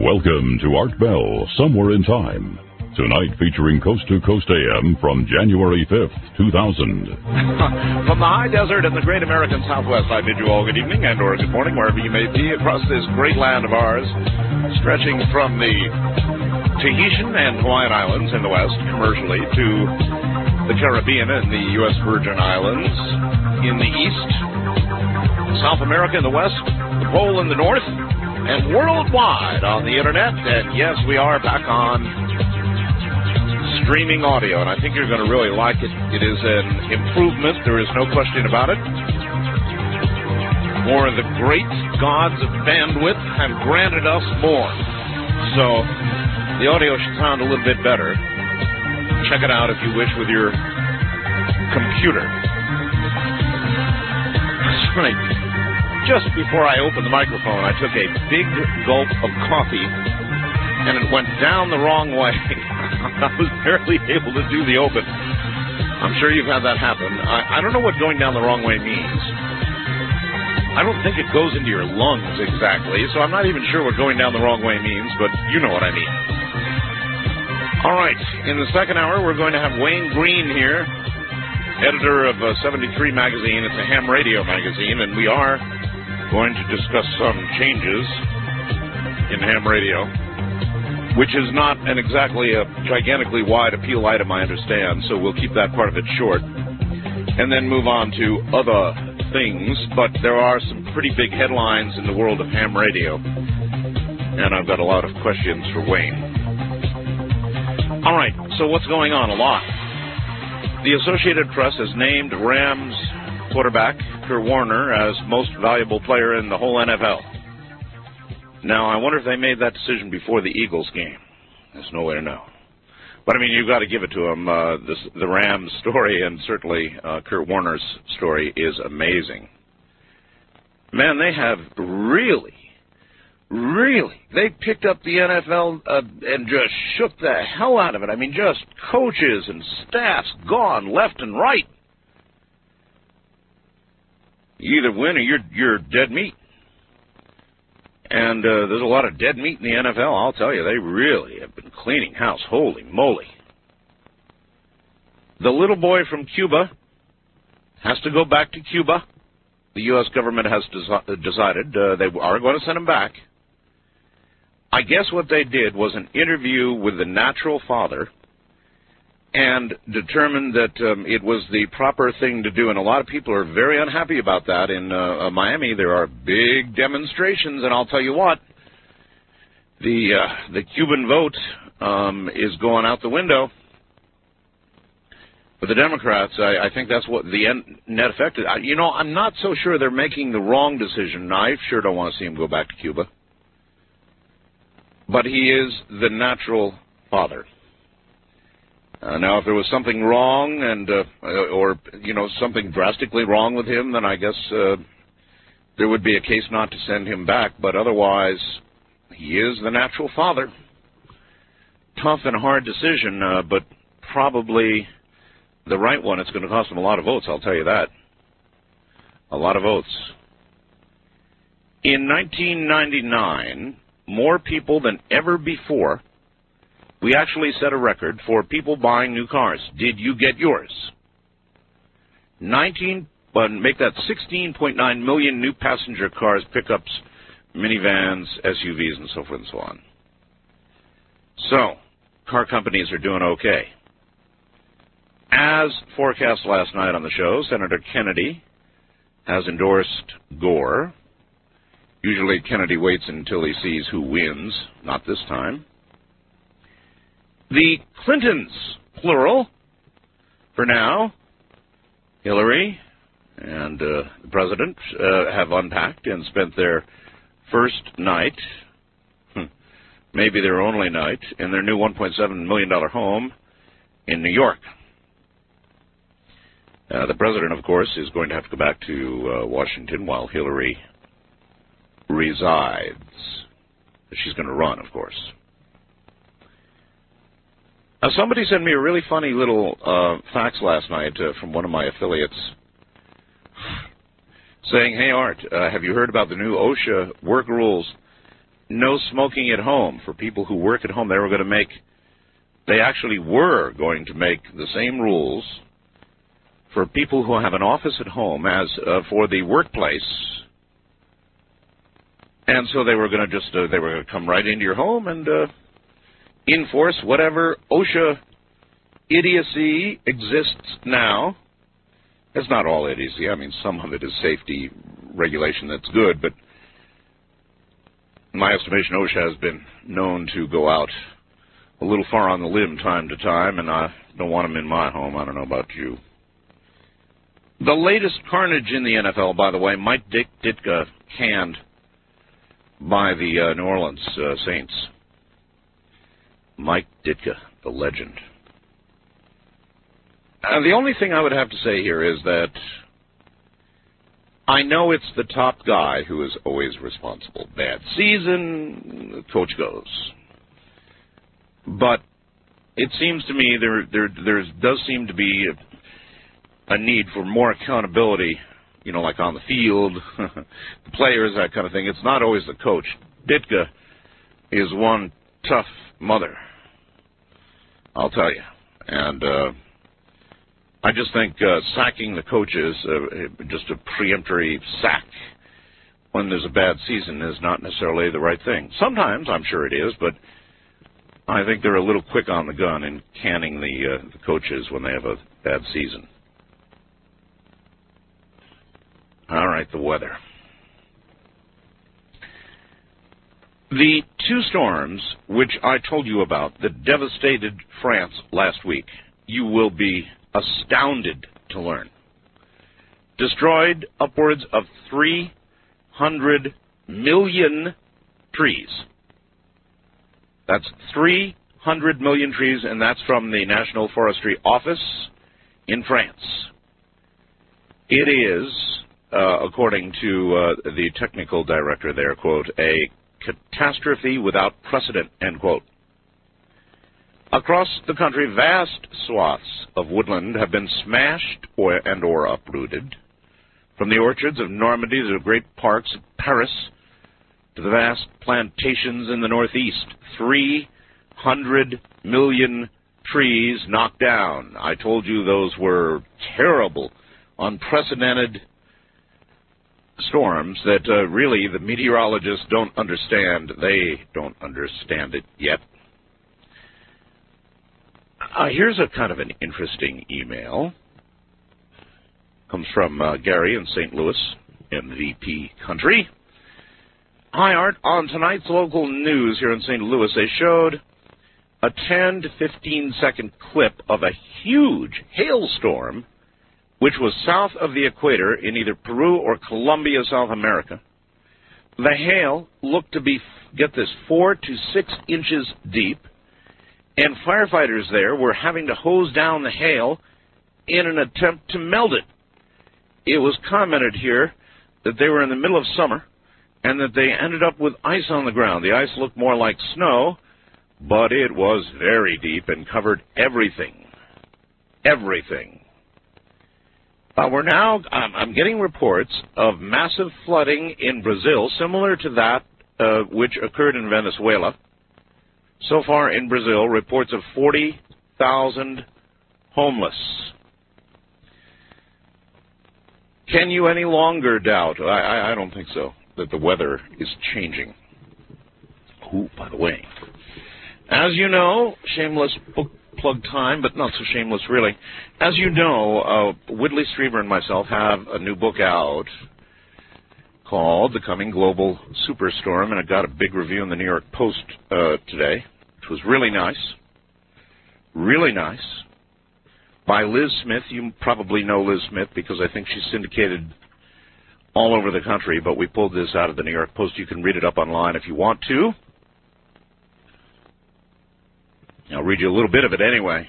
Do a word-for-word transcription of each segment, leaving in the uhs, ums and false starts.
Welcome to Art Bell, Somewhere in Time. Tonight featuring Coast to Coast A M from January fifth, two thousand. From the high desert and the great American Southwest, I bid you all good evening and or good morning, wherever you may be, across this great land of ours, stretching from the Tahitian and Hawaiian Islands in the west, commercially, to the Caribbean and the U S Virgin Islands in the east, South America in the west, the pole in the north, and worldwide on the internet. And yes, we are back on streaming audio, and I think you're going to really like it. It is an improvement. There is no question about it. For the great gods of bandwidth have granted us more. So the audio should sound a little bit better. Check it out if you wish with your computer. That's right. Just before I opened the microphone, I took a big gulp of coffee, and it went down the wrong way. I was barely able to do the open. I'm sure you've had that happen. I, I don't know what going down the wrong way means. I don't think it goes into your lungs exactly, so I'm not even sure what going down the wrong way means, but you know what I mean. All right, in the second hour, we're going to have Wayne Green here, editor of uh, seventy-three magazine. It's a ham radio magazine, and we are going to discuss some changes in ham radio, which is not an exactly a gigantically wide appeal item, I understand, so we'll keep that part of it short, and then move on to other things. But there are some pretty big headlines in the world of ham radio, and I've got a lot of questions for Wayne. All right, so what's going on? A lot. The Associated Press has named Rams quarterback Kurt Warner as most valuable player in the whole N F L. Now, I wonder if they made that decision before the Eagles game. There's no way to know. But, I mean, you've got to give it to them. Uh, this, the Rams story, and certainly uh, Kurt Warner's story, is amazing. Man, they have really, really, they picked up the N F L uh, and just shook the hell out of it. I mean, just coaches and staffs gone left and right. You either win or you're, you're dead meat. And uh, there's a lot of dead meat in the N F L, I'll tell you. They really have been cleaning house. Holy moly. The little boy from Cuba has to go back to Cuba. The U S government has desi- decided uh, they are going to send him back. I guess what they did was an interview with the natural father and determined that um, it was the proper thing to do. And a lot of people are very unhappy about that. In uh, uh, Miami, there are big demonstrations, and I'll tell you what, the uh, the Cuban vote um, is going out the window. For the Democrats, I, I think that's what the net effect is. I, you know, I'm not so sure they're making the wrong decision. I sure don't want to see him go back to Cuba. But he is the natural father. Uh, now, if there was something wrong and, uh, or, you know, something drastically wrong with him, then I guess uh, there would be a case not to send him back. But otherwise, he is the natural father. Tough and hard decision, uh, but probably the right one. It's going to cost him a lot of votes, I'll tell you that. A lot of votes. In nineteen ninety-nine, more people than ever before, we actually set a record for people buying new cars. Did you get yours? nineteen, but make that sixteen point nine million new passenger cars, pickups, minivans, S U Vs, and so forth and so on. So, car companies are doing okay. As forecast last night on the show, Senator Kennedy has endorsed Gore. Usually Kennedy waits until he sees who wins. Not this time. The Clintons, plural, for now, Hillary and uh, the president uh, have unpacked and spent their first night, maybe their only night, in their new one point seven million dollars home in New York. Uh, the president, of course, is going to have to go back to uh, Washington while Hillary resides. She's going to run, of course. Uh, somebody sent me a really funny little uh, fax last night uh, from one of my affiliates saying, hey, Art, uh, have you heard about the new OSHA work rules no smoking at home for people who work at home. They were going to make, they actually were going to make the same rules for people who have an office at home as uh, for the workplace. And so they were going to just, uh, they were going to come right into your home and uh, enforce whatever OSHA idiocy exists now. It's not all idiocy. I mean, some of it is safety regulation that's good, but in my estimation, OSHA has been known to go out a little far on the limb time to time, and I don't want them in my home. I don't know about you. The latest carnage in the N F L, by the way, Mike Dick Ditka canned by the uh, New Orleans uh, Saints. Mike Ditka, the legend. Uh, the only thing I would have to say here is that I know it's the top guy who is always responsible. Bad season, the coach goes. But it seems to me there there there does seem to be a, a need for more accountability, you know, like on the field, the players, that kind of thing. It's not always the coach. Ditka is one tough mother, I'll tell you. And uh, I just think uh, sacking the coaches, uh, just a preemptory sack when there's a bad season is not necessarily the right thing. Sometimes, I'm sure it is, but I think they're a little quick on the gun in canning the, uh, the coaches when they have a bad season. All right, the weather. The two storms which I told you about that devastated France last week, you will be astounded to learn, destroyed upwards of three hundred million trees. That's three hundred million trees, and that's from the National Forestry Office in France. It is, uh, according to uh, the technical director there, quote, a catastrophe without precedent, end quote. Across the country, vast swaths of woodland have been smashed or, and or uprooted, from the orchards of Normandy to the great parks of Paris to the vast plantations in the northeast. Three hundred million trees knocked down. I told you those were terrible, unprecedented storms that uh, really the meteorologists don't understand. They don't understand it yet. Uh, here's a kind of an interesting email. Comes from uh, Gary in Saint Louis, M V P country. Hi, Art. On tonight's local news here in Saint Louis, they showed a ten to fifteen second clip of a huge hailstorm which was south of the equator in either Peru or Colombia, South America. The hail looked to be, get this, four to six inches deep, and firefighters there were having to hose down the hail in an attempt to melt it. It was commented here that they were in the middle of summer and that they ended up with ice on the ground. The ice looked more like snow, but it was very deep and covered everything. Everything. Uh, we're now, um, I'm getting reports of massive flooding in Brazil, similar to that uh, which occurred in Venezuela. So far in Brazil, reports of forty thousand homeless. Can you any longer doubt, I, I, I don't think so, that the weather is changing? Ooh, by the way, as you know, shameless book plug time, but not so shameless really. As you know, uh, Whitley Strieber and myself have a new book out called The Coming Global Superstorm, and it got a big review in the New York Post uh, today, which was really nice. Really nice. By Liz Smith. You probably know Liz Smith because I think she's syndicated all over the country, but we pulled this out of the New York Post. You can read it up online if you want to. I'll read you a little bit of it anyway.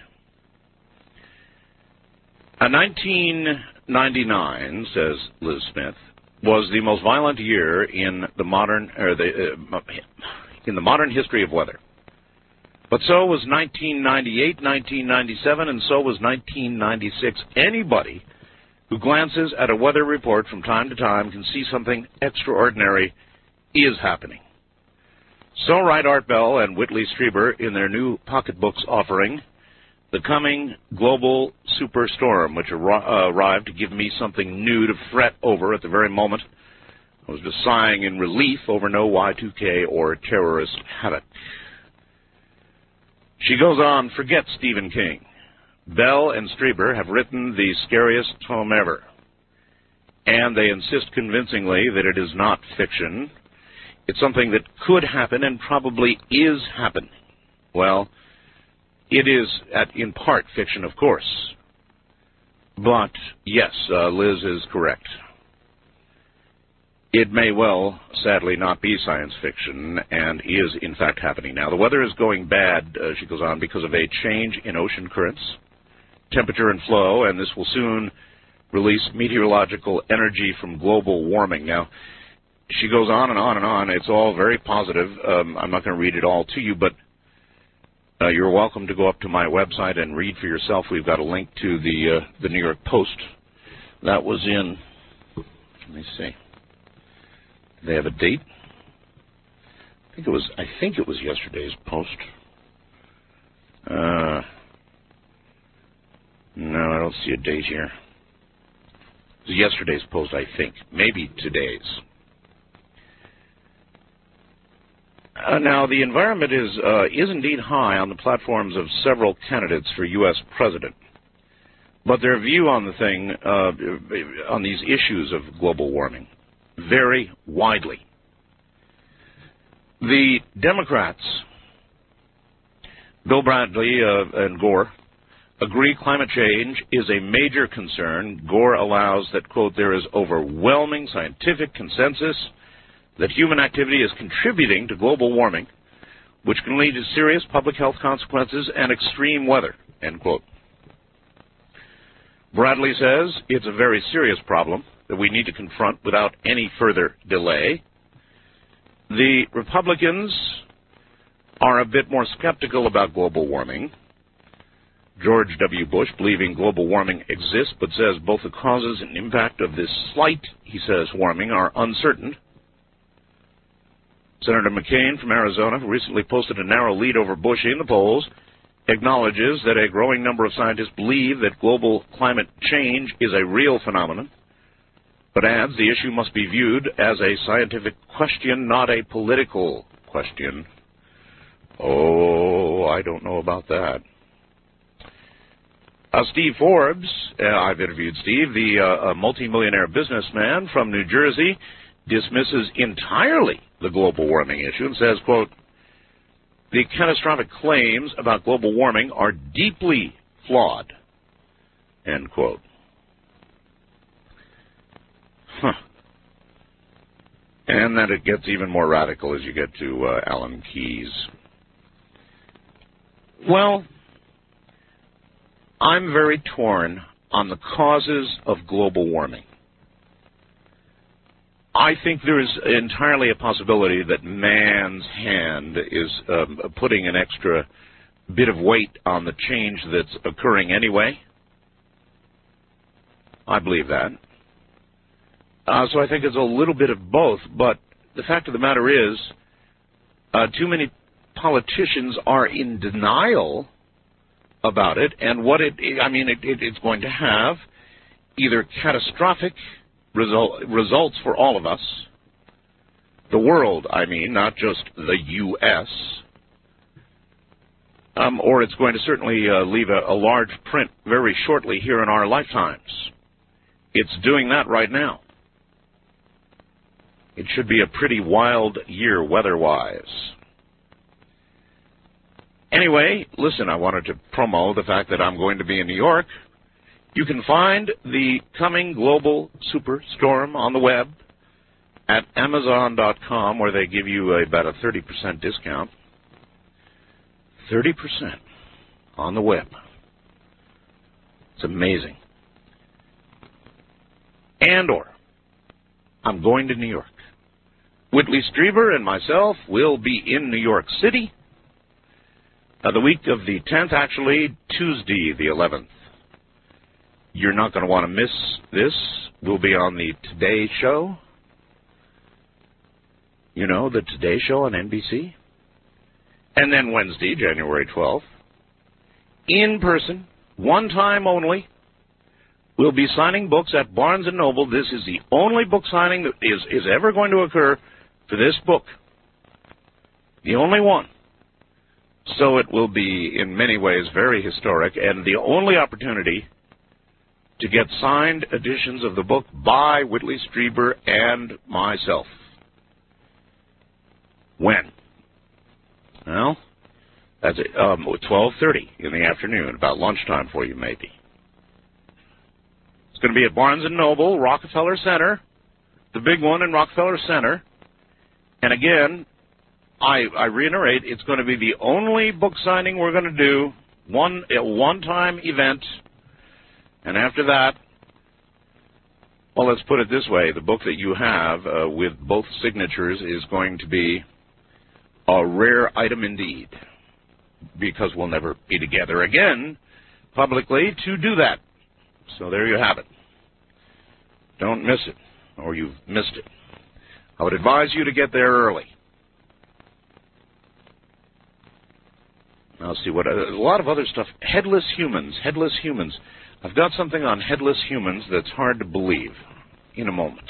Uh, nineteen ninety-nine, says Liz Smith, was the most violent year in the modern or the uh, in the modern history of weather. But so was nineteen ninety-eight, nineteen ninety-seven, and so was nineteen ninety-six. Anybody who glances at a weather report from time to time can see something extraordinary is happening. So write Art Bell and Whitley Strieber in their new pocketbooks offering, The Coming Global Superstorm, which ar- uh, arrived to give me something new to fret over at the very moment I was just sighing in relief over no Y two K or terrorist havoc. She goes on, forget Stephen King. Bell and Strieber have written the scariest tome ever, and they insist convincingly that it is not fiction. It's something that could happen and probably is happening. Well, it is at, in part fiction, of course. But, yes, uh, Liz is correct. It may well, sadly, not be science fiction and is, in fact, happening now. The weather is going bad, uh, she goes on, because of a change in ocean currents, temperature and flow, and this will soon release meteorological energy from global warming. Now, she goes on and on and on. It's all very positive. Um, I'm not going to read it all to you, but uh, you're welcome to go up to my website and read for yourself. We've got a link to the uh, the New York Post. That was in, let me see. They have a date. I think it was. I think it was yesterday's Post. Uh, no, I don't see a date here. It was yesterday's Post, I think. Maybe today's. Uh, now, the environment is uh, is indeed high on the platforms of several candidates for U S president, but their view on the thing, uh, on these issues of global warming, vary widely. The Democrats, Bill Bradley uh, and Gore, agree climate change is a major concern. Gore allows that, quote, there is overwhelming scientific consensus that human activity is contributing to global warming, which can lead to serious public health consequences and extreme weather, end quote. Bradley says it's a very serious problem that we need to confront without any further delay. The Republicans are a bit more skeptical about global warming. George W. Bush, believing global warming exists, but says both the causes and impact of this slight, he says, warming are uncertain. Senator McCain from Arizona, who recently posted a narrow lead over Bush in the polls, acknowledges that a growing number of scientists believe that global climate change is a real phenomenon, but adds the issue must be viewed as a scientific question, not a political question. Oh, I don't know about that. Uh, Steve Forbes, uh, I've interviewed Steve, the uh, multimillionaire businessman from New Jersey, dismisses entirely the global warming issue and says, quote, the catastrophic claims about global warming are deeply flawed, end quote. Huh. And then it gets even more radical as you get to uh, Alan Keyes. Well, I'm very torn on the causes of global warming. I think there is entirely a possibility that man's hand is um, putting an extra bit of weight on the change that's occurring anyway. I believe that. Uh, so I think it's a little bit of both, but the fact of the matter is uh, too many politicians are in denial about it, and what it, I mean, it, it, it's going to have either catastrophic result, results for all of us, the world, I mean, not just the U S, um, or it's going to certainly uh, leave a, a large print very shortly here in our lifetimes. It's doing that right now. It should be a pretty wild year weather-wise. Anyway, listen, I wanted to promo the fact that I'm going to be in New York. You can find the coming global superstorm on the web at amazon dot com, where they give you a, about a thirty percent discount. thirty percent on the web. It's amazing. And or, I'm going to New York. Whitley Strieber and myself will be in New York City uh, the week of the tenth, actually, Tuesday the eleventh. You're not going to want to miss this. We'll be on the Today Show. You know, the Today Show on N B C. And then Wednesday, January twelfth, in person, one time only, we'll be signing books at Barnes and Noble. This is the only book signing that is, is ever going to occur for this book. The only one. So it will be, in many ways, very historic, and the only opportunity to get signed editions of the book by Whitley Strieber and myself. When? Well, that's it, um, twelve thirty in the afternoon, about lunchtime for you, maybe. It's going to be at Barnes and Noble, Rockefeller Center, the big one in Rockefeller Center. And again, I, I reiterate, it's going to be the only book signing we're going to do, one a one-time event. And after that, well, let's put it this way. The book that you have uh, with both signatures is going to be a rare item indeed, because we'll never be together again publicly to do that. So there you have it. Don't miss it, or you've missed it. I would advise you to get there early. I'll see what uh, a lot of other stuff. Headless humans, headless humans. I've got something on headless humans that's hard to believe. In a moment.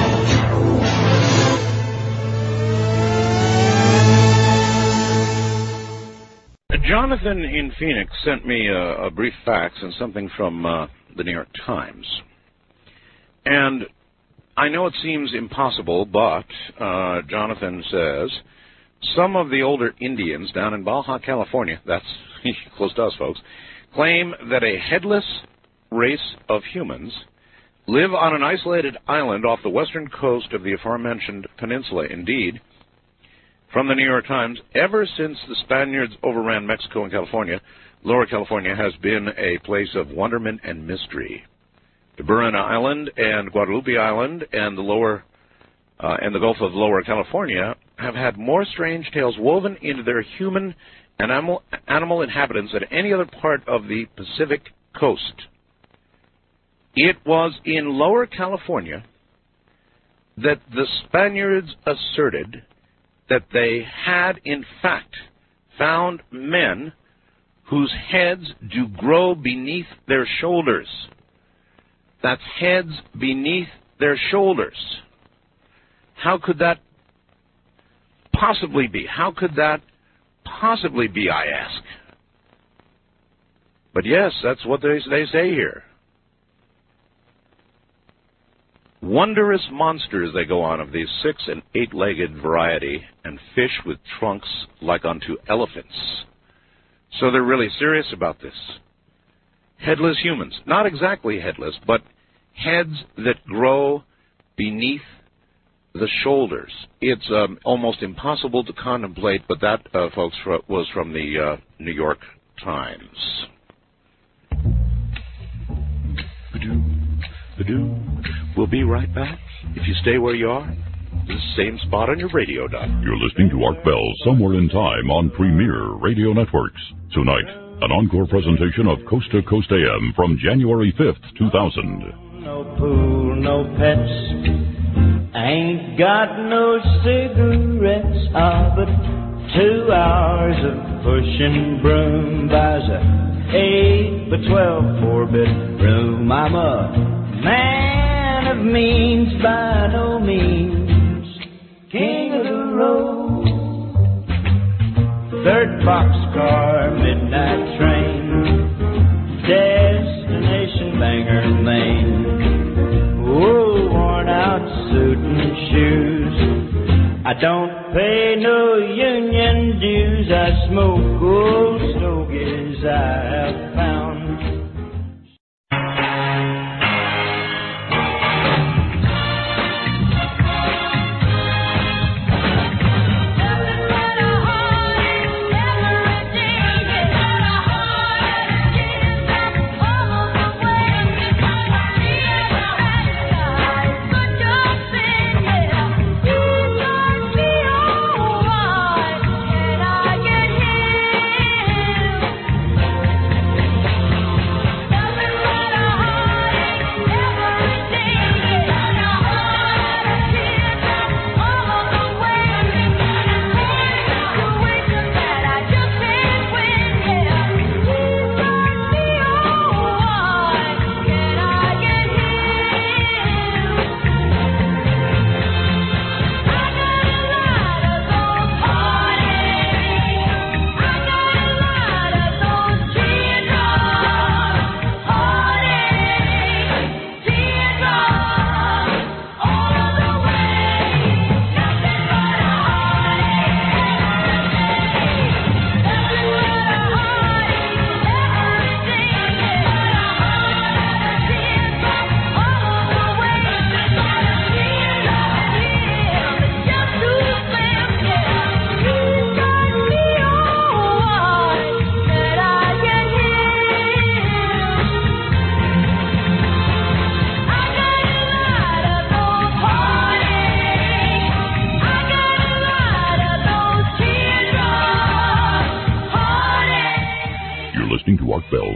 Jonathan in Phoenix sent me a, a brief fax and something from uh, the New York Times. And I know it seems impossible, but uh, Jonathan says, some of the older Indians down in Baja, California, that's close to us, folks, claim that a headless race of humans live on an isolated island off the western coast of the aforementioned peninsula. Indeed, from the New York Times, ever since the Spaniards overran Mexico and California, Lower California has been a place of wonderment and mystery. Tiburon Island and Guadalupe Island and the lower uh, and the Gulf of Lower California have had more strange tales woven into their human and animal, animal inhabitants than any other part of the Pacific coast. It was in Lower California that the Spaniards asserted that they had, in fact, found men whose heads do grow beneath their shoulders. That's heads beneath their shoulders. How could that possibly be? How could that possibly be, I ask? But yes, that's what they, they say here. Wondrous monsters, they go on, of these six- and eight-legged variety, and fish with trunks like unto elephants. So they're really serious about this. Headless humans. Not exactly headless, but heads that grow beneath the shoulders. It's um, almost impossible to contemplate, but that, uh, folks, was from the uh, New York Times. Ba-doo, ba-doo. We'll be right back. If you stay where you are, the same spot on your radio dial. You're listening to Art Bell Somewhere in Time on Premier Radio Networks. Tonight, an encore presentation of Coast to Coast A M from January fifth, two thousand. No pool, no pets. Ain't got no cigarettes. Ah, but two hours of pushing broom buys a eight by twelve four-bedroom. I'm a man of means by no means, king of the road. Third boxcar, midnight train, destination Bangor, Maine. Whoa, worn out suit and shoes. I don't pay no union dues. I smoke old stogies I have found.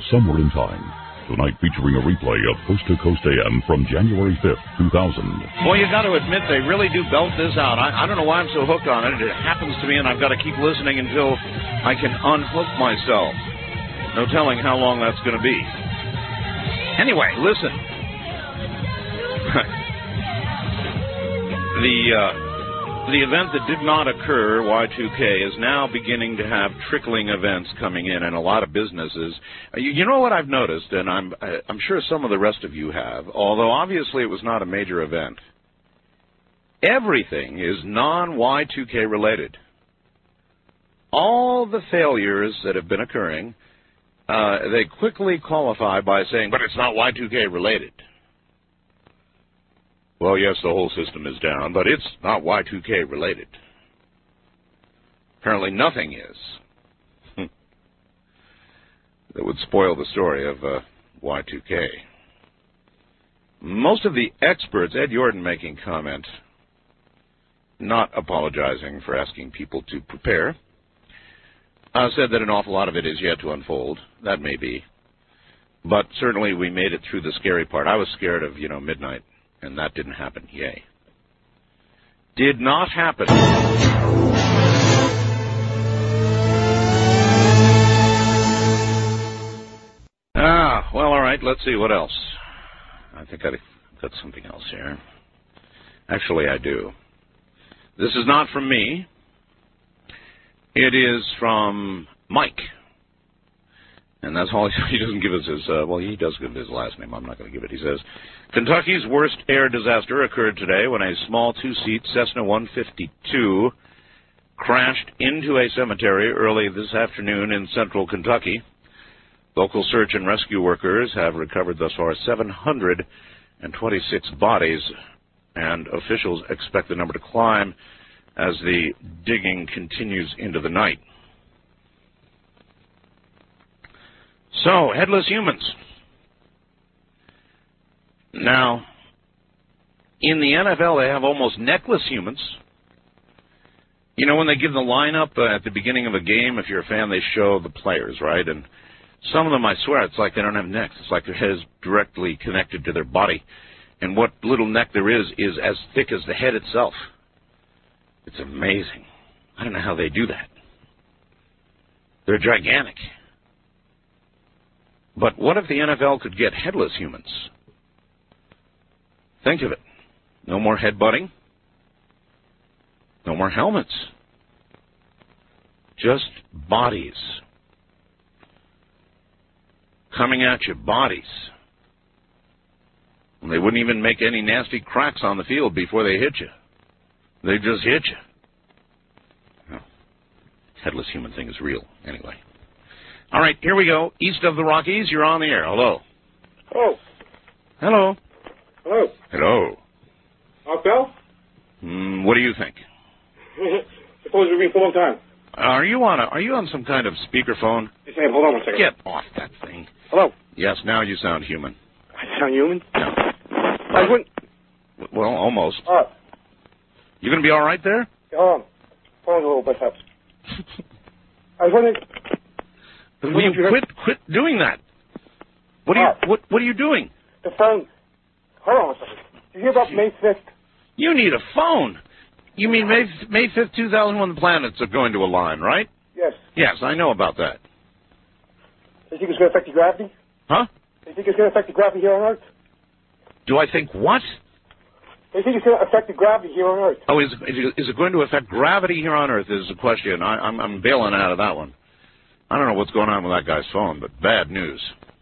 Somewhere in Time. Tonight featuring a replay of Coast to Coast A M from January fifth, two thousand. Well, you got to admit they really do belt this out. I, I don't know why I'm so hooked on it. It happens to me, and I've got to keep listening until I can unhook myself. No telling how long that's going to be. Anyway, listen. the uh, the event that did not occur, Y two K, is now beginning to have trickling events coming in, and a lot of businesses. You, you know what I've noticed, and I'm I'm sure some of the rest of you have. Although obviously it was not a major event. Everything is non-Y two K related. All the failures that have been occurring, uh, they quickly qualify by saying, but it's not Y two K related. Well, yes, the whole system is down, but it's not Y two K related. Apparently nothing is. That would spoil the story of uh, Y two K. Most of the experts, Ed Jordan making comment, not apologizing for asking people to prepare, uh, said that an awful lot of it is yet to unfold. That may be. But certainly we made it through the scary part. I was scared of, you know, midnight. And that didn't happen. Yay. Did not happen. Ah, well, all right. Let's see what else. I think I've got something else here. Actually, I do. This is not from me. It is from Mike. And that's all he, he doesn't give us his, uh, well, he does give his last name. I'm not going to give it. He says, Kentucky's worst air disaster occurred today when a small two-seat Cessna one fifty-two crashed into a cemetery early this afternoon in central Kentucky. Local search and rescue workers have recovered thus far seven hundred twenty-six bodies, and officials expect the number to climb as the digging continues into the night. So, headless humans. Now, in the N F L, they have almost neckless humans. You know, when they give the lineup uh, at the beginning of a game, if you're a fan, they show the players, right? And some of them, I swear, it's like they don't have necks. It's like their head is directly connected to their body. And what little neck there is is as thick as the head itself. It's amazing. I don't know how they do that. They're gigantic. But what if the N F L could get headless humans? Think of it. No more headbutting. No more helmets. Just bodies. Coming at you, bodies. And they wouldn't even make any nasty cracks on the field before they hit you. They just hit you. Well, headless human thing is real, anyway. All right, here we go. East of the Rockies, you're on the air. Hello. Hello. Hello. Hello. Hello. Uh, Bill? Mm, what do you think? Suppose you've been for a long time. Are you on a, Are you on some kind of speakerphone? Yes, I am. Hold on one second. Get off that thing. Hello. Yes, now you sound human. I sound human? No. I wouldn't. Well, almost. All right. You going to be all right there? Hold on. Phone's a little bit helps. I was wondering. Will you quit, quit doing that? What are you, Right. what, what are you doing? The phone. Hold on one second. Did you hear about May fifth? You need a phone. You mean May, May fifth, two thousand one, the planets are going to align, right? Yes. Yes, I know about that. Do you think it's going to affect the gravity? Huh? Do you think it's going to affect the gravity here on Earth? Do I think what? Do you think it's going to affect the gravity here on Earth? Oh, is, is it going to affect gravity here on Earth is the question. I, I'm, I'm bailing out of that one. I don't know what's going on with that guy's phone, but bad news.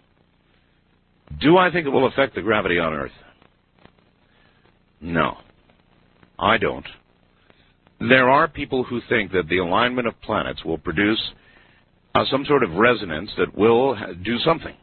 Do I think it will affect the gravity on Earth? No, I don't. There are people who think that the alignment of planets will produce uh, some sort of resonance that will do something.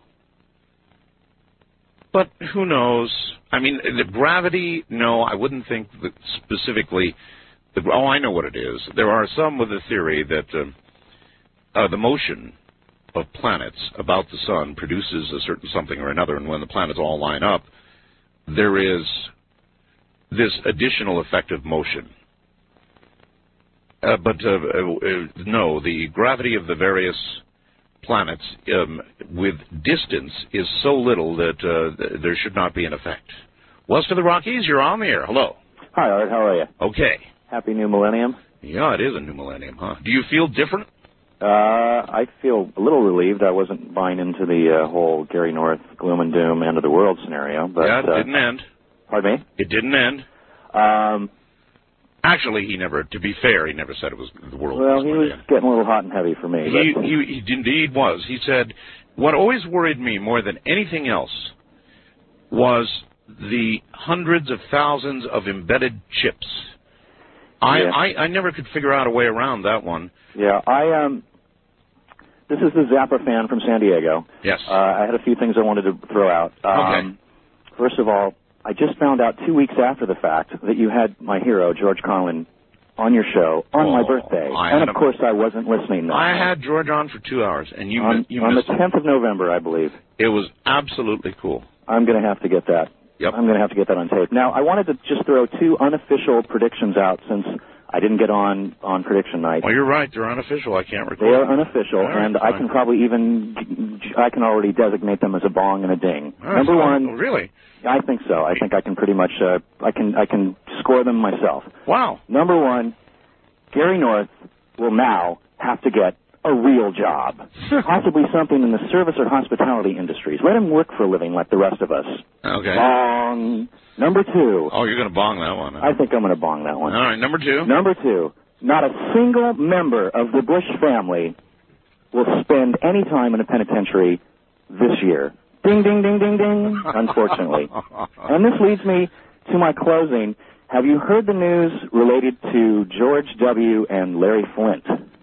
But who knows? I mean, the gravity, no, I wouldn't think that specifically. The, oh, I know what it is. There are some with the theory that uh, uh, the motion of planets about the sun produces a certain something or another, and when the planets all line up, there is this additional effect of motion. Uh, but uh, uh, no, the gravity of the various planets um, with distance is so little that uh, th- there should not be an effect. West of the Rockies, you're on the air. Hello. Hi, Art. How are you? Okay. Happy New Millennium. Yeah, it is a new millennium, huh? Do you feel different? Uh, I feel a little relieved. I wasn't buying into the uh, whole Gary North gloom and doom end of the world scenario. But, yeah, it uh, didn't end. Pardon me? It didn't end. Um, Actually, he never, to be fair, he never said it was the world well, was he going was to end. getting a little hot and heavy for me. He, but, he, he indeed was. He said, what always worried me more than anything else was the hundreds of thousands of embedded chips. I, yeah. I, I never could figure out a way around that one. Yeah, I, um, this is the Zappa fan from San Diego. Yes. Uh, I had a few things I wanted to throw out. Um, okay. First of all, I just found out two weeks after the fact that you had my hero, George Carlin, on your show on oh, my birthday. I and, of a, course, I wasn't listening then. I had George on for two hours, and you, on, you on missed the tenth of November, I believe. It was absolutely cool. I'm going to have to get that. Yep. I'm going to have to get that on tape. Now, I wanted to just throw two unofficial predictions out since I didn't get on on prediction night. Well, you're right. They're unofficial. I can't record. They are unofficial, right, and fine. I can probably even, I can already designate them as a bong and a ding. All right, Number so, one. Oh, really? I think so. I think I can pretty much, uh, I can I can score them myself. Wow. Number one, Gary North will now have to get a real job, possibly something in the service or hospitality industries. Let him work for a living like the rest of us. Okay. Bong. Number two. Oh, you're going to bong that one. Huh? I think I'm going to bong that one. All right, number two. Number two. Not a single member of the Bush family will spend any time in a penitentiary this year. Ding, ding, ding, ding, ding, unfortunately. And this leads me to my closing. Have you heard the news related to George W. and Larry Flint?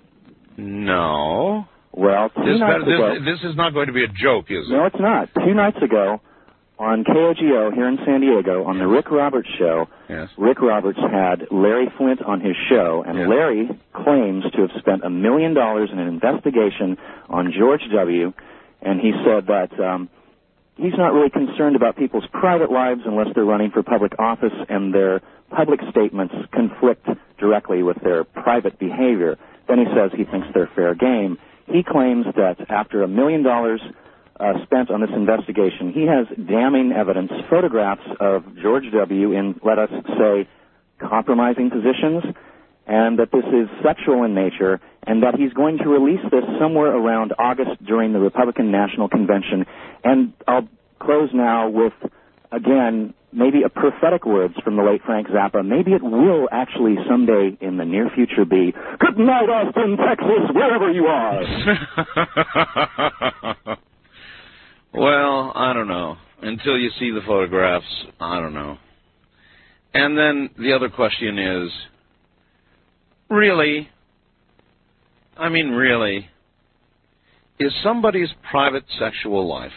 No. Well, two this, nights this, ago... This is not going to be a joke, is it? No, it's not. Two nights ago, on K O G O here in San Diego, on the Rick Roberts show, yes. Rick Roberts had Larry Flint on his show, and yes. Larry claims to have spent a million dollars in an investigation on George W., and he said that um, he's not really concerned about people's private lives unless they're running for public office and their public statements conflict directly with their private behavior. Then he says he thinks they're fair game. He claims that after a million dollars uh, spent on this investigation, he has damning evidence, photographs of George W. in, let us say, compromising positions, and that this is sexual in nature, and that he's going to release this somewhere around August during the Republican National Convention. And I'll close now with, again, maybe a prophetic words from the late Frank Zappa. Maybe it will actually someday in the near future be, good night, Austin, Texas, wherever you are. Well, I don't know. Until you see the photographs, I don't know. And then the other question is, really, I mean really, is somebody's private sexual life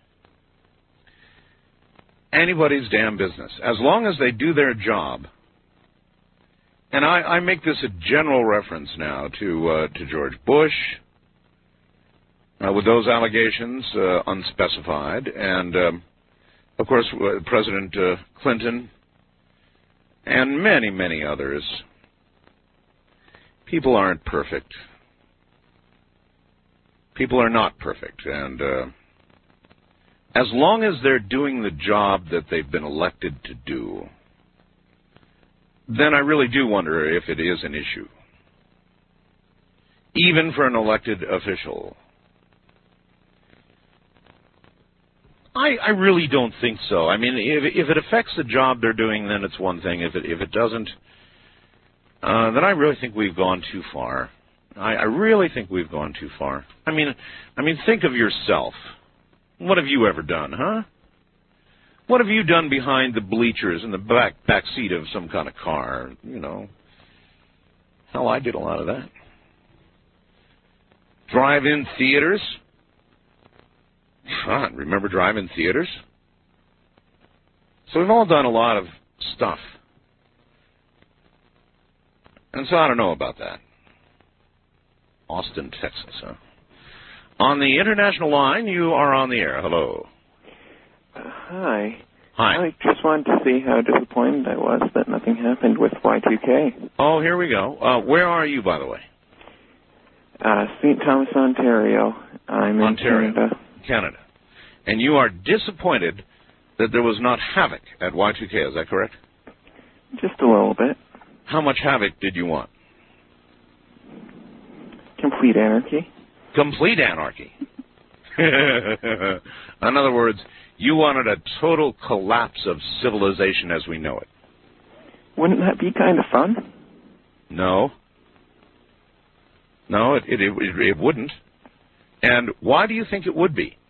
anybody's damn business, as long as they do their job? And I, I make this a general reference now to uh, to George Bush, uh, with those allegations uh, unspecified, and um, of course uh, President uh, Clinton, and many, many others. People aren't perfect. People are not perfect, and uh, as long as they're doing the job that they've been elected to do, then I really do wonder if it is an issue, even for an elected official. I, I really don't think so. I mean, if, if it affects the job they're doing, then it's one thing. If it if it doesn't, uh, then I really think we've gone too far. I, I really think we've gone too far. I mean, I mean, think of yourself. What have you ever done, huh? What have you done behind the bleachers in the back back seat of some kind of car? You know, hell, I did a lot of that. Drive-in theaters. Fun. Remember drive-in theaters? So we've all done a lot of stuff. And so I don't know about that. Austin, Texas, huh? On the international line, you are on the air. Hello. Uh, hi. Hi. I just wanted to see how disappointed I was that nothing happened with Y two K. Oh, here we go. Uh, where are you, by the way? Uh, Saint Thomas, Ontario. I'm in Ontario, Canada. Canada. And you are disappointed that there was not havoc at Y two K, is that correct? Just a little bit. How much havoc did you want? Complete anarchy. Complete anarchy. In other words, you wanted a total collapse of civilization as we know it. Wouldn't that be kind of fun? No. No, it, it, it, it wouldn't. And why do you think it would be?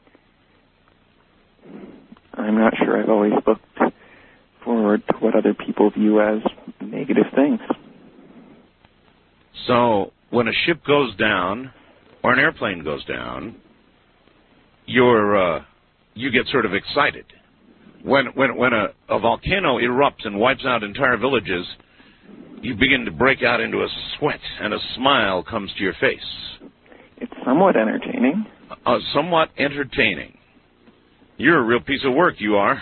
I'm not sure. I've always looked forward to what other people view as negative things. So, when a ship goes down, or an airplane goes down, you're, uh, you get sort of excited. When, when, when a, a volcano erupts and wipes out entire villages, you begin to break out into a sweat, and a smile comes to your face. It's somewhat entertaining. Uh, somewhat entertaining. You're a real piece of work, you are.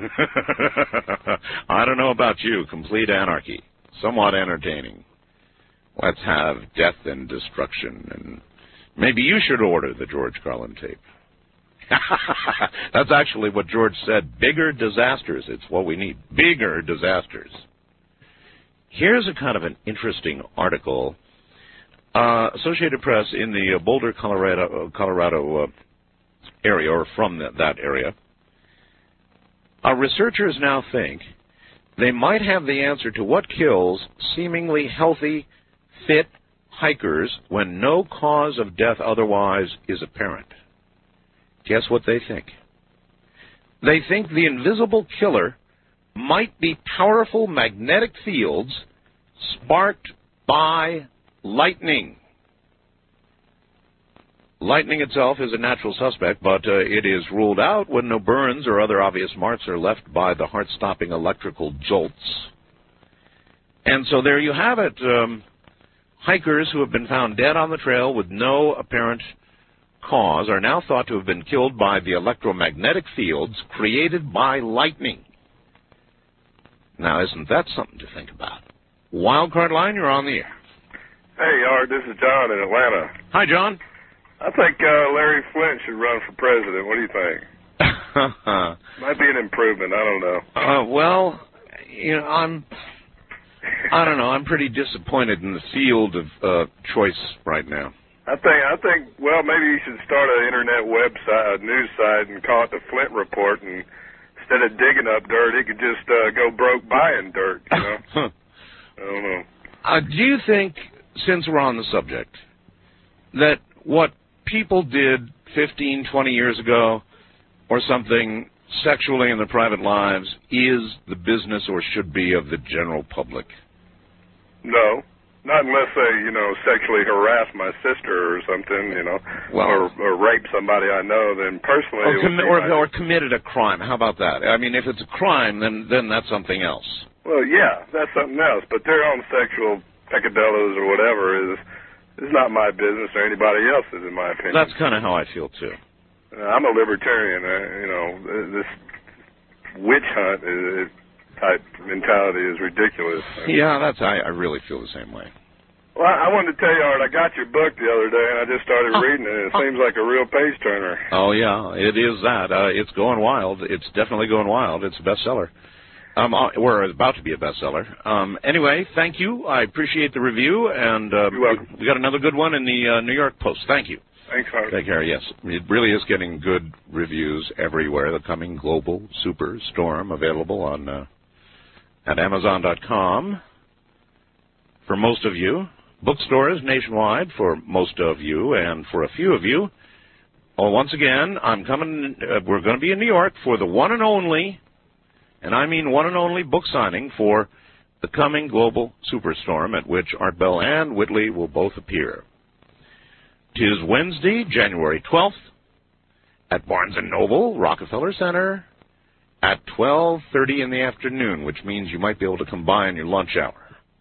I don't know about you. Complete anarchy. Somewhat entertaining. Let's have death and destruction, and maybe you should order the George Carlin tape. That's actually what George said. Bigger disasters. It's what we need. Bigger disasters. Here's a kind of an interesting article. Uh, Associated Press in the Boulder, Colorado, Colorado uh, area, or from that, that area. Our researchers now think they might have the answer to what kills seemingly healthy, fit hikers when no cause of death otherwise is apparent. Guess what they think? They think the invisible killer might be powerful magnetic fields sparked by lightning. Lightning itself is a natural suspect, but uh, it is ruled out when no burns or other obvious marks are left by the heart-stopping electrical jolts. And so there you have it. Um, hikers who have been found dead on the trail with no apparent cause are now thought to have been killed by the electromagnetic fields created by lightning. Now, isn't that something to think about? Wildcard Line, you're on the air. Hey, Art, this is John in Atlanta. Hi, John. I think uh, Larry Flint should run for president. What do you think? Might be an improvement. I don't know. Uh, well, you know, I'm, I don't know. I'm pretty disappointed in the field of uh, choice right now. I think, I think. Well, maybe you should start an internet website, a news site, and call it the Flint Report. And instead of digging up dirt, he could just uh, go broke buying dirt. You know. I don't know. Uh, do you think, since we're on the subject, that what people did fifteen, twenty years ago or something sexually in their private lives is the business or should be of the general public? No. Not unless they, you know, sexually harass my sister or something, you know, well, or, or rape somebody I know, then personally... Or, com- or, or committed a crime. How about that? I mean, if it's a crime, then, then that's something else. Well, yeah, that's something else. But their own sexual peccadillos or whatever is... It's not my business or anybody else's, in my opinion. That's kind of how I feel, too. Uh, I'm a libertarian. Uh, you know, this witch hunt is, type mentality is ridiculous. Yeah, that's I, I really feel the same way. Well, I, I wanted to tell you, Art, I got your book the other day, and I just started oh. reading it. It oh. seems like a real page-turner. Oh, yeah, it is that. Uh, it's going wild. It's definitely going wild. It's a bestseller. Um, we're about to be a bestseller. Um, anyway, thank you. I appreciate the review, and uh, You're welcome. we got another good one in the uh, New York Post. Thank you. Thanks, Art. Take care. Yes, it really is getting good reviews everywhere. The coming global super storm available on uh, at Amazon dot com for most of you, bookstores nationwide for most of you, and for a few of you. Oh, once again, I'm coming. Uh, we're going to be in New York for the one and only. And I mean one and only book signing for the coming global superstorm at which Art Bell and Whitley will both appear. 'Tis Wednesday, January twelfth, at Barnes and Noble, Rockefeller Center, at twelve thirty in the afternoon, which means you might be able to come by in your lunch hour.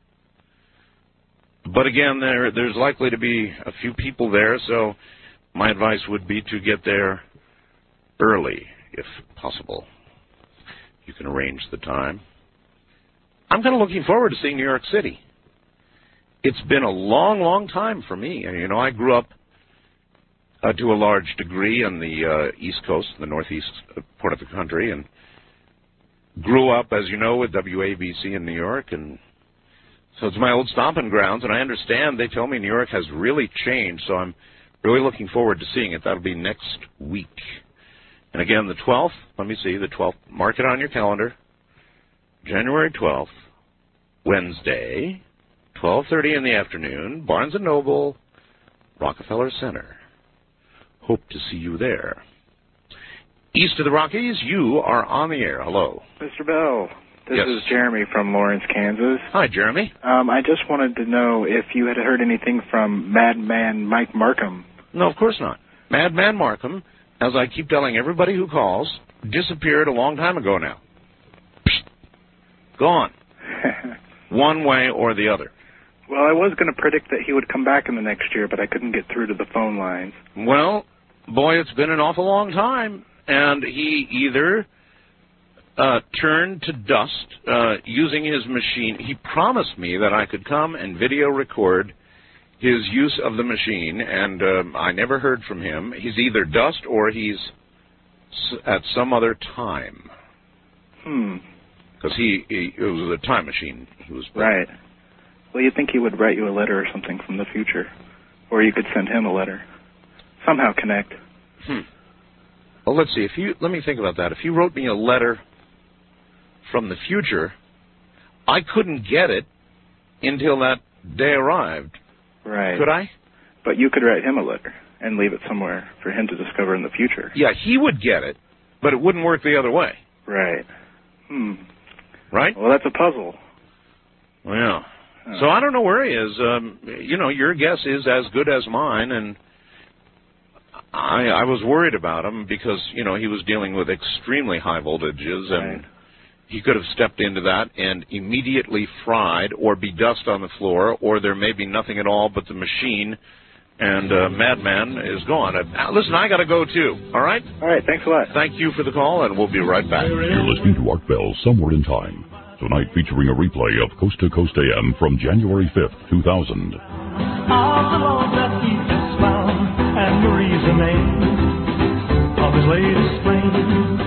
But again, there there's likely to be a few people there, so my advice would be to get there early, if possible. You can arrange the time. I'm kind of looking forward to seeing New York City. It's been a long, long time for me. You know, I grew up uh, to a large degree on the uh, East Coast, the northeast part of the country, and grew up, as you know, with W A B C in New York, and so it's my old stomping grounds, and I understand they tell me New York has really changed, so I'm really looking forward to seeing it. That'll be next week. And again, the twelfth, let me see, the twelfth, mark it on your calendar, January twelfth, Wednesday, twelve thirty in the afternoon, Barnes and Noble, Rockefeller Center. Hope to see you there. East of the Rockies, you are on the air. Hello. Mister Bell, this yes. is Jeremy from Lawrence, Kansas. Hi, Jeremy. Um, I just wanted to know if you had heard anything from Madman Mike Markham. No, of course not. Madman Markham, as I keep telling everybody who calls, disappeared a long time ago now. Psst. Gone. One way or the other. Well, I was going to predict that he would come back in the next year, but I couldn't get through to the phone lines. Well, boy, it's been an awful long time. And he either uh, turned to dust uh, using his machine. He promised me that I could come and video record his use of the machine, and um, I never heard from him. He's either dust or he's s- at some other time. Hmm. Because he, he, it was a time machine he was playing. Right. Well, you'd think he would write you a letter or something from the future. Or you could send him a letter. Somehow connect. Hmm. Well, let's see. If you let me think about that. If you wrote me a letter from the future, I couldn't get it until that day arrived. Right. Could I? But you could write him a letter and leave it somewhere for him to discover in the future. Yeah, he would get it, but it wouldn't work the other way. Right. Hmm. Right? Well, that's a puzzle. Well, yeah. Huh. So I don't know where he is. Um, you know, your guess is as good as mine, and I, I was worried about him because, you know, he was dealing with extremely high voltages, and right. he could have stepped into that and immediately fried or be dust on the floor, or there may be nothing at all but the machine, and uh, Madman is gone. Uh, listen, I got to go, too, all right? All right, thanks a lot. Thank you for the call, and we'll be right back. You're listening to Art Bell, Somewhere in Time. Tonight featuring a replay of Coast to Coast A M from January fifth, two thousand. All the Lord that he has found, and Marie's the name of his latest flame.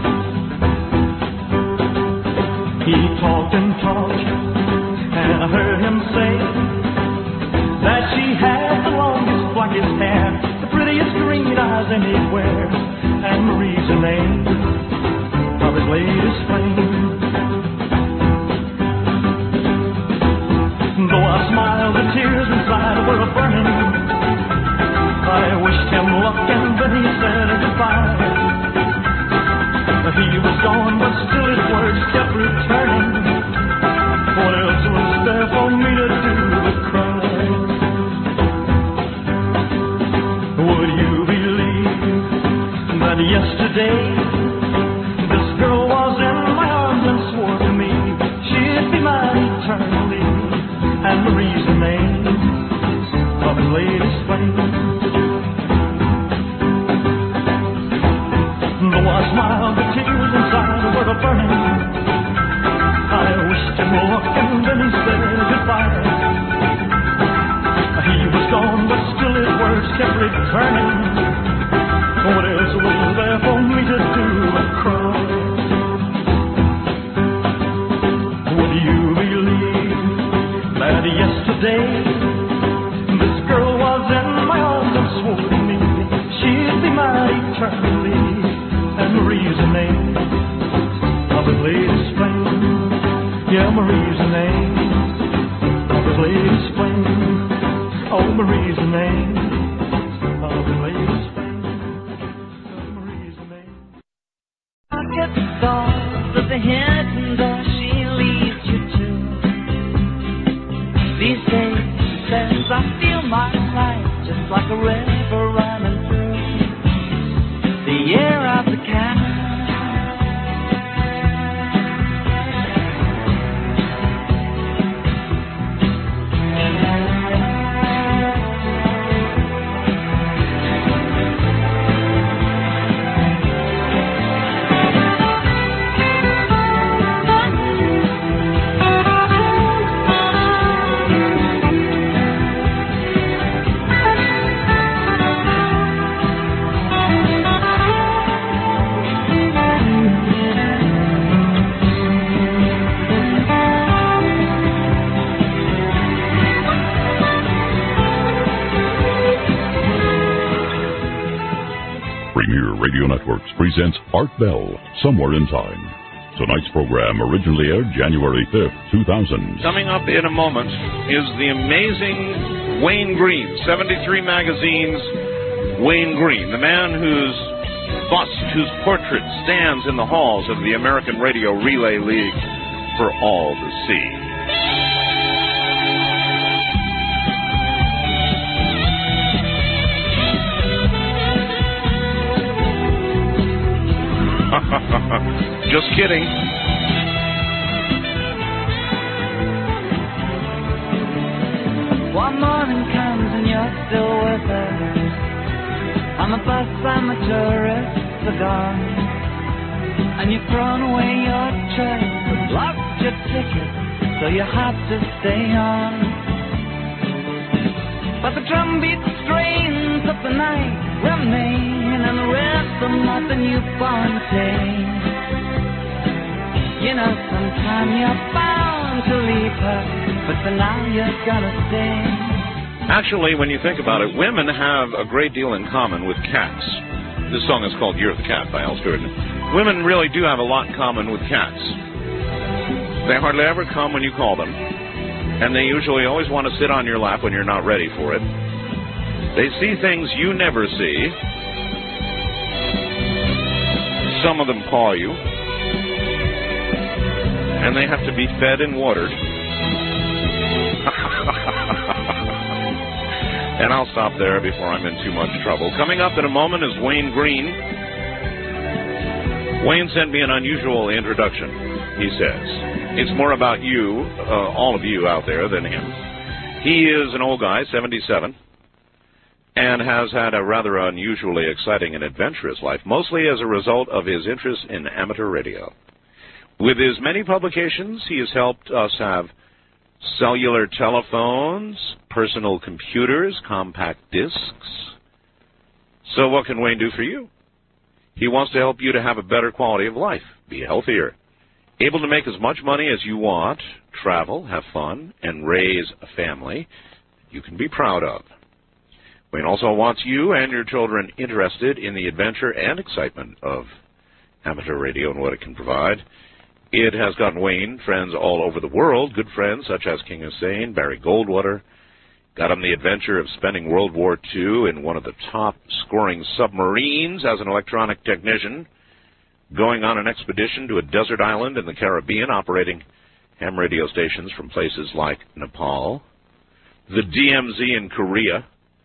He talked and talked, and I heard him say that she had the longest, blackest hair, the prettiest green eyes anywhere, and Marie's the name of his latest flame. Though I smiled, the tears inside were burning. I wished him luck and then he said goodbye. He was gone, but still his words kept returning. What else was there for me to do but cry? Would you believe that yesterday this girl was in my arms and swore to me she'd be mine eternally? And Marie's the name of his latest flame. Though I smiled, the tears inside were burning. I wished him luck and then he said goodbye. He was gone, but still his words kept returning. What else was there for me to do but cry? Would you believe that yesterday this girl was in my arms and swore to me she'd be mine eternally? And Marie's the name of his latest flame. Yeah, Marie's the name of his latest flame. Oh, Marie's the name of his latest flame. Oh, Marie's the name. I get the thought that the hidden door she leads you to. These days, she says, I feel my life just like a river running through the air of the cat. Networks presents Art Bell, Somewhere in Time. Tonight's program originally aired January fifth, two thousand. Coming up in a moment is the amazing Wayne Green, seventy-three Magazine's Wayne Green, the man whose bust, whose portrait stands in the halls of the American Radio Relay League for all to see. Just kidding. One morning comes and you're still with us. On the bus and the tourists are gone, and you've thrown away your tray, locked your ticket, so you have to stay on. But the drumbeat strains of the night remain, and the rhythm of the newborn day. You know, sometime you're bound to leave her, but for now you're gonna stay. Actually, when you think about it, women have a great deal in common with cats. This song is called Year of the Cat by Al Stewart. Women really do have a lot in common with cats. They hardly ever come when you call them, and they usually always want to sit on your lap when you're not ready for it. They see things you never see. Some of them paw you, and they have to be fed and watered. And I'll stop there before I'm in too much trouble. Coming up in a moment is Wayne Green. Wayne sent me an unusual introduction, he says. It's more about you, uh, all of you out there, than him. He is an old guy, seventy-seven, and has had a rather unusually exciting and adventurous life, mostly as a result of his interest in amateur radio. With his many publications, he has helped us have cellular telephones, personal computers, compact discs. So what can Wayne do for you? He wants to help you to have a better quality of life, be healthier, able to make as much money as you want, travel, have fun, and raise a family you can be proud of. Wayne also wants you and your children interested in the adventure and excitement of amateur radio and what it can provide. It has gotten Wayne friends all over the world, good friends such as King Hussein, Barry Goldwater. Got him the adventure of spending World War Two in one of the top-scoring submarines as an electronic technician, going on an expedition to a desert island in the Caribbean, operating ham radio stations from places like Nepal, the D M Z in Korea,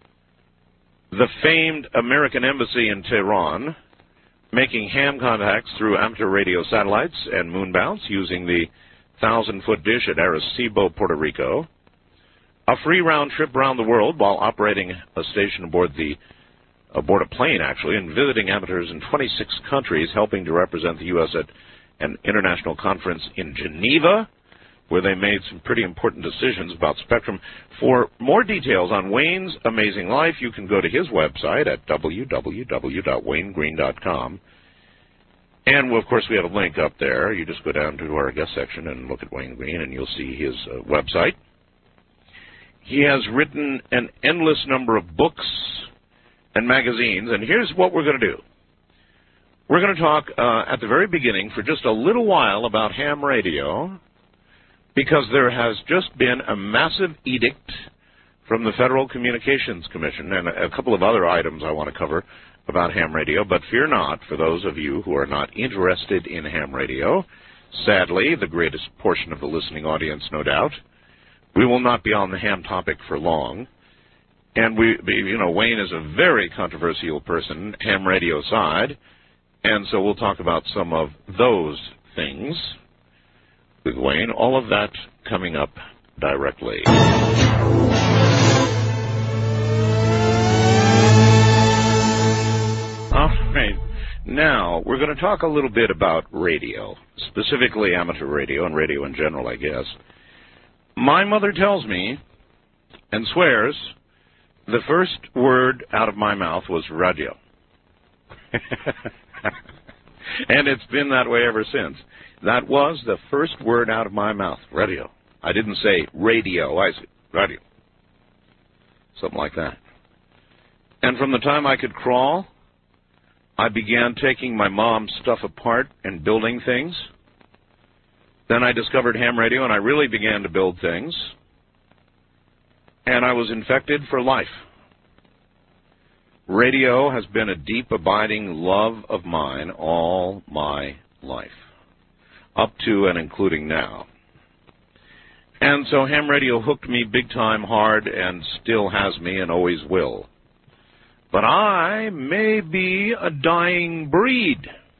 the famed American Embassy in Tehran, making ham contacts through amateur radio satellites and moonbounce using the thousand-foot dish at Arecibo, Puerto Rico, a free round trip around the world while operating a station aboard the aboard a plane, actually, and visiting amateurs in twenty-six countries, helping to represent the U S at an international conference in Geneva, where they made some pretty important decisions about spectrum. For more details on Wayne's amazing life, you can go to his website at w w w dot wayne green dot com. And, well, of course, we have a link up there. You just go down to our guest section and look at Wayne Green, and you'll see his uh, website. He has written an endless number of books and magazines, and here's what we're going to do. We're going to talk uh, at the very beginning for just a little while about ham radio, because there has just been a massive edict from the Federal Communications Commission and a couple of other items I want to cover about ham radio. But fear not, for those of you who are not interested in ham radio, sadly, the greatest portion of the listening audience, no doubt, we will not be on the ham topic for long. And we, you know, Wayne is a very controversial person, ham radio side, and so we'll talk about some of those things with Wayne. All of that coming up directly. All right. Now, we're going to talk a little bit about radio, specifically amateur radio and radio in general, I guess. My mother tells me and swears the first word out of my mouth was radio. And it's been that way ever since. That was the first word out of my mouth, radio. I didn't say radio, I said radio. Something like that. And from the time I could crawl, I began taking my mom's stuff apart and building things. Then I discovered ham radio, and I really began to build things. And I was infected for life. Radio has been a deep, abiding love of mine all my life, up to and including now. And so ham radio hooked me big time hard and still has me and always will. But I may be a dying breed.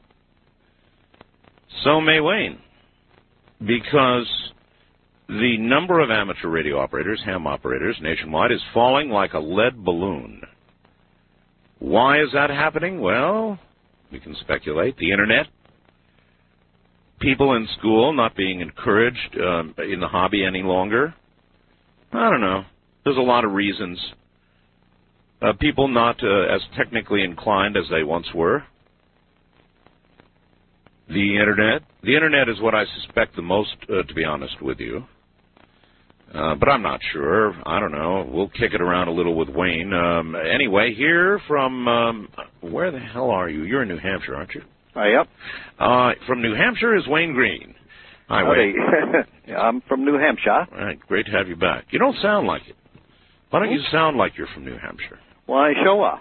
So may Wayne. Because the number of amateur radio operators, ham operators, nationwide is falling like a lead balloon. Why is that happening? Well, we can speculate. The Internet. People in school not being encouraged um, in the hobby any longer. I don't know. There's a lot of reasons. Uh, people not uh, as technically inclined as they once were. The Internet. The Internet is what I suspect the most, uh, to be honest with you. Uh, but I'm not sure. I don't know. We'll kick it around a little with Wayne. Um, anyway, here from, um, where the hell are you? You're in New Hampshire, aren't you? Uh, yep. Uh, from New Hampshire is Wayne Green. Hi, Wayne. I'm from New Hampshire. All right, great to have you back. You don't sound like it. Why don't you sound like you're from New Hampshire? Why, sure.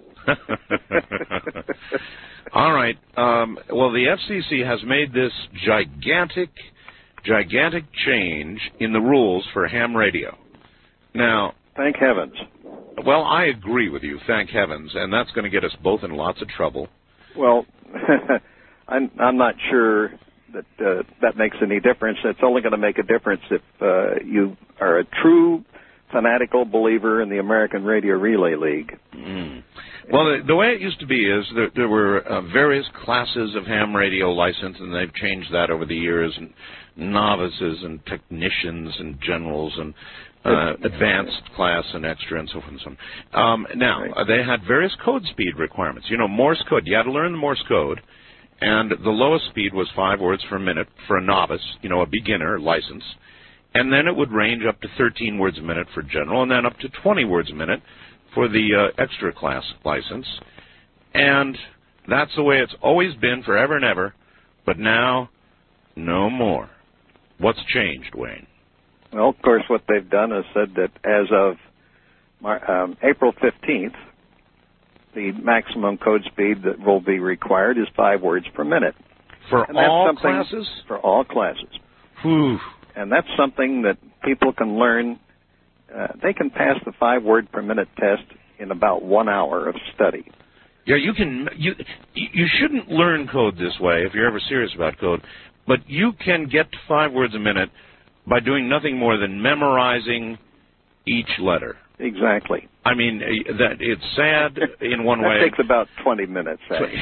All right. Um, well, the F C C has made this gigantic, gigantic change in the rules for ham radio. Now, thank heavens. Well, I agree with you, thank heavens, and that's going to get us both in lots of trouble. Well, I'm, I'm not sure that uh, that makes any difference. It's only going to make a difference if uh, you are a true fanatical believer in the American Radio Relay League. Mm. Well, the, the way it used to be is that there were uh, various classes of ham radio license, and they've changed that over the years, and novices and technicians and generals and uh, advanced class and extra and so forth and so on. Um, now, right. uh, they had various code speed requirements. You know, Morse code. You had to learn the Morse code, and the lowest speed was five words per minute for a novice, you know, a beginner license. And then it would range up to thirteen words a minute for general, and then up to twenty words a minute for the uh, extra class license. And that's the way it's always been forever and ever, but now, no more. What's changed, Wayne? Well, of course, what they've done is said that as of um, April fifteenth, the maximum code speed that will be required is five words per minute. For and all that's classes? For all classes. Whew. And that's something that people can learn. Uh, they can pass the five-word per minute test in about one hour of study. Yeah, you can. You you shouldn't learn code this way if you're ever serious about code, but you can get to five words a minute by doing nothing more than memorizing each letter. Exactly. I mean, that it's sad in one that way. That takes about twenty minutes.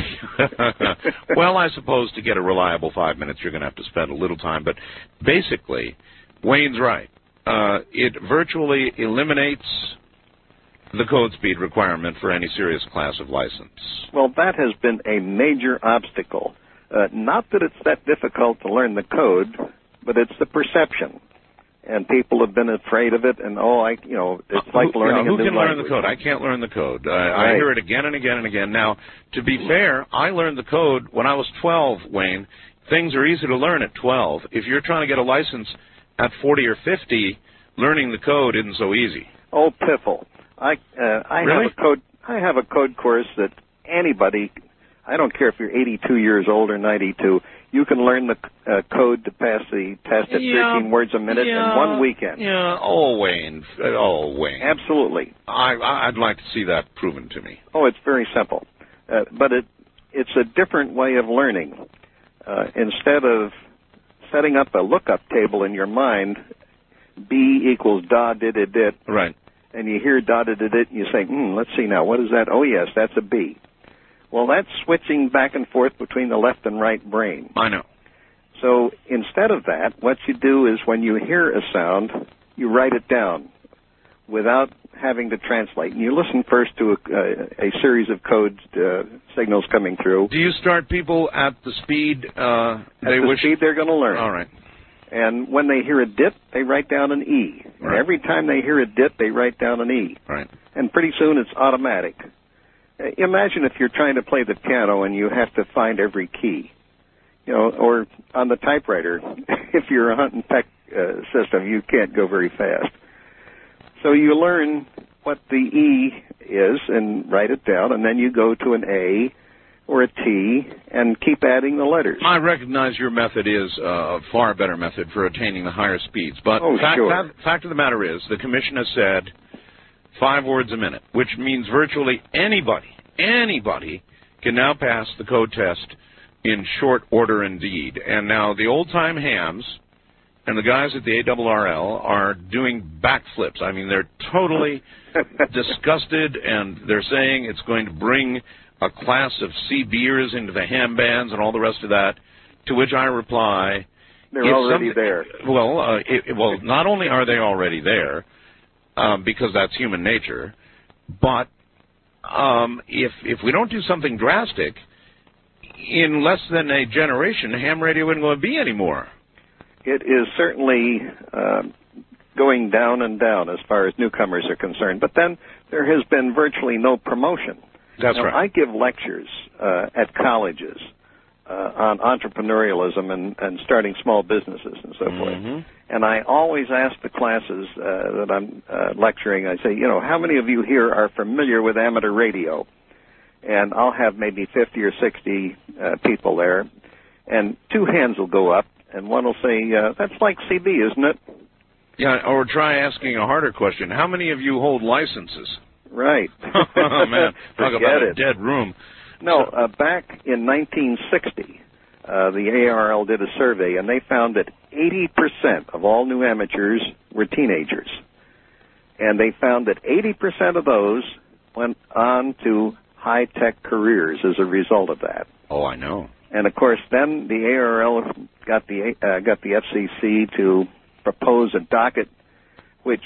Well, I suppose to get a reliable five minutes, you're going to have to spend a little time. But basically, Wayne's right. Uh, it virtually eliminates the code speed requirement for any serious class of license. Well, that has been a major obstacle. Uh, not that it's that difficult to learn the code, but it's the perception. And people have been afraid of it, and oh, I, you know, it's like who, learning yeah, who a new can learn language. the code? I can't learn the code. Uh, right. I hear it again and again and again. Now, to be fair, I learned the code when I was twelve, Wayne. Things are easy to learn at twelve. If you're trying to get a license at forty or fifty, learning the code isn't so easy. Oh, piffle! I uh, I really? have a code. I have a code course that anybody. I don't care if you're eighty-two years old or ninety-two. You can learn the uh, code to pass the test at yeah, thirteen words a minute yeah, in one weekend. Yeah. Oh, Wayne. Oh, Wayne. Absolutely. I, I'd like to see that proven to me. Oh, it's very simple, uh, but it it's a different way of learning. Uh, instead of setting up a lookup table in your mind, B equals da did it dit. Right. And you hear da did it dit, and you say, hmm, let's see now, what is that? Oh, yes, that's a B. Well, that's switching back and forth between the left and right brain. I know. So instead of that, what you do is when you hear a sound, you write it down without having to translate. And you listen first to a, a, a series of code uh, signals coming through. Do you start people at the speed uh, they at the wish? speed they're going to learn. All right. And when they hear a dit, they write down an E. Right. And every time they hear a dit, they write down an E. Right. And pretty soon it's automatic. imagine if you're trying to play the piano and you have to find every key, you know, or on the typewriter, if you're a Hunt and Peck uh, system, you can't go very fast. So you learn what the E is and write it down, and then you go to an A or a T and keep adding the letters. I recognize your method is a far better method for attaining the higher speeds, but oh, fact, sure. fact, fact of the matter is the commission has said five words a minute, which means virtually anybody, anybody can now pass the code test in short order indeed. And now the old-time hams and the guys at the A R R L are doing backflips. I mean, they're totally disgusted, and they're saying it's going to bring a class of C-beers into the ham bands and all the rest of that, to which I reply... They're already there. Well, uh, it, well, not only are they already there, um, because that's human nature, but um, if if we don't do something drastic, in less than a generation, ham radio isn't going to be anymore. It is certainly uh, going down and down as far as newcomers are concerned, but then there has been virtually no promotion. That's now, right. I give lectures uh, at colleges uh, on entrepreneurialism and, and starting small businesses and so mm-hmm. forth. And I always ask the classes uh, that I'm uh, lecturing, I say, you know, how many of you here are familiar with amateur radio? And I'll have maybe fifty or sixty uh, people there, and two hands will go up, and one will say, uh, that's like C B, isn't it? Yeah, or try asking a harder question. How many of you hold licenses? Right. Oh, man. Talk Forget about it. a dead room. No, uh, back in nineteen sixty, uh, the A R R L did a survey, and they found that eighty percent of all new amateurs were teenagers. And they found that eighty percent of those went on to high-tech careers as a result of that. Oh, I know. And, of course, then the A R R L got the, uh, got the F C C to propose a docket which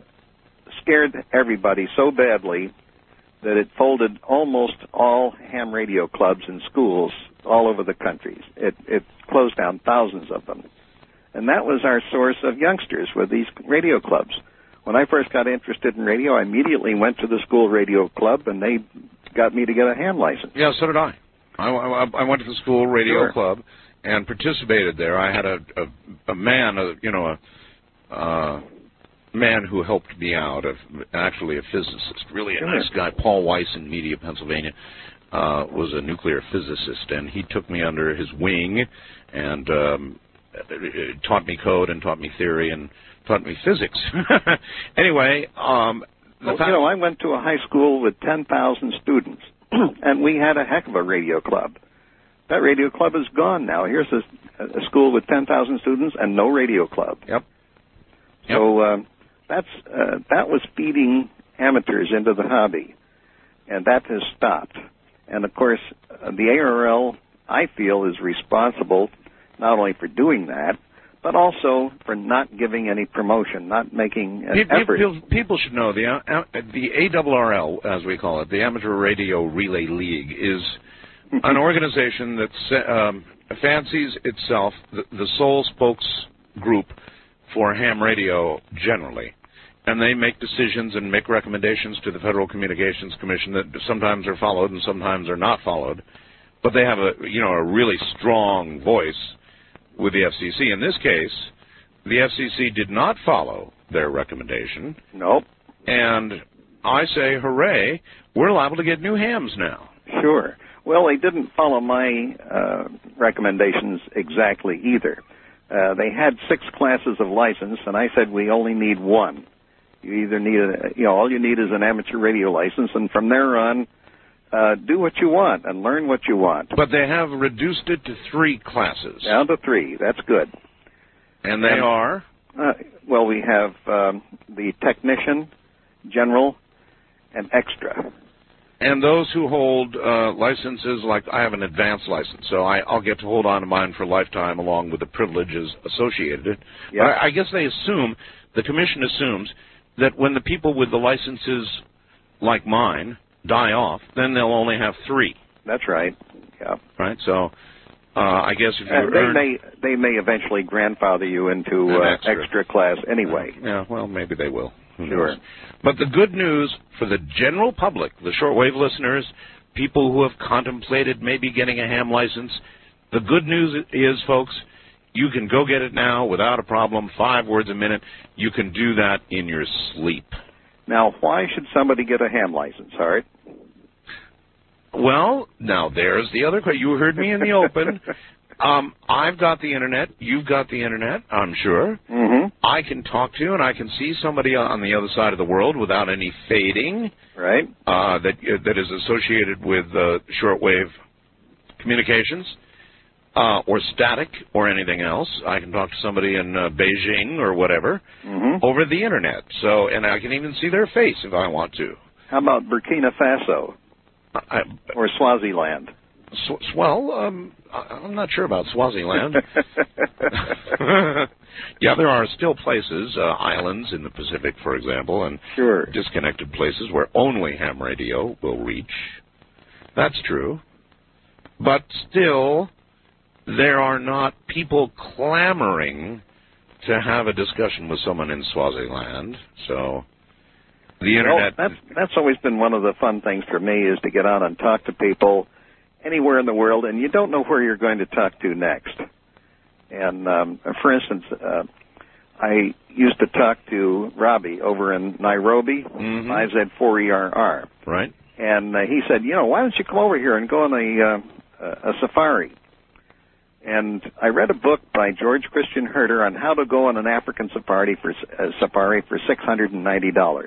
scared everybody so badly that it folded almost all ham radio clubs and schools all over the country. It, it closed down thousands of them. And that was our source of youngsters with these radio clubs. When I first got interested in radio, I immediately went to the school radio club, and they got me to get a ham license. Yeah, so did I. I, I, I went to the school radio Sure. club and participated there. I had a, a, a man, a, you know, a... Uh, man who helped me out, of actually a physicist, really a Sure. nice guy, Paul Weiss in Media, Pennsylvania, uh, was a nuclear physicist, and he took me under his wing and um, taught me code and taught me theory and taught me physics. Anyway, um, the well, fact- you know, I went to a high school with ten thousand students, and we had a heck of a radio club. That radio club is gone now. Here's a, a school with ten thousand students and no radio club. Yep. So uh, that's uh, that was feeding amateurs into the hobby, and that has stopped. And, of course, uh, the A R R L, I feel, is responsible not only for doing that, but also for not giving any promotion, not making an people, effort. People, people should know the uh, the A R R L, as we call it, the Amateur Radio Relay League, is an organization that um, fancies itself the, the sole spokes group for ham radio generally. And they make decisions and make recommendations to the Federal Communications Commission that sometimes are followed and sometimes are not followed. But they have a, you know, a really strong voice with the F C C. In this case, the F C C did not follow their recommendation. Nope. And I say, hooray, we're liable to get new hams now. Sure. Well, they didn't follow my uh, recommendations exactly either. Uh, they had six classes of license, and I said we only need one. You either need a, you know, all you need is an amateur radio license, and from there on, uh, do what you want and learn what you want. But they have reduced it to three classes. Down to three. That's good. And they and, are? Uh, well, we have um, the technician, general, and extra. And those who hold uh, licenses, like I have an advanced license, so I, I'll get to hold on to mine for a lifetime along with the privileges associated. Yep. But I, I guess they assume, the commission assumes, that when the people with the licenses like mine die off, then they'll only have three. That's right. Yeah. Right? So uh, I guess if you uh, they earn... may they may eventually grandfather you into An uh, extra. extra class anyway. Uh, yeah, well, maybe they will. Who Sure. knows? But the good news for the general public, the shortwave listeners, people who have contemplated maybe getting a ham license, the good news is, folks, you can go get it now without a problem, five words a minute. You can do that in your sleep. Now, why should somebody get a ham license, Art? Well, now there's the other question. You heard me in the open. Um, I've got the Internet. You've got the Internet, I'm sure. Mm-hmm. I can talk to you, and I can see somebody on the other side of the world without any fading. Right. Uh, that that is associated with uh, shortwave communications, uh, or static, or anything else. I can talk to somebody in uh, Beijing or whatever Mm-hmm. over the Internet. So, and I can even see their face if I want to. How about Burkina Faso I, or Swaziland? Sw- well, um, I- I'm not sure about Swaziland. Yeah, there are still places, uh, islands in the Pacific, for example, and Sure. disconnected places where only ham radio will reach. That's true. But still, there are not people clamoring to have a discussion with someone in Swaziland. So the Internet... Well, that's, that's always been one of the fun things for me, is to get out and talk to people anywhere in the world, and you don't know where you're going to talk to next. And, um, for instance, uh, I used to talk to Robbie over in Nairobi, Mhm. I Z four E R R. Right. And uh, he said, you know, why don't you come over here and go on a, uh, a safari? And I read a book by George Christian Herter on how to go on an African safari for uh, safari for six hundred ninety dollars.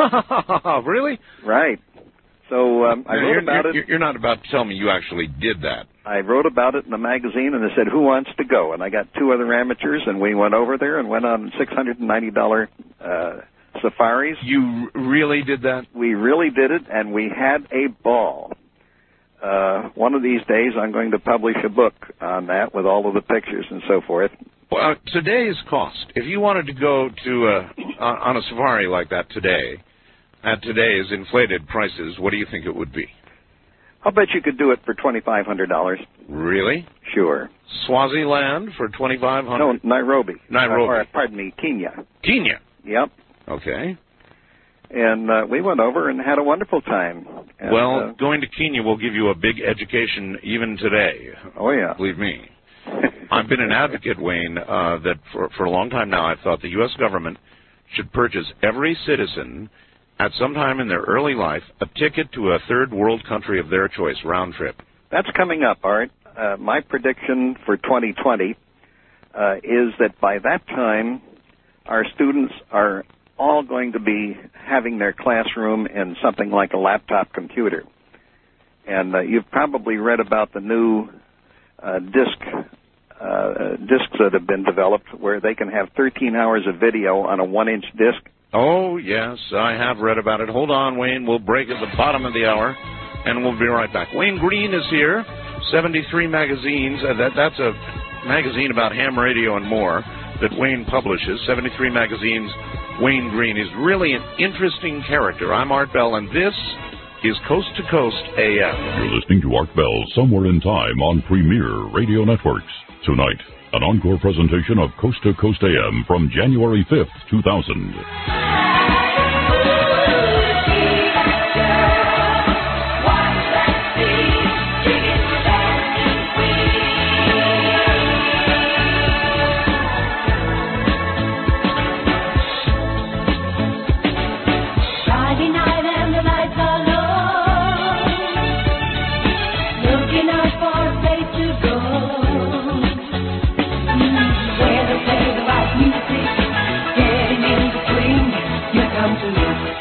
Really? Right. So um, I Now, wrote you're, about you're, it. You're not about to tell me you actually did that. I wrote about it in a magazine, and they said, who wants to go? And I got two other amateurs, and we went over there and went on six hundred ninety dollars uh, safaris. You r- really did that? We really did it, and we had a ball. Uh, one of these days, I'm going to publish a book on that with all of the pictures and so forth. Well, uh, today's cost, if you wanted to go to uh, on on a safari like that today, at today's inflated prices, what do you think it would be? I'll bet you could do it for twenty-five hundred dollars. Really? Sure. Swaziland for twenty-five hundred dollars? No, Nairobi. Nairobi. Or, or, pardon me, Kenya. Kenya? Yep. Okay. And uh, we went over and had a wonderful time. And, well, uh, going to Kenya will give you a big education even today. Oh, yeah. Believe me. I've been an advocate, Wayne, uh, that for, for a long time now I've thought the U S government should purchase every citizen at some time in their early life a ticket to a third world country of their choice, round trip. That's coming up, Art. Uh, my prediction for twenty twenty uh, is that by that time our students are all going to be having their classroom in something like a laptop computer. And uh, you've probably read about the new uh, disc uh, discs that have been developed where they can have thirteen hours of video on a one-inch disc. Oh, yes, I have read about it. Hold on, Wayne. We'll break at the bottom of the hour, and we'll be right back. Wayne Green is here, seventy-three magazines. Uh, that, that's a magazine about ham radio and more that Wayne publishes, seventy-three magazines. Wayne Green is really an interesting character. I'm Art Bell, and this is Coast to Coast A M. You're listening to Art Bell Somewhere in Time on Premier Radio Networks. Tonight, an encore presentation of Coast to Coast A M from January fifth, two thousand. Come to me.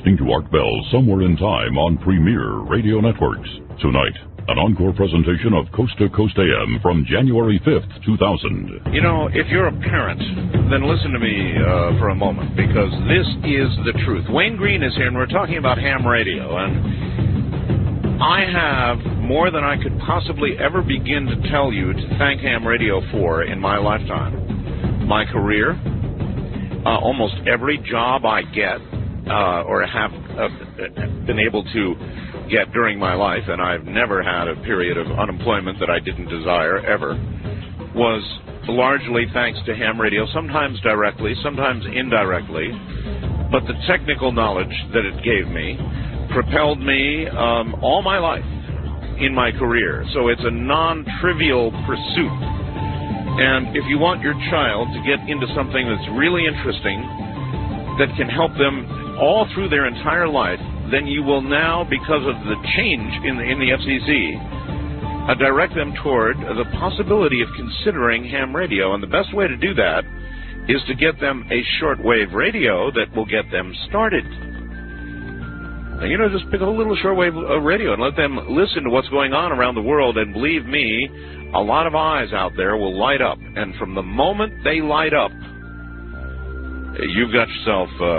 listening to Art Bell Somewhere in Time on Premier Radio Networks. Tonight, an encore presentation of Coast to Coast A M from January fifth, two thousand. You know, if you're a parent, then listen to me uh, for a moment, because this is the truth. Wayne Green is here, and we're talking about ham radio, and I have more than I could possibly ever begin to tell you to thank ham radio for in my lifetime. My career, uh, almost every job I get, Uh, or have uh, been able to get during my life, and I've never had a period of unemployment that I didn't desire, ever, was largely thanks to ham radio, sometimes directly, sometimes indirectly, but the technical knowledge that it gave me propelled me um, all my life in my career. So it's a non-trivial pursuit. And if you want your child to get into something that's really interesting, that can help them all through their entire life, then you will now, because of the change in the, in the F C C, uh, direct them toward the possibility of considering ham radio. And the best way to do that is to get them a shortwave radio that will get them started. Now, you know, just pick up a little shortwave uh, radio and let them listen to what's going on around the world. And believe me, a lot of eyes out there will light up. And from the moment they light up, you've got yourself uh,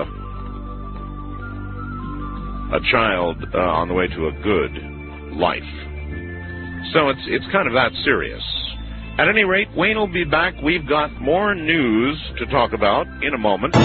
a child uh, on the way to a good life. So it's it's kind of that serious. At any rate, Wayne will be back. We've got more news to talk about in a moment.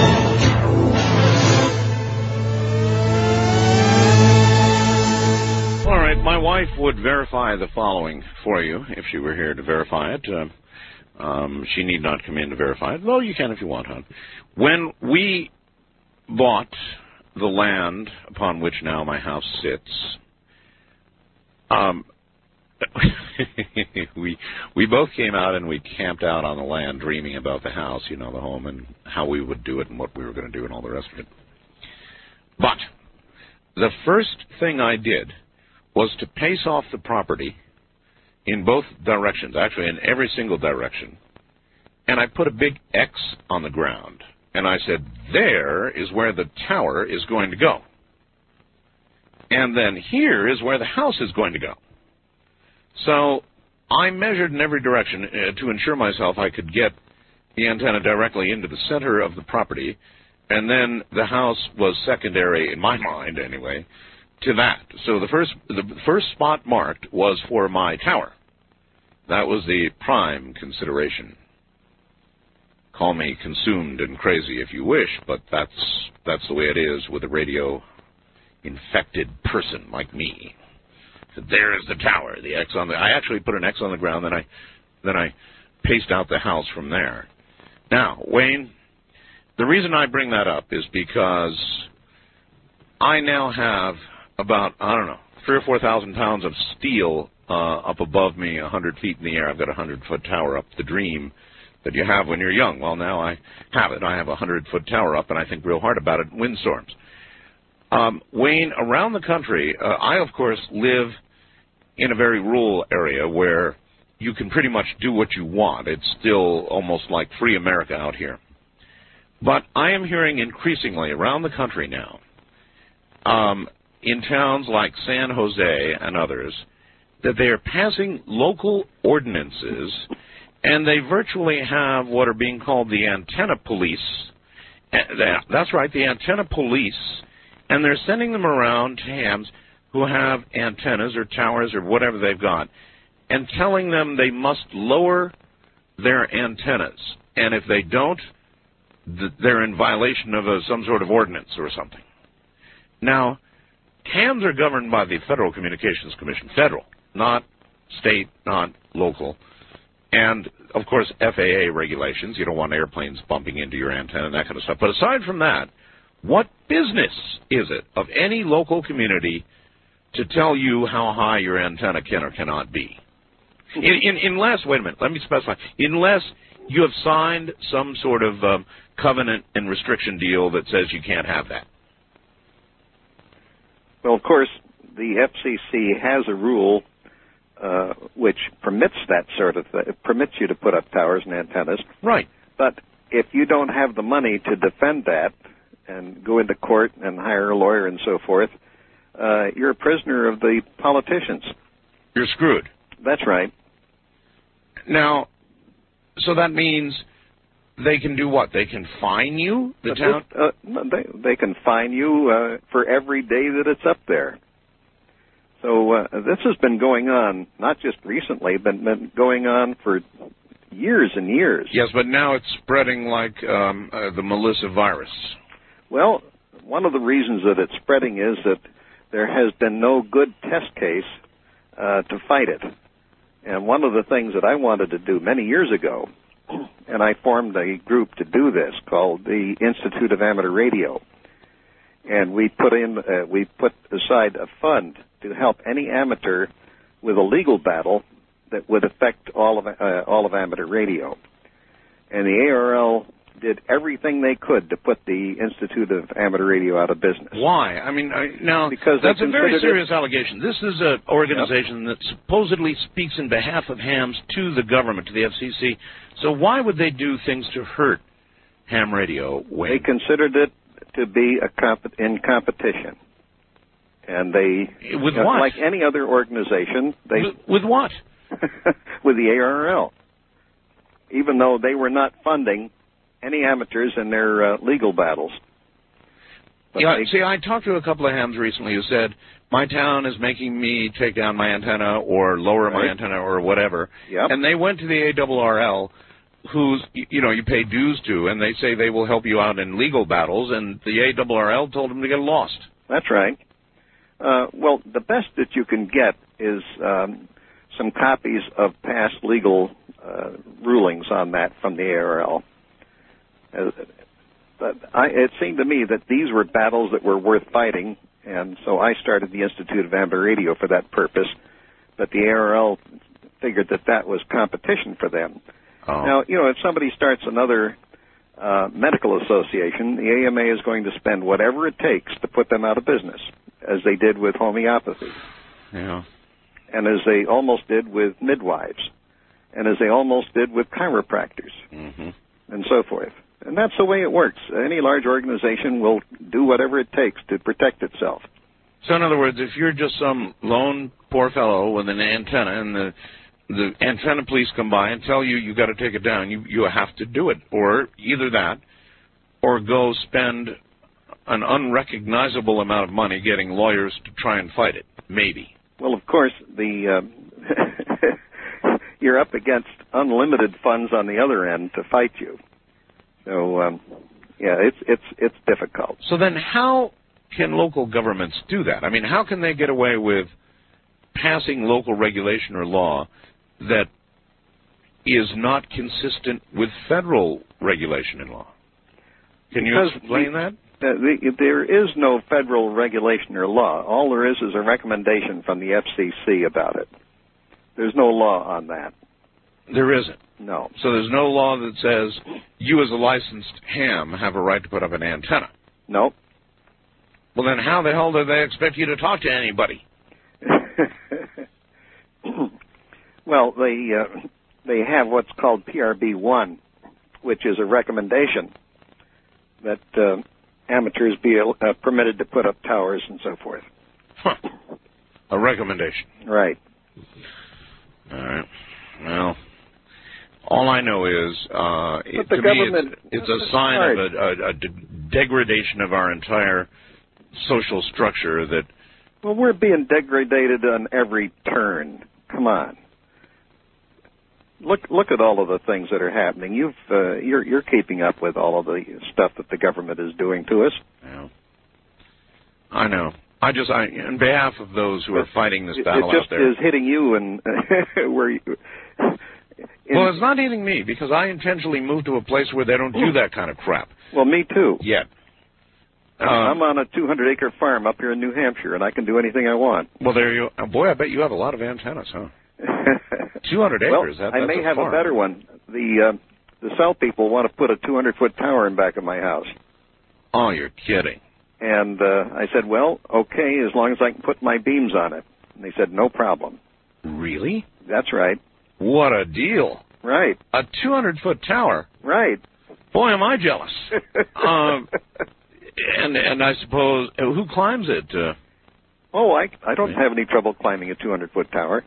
All right, my wife would verify the following for you if she were here to verify it. Uh, um, she need not come in to verify it. Well, you can if you want, hon. When we bought the land upon which now my house sits, um, we we both came out and we camped out on the land dreaming about the house, you know, the home, and how we would do it and what we were going to do and all the rest of it. But the first thing I did was to pace off the property in both directions, actually in every single direction, and I put a big X on the ground. And I said, there is where the tower is going to go. And then here is where the house is going to go. So I measured in every direction uh, to ensure myself I could get the antenna directly into the center of the property. And then the house was secondary, in my mind anyway, to that. So the first, the first spot marked was for my tower. That was the prime consideration. Call me consumed and crazy if you wish, but that's that's the way it is with a radio-infected person like me. So there's the tower, the X on the. I actually put an X on the ground, then I then I paced out the house from there. Now, Wayne, the reason I bring that up is because I now have about I don't know three or four thousand pounds of steel uh, up above me, a hundred feet in the air. I've got a hundred-foot tower up. The dream that you have when you're young. Well, now I have it. I have a hundred-foot tower up, and I think real hard about it in windstorms. Um, Wayne, around the country, uh, I, of course, live in a very rural area where you can pretty much do what you want. It's still almost like free America out here. But I am hearing increasingly around the country now, um, in towns like San Jose and others, that they are passing local ordinances, and they virtually have what are being called the antenna police. That's right, the antenna police. And they're sending them around to hams who have antennas or towers or whatever they've got, and telling them they must lower their antennas. And if they don't, they're in violation of a, some sort of ordinance or something. Now, hams are governed by the Federal Communications Commission. Federal, not state, not local. And, of course, F A A regulations. You don't want airplanes bumping into your antenna and that kind of stuff. But aside from that, what business is it of any local community to tell you how high your antenna can or cannot be? In, in, unless, wait a minute, let me specify, unless you have signed some sort of um, covenant and restriction deal that says you can't have that. Well, of course, the F C C has a rule uh, which permits that sort of thing, permits you to put up towers and antennas. Right. But if you don't have the money to defend that, and go into court and hire a lawyer and so forth, uh, you're a prisoner of the politicians. You're screwed. That's right. Now, so that means they can do what? They can fine you, the town? Uh, they, they can fine you uh, for every day that it's up there. So uh, this has been going on, not just recently, but been going on for years and years. Yes, but now it's spreading like um, uh, the Melissa virus. Well, one of the reasons that it's spreading is that there has been no good test case uh, to fight it. And one of the things that I wanted to do many years ago, and I formed a group to do this called the Institute of Amateur Radio. And we put in, uh, we put aside a fund to help any amateur with a legal battle that would affect all of uh, all of amateur radio. And the A R L did everything they could to put the Institute of Amateur Radio out of business. Why? I mean, I, now, because that's a very serious it, allegation. This is an organization yep. that supposedly speaks in behalf of hams to the government, to the F C C. So why would they do things to hurt ham radio? Wayne? They considered it to be a comp- in competition. And they, with uh, what? like any other organization, they with, with what? with the A R L. Even though they were not funding any amateurs in their uh, legal battles. But yeah, they, see, I talked to a couple of hams recently who said, my town is making me take down my antenna or lower right. my antenna or whatever. Yep. And they went to the A R R L, who's, you know, you pay dues to, and they say they will help you out in legal battles, and the A R R L told them to get lost. That's right. Uh, well, the best that you can get is um, some copies of past legal uh, rulings on that from the A R L. Uh, but I, it seemed to me that these were battles that were worth fighting, and so I started the Institute of Amateur Radio for that purpose. But the A R L figured that that was competition for them. Oh. Now, you know, if somebody starts another uh, medical association, the A M A is going to spend whatever it takes to put them out of business, as they did with homeopathy. Yeah. And as they almost did with midwives, and as they almost did with chiropractors, mm-hmm. and so forth. And that's the way it works. Any large organization will do whatever it takes to protect itself. So in other words, if you're just some lone poor fellow with an antenna and the the antenna police come by and tell you you got to take it down, you you have to do it, or either that, or go spend an unrecognizable amount of money getting lawyers to try and fight it. Maybe. Well, of course, the uh, you're up against unlimited funds on the other end to fight you. So um, yeah, it's it's it's difficult. So then, how can local governments do that? I mean, how can they get away with passing local regulation or law that is not consistent with federal regulation and law? Can you Because explain the, that? Uh, the, there is no federal regulation or law. All there is is a recommendation from the F C C about it. There's no law on that. There isn't. No. So there's no law that says you as a licensed ham have a right to put up an antenna. No. Well, then how the hell do they expect you to talk to anybody? Well, they uh, they have what's called P R B one, which is a recommendation that uh, amateurs be uh, permitted to put up towers and so forth. Huh. A recommendation. Right. All right. Well, all I know is, uh, it, the to government, me, it's, it's a sign hard. of a, a, a de- degradation of our entire social structure that... Well, we're being degraded on every turn. Come on. Look look at all of the things that are happening. You've uh, you're you're keeping up with all of the stuff that the government is doing to us. Yeah. I know. I just, I, on behalf of those who are fighting this it, battle it just out there, is hitting you and where you. In, well, it's not hitting me because I intentionally moved to a place where they don't do that kind of crap. Well, me too. Yet. Um, I'm on a two hundred acre farm up here in New Hampshire, and I can do anything I want. Well, there you. Oh, boy, I bet you have a lot of antennas, huh? two hundred well, acres. That, I that's may a have farm. a better one. The uh, the cell people want to put a two hundred foot tower in back of my house. Oh, you're kidding. And uh, I said, well, okay, as long as I can put my beams on it. And they said, no problem. Really? That's right. What a deal. Right. A two hundred foot tower. Right. Boy, am I jealous. um, And and I suppose, who climbs it? Uh, oh, I, I don't have any trouble climbing a two hundred foot tower.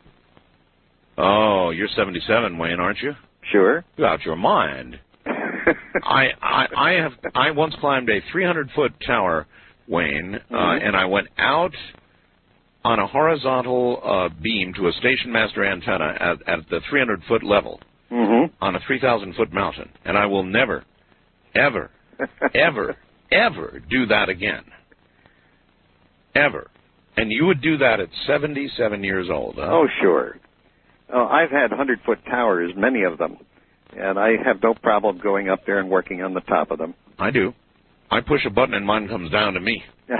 Oh, you're seventy-seven, Wayne, aren't you? Sure. You're out your mind. I, I I have I once climbed a three hundred foot tower, Wayne, mm-hmm. uh, and I went out on a horizontal uh, beam to a station master antenna at, at the three hundred foot level mm-hmm. on a three thousand foot mountain, and I will never, ever, ever, ever do that again. Ever. And you would do that at seventy-seven years old, huh? Oh, sure. Oh, I've had one hundred foot towers, many of them, and I have no problem going up there and working on the top of them. I do. I push a button and mine comes down to me.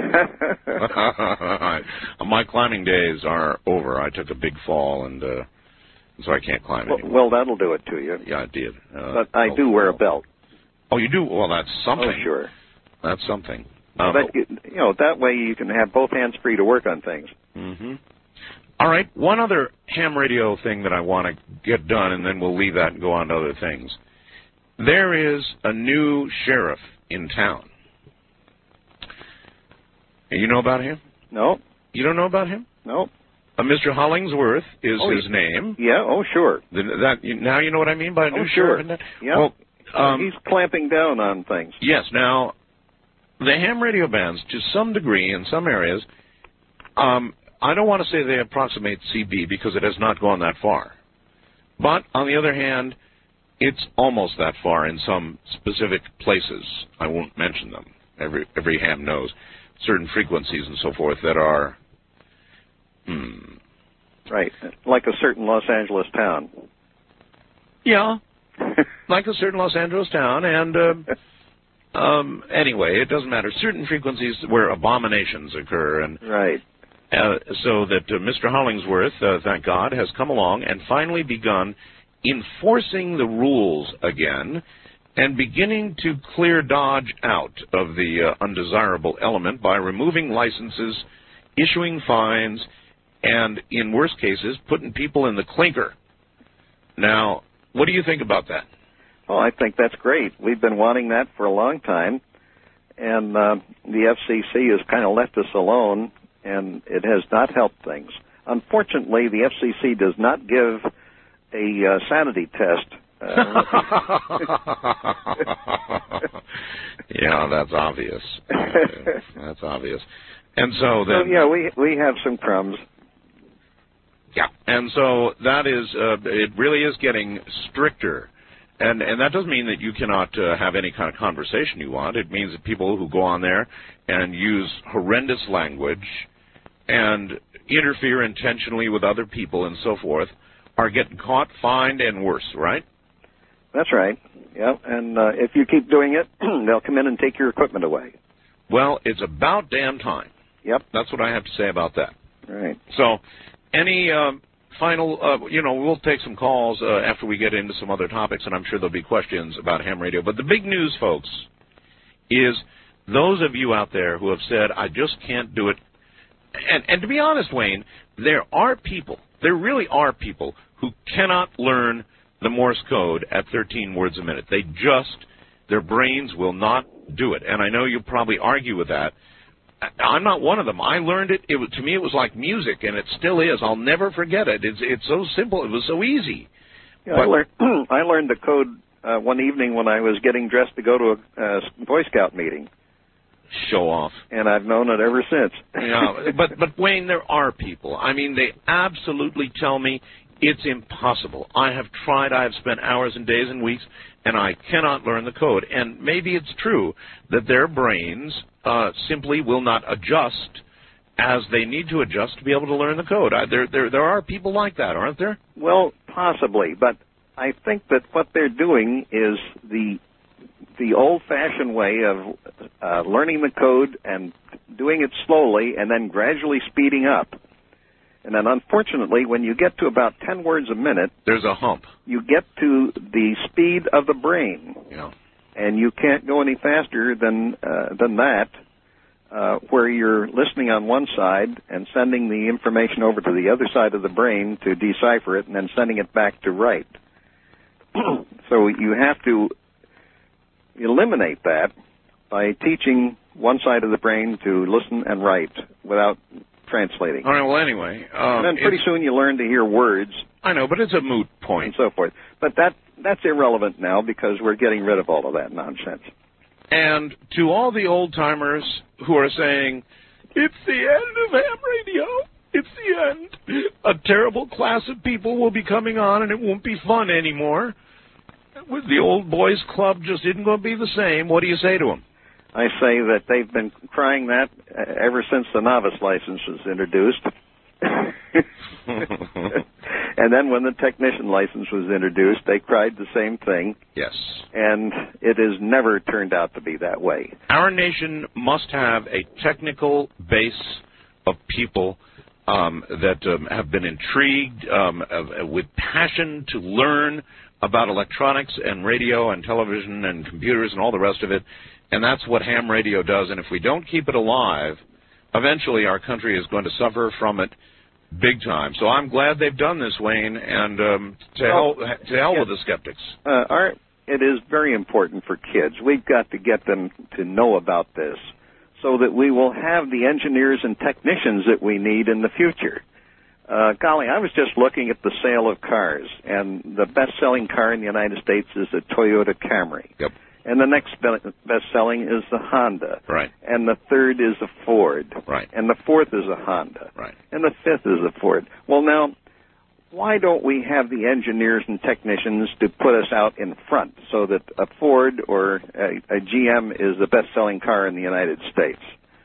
My climbing days are over. I took a big fall, and uh, so I can't climb well, anymore. Well, that'll do it to you. Yeah, I did. Uh, but I do wear a belt. Oh, you do? Well, that's something. Oh, sure. That's something. Well, Um, that, you know, that way you can have both hands free to work on things. Mm-hmm. All right, one other ham radio thing that I want to get done, and then we'll leave that and go on to other things. There is a new sheriff in town. You know about him? No. You don't know about him? No. Uh, Mister Hollingsworth is oh, his name. Yeah, oh, sure. The, that, you, now you know what I mean by a new oh, sure. sheriff? Yeah. Well, um, he's clamping down on things. Yes. Now, the ham radio bands, to some degree in some areas, um, I don't want to say they approximate C B because it has not gone that far. But, on the other hand, it's almost that far in some specific places. I won't mention them. Every every ham knows. Certain frequencies and so forth that are, hmm. Right, like a certain Los Angeles town. Yeah, like a certain Los Angeles town, and uh, um, anyway, it doesn't matter. Certain frequencies where abominations occur, and right. Uh, so that uh, Mister Hollingsworth, uh, thank God, has come along and finally begun enforcing the rules again, and beginning to clear Dodge out of the uh, undesirable element by removing licenses, issuing fines, and, in worst cases, putting people in the clinker. Now, what do you think about that? Oh, I think that's great. We've been wanting that for a long time, and uh, the F C C has kind of left us alone, and it has not helped things. Unfortunately, the F C C does not give a uh, sanity test. Uh, yeah, that's obvious. That's obvious. And so then, so, yeah, we we have some crumbs. Yeah, and so that is, uh, it really is getting stricter. And and that doesn't mean that you cannot uh, have any kind of conversation you want. It means that people who go on there and use horrendous language and interfere intentionally with other people and so forth are getting caught, fined, and worse, right? That's right. Yeah, and uh, if you keep doing it, they'll come in and take your equipment away. Well, it's about damn time. Yep. That's what I have to say about that. Right. So, any um, final, uh, you know, we'll take some calls uh, after we get into some other topics, and I'm sure there'll be questions about ham radio. But the big news, folks, is those of you out there who have said, I just can't do it. And, and to be honest, Wayne, there are people, there really are people who cannot learn the Morse code at thirteen words a minute. They just, their brains will not do it. And I know you'll probably argue with that. I'm not one of them. I learned it. It was, to me, it was like music, and it still is. I'll never forget it. It's it's so simple. It was so easy. Yeah, I learned I learned the code uh, one evening when I was getting dressed to go to a uh, Boy Scout meeting. Show off. And I've known it ever since. Yeah, but but Wayne, there are people. I mean, they absolutely tell me it's impossible. I have tried. I have spent hours and days and weeks, and I cannot learn the code. And maybe it's true that their brains uh, simply will not adjust as they need to adjust to be able to learn the code. I, there, there, there are people like that, aren't there? Well, possibly, but I think that what they're doing is the the old-fashioned way of uh, learning the code and doing it slowly and then gradually speeding up. And then, unfortunately, when you get to about ten words a minute, there's a hump. You get to the speed of the brain, yeah. And you can't go any faster than uh, than that. Uh, where you're listening on one side and sending the information over to the other side of the brain to decipher it, and then sending it back to write. So you have to eliminate that by teaching one side of the brain to listen and write without translating. All right, well, anyway. Um, and then pretty soon you learn to hear words. I know, but it's a moot point. And so forth. But that that's irrelevant now because we're getting rid of all of that nonsense. And to all the old-timers who are saying, it's the end of ham radio, it's the end, a terrible class of people will be coming on and it won't be fun anymore. With the old boys club just isn't going to be the same. What do you say to them? I say that they've been crying that ever since the novice license was introduced. And then when the technician license was introduced, they cried the same thing. Yes. And it has never turned out to be that way. Our nation must have a technical base of people um, that um, have been intrigued um, uh, with passion to learn about electronics and radio and television and computers and all the rest of it. And that's what ham radio does. And if we don't keep it alive, eventually our country is going to suffer from it big time. So I'm glad they've done this, Wayne, and um, to, well, hell, to hell yeah. with the skeptics. Uh, our, it is very important for kids. We've got to get them to know about this so that we will have the engineers and technicians that we need in the future. Uh, golly, I was just looking at the sale of cars, and the best-selling car in the United States is a Toyota Camry. Yep. And the next best-selling is the Honda. Right. And the third is a Ford. Right. And the fourth is a Honda. Right. And the fifth is a Ford. Well, now, why don't we have the engineers and technicians to put us out in front so that a Ford or a, a G M is the best-selling car in the United States?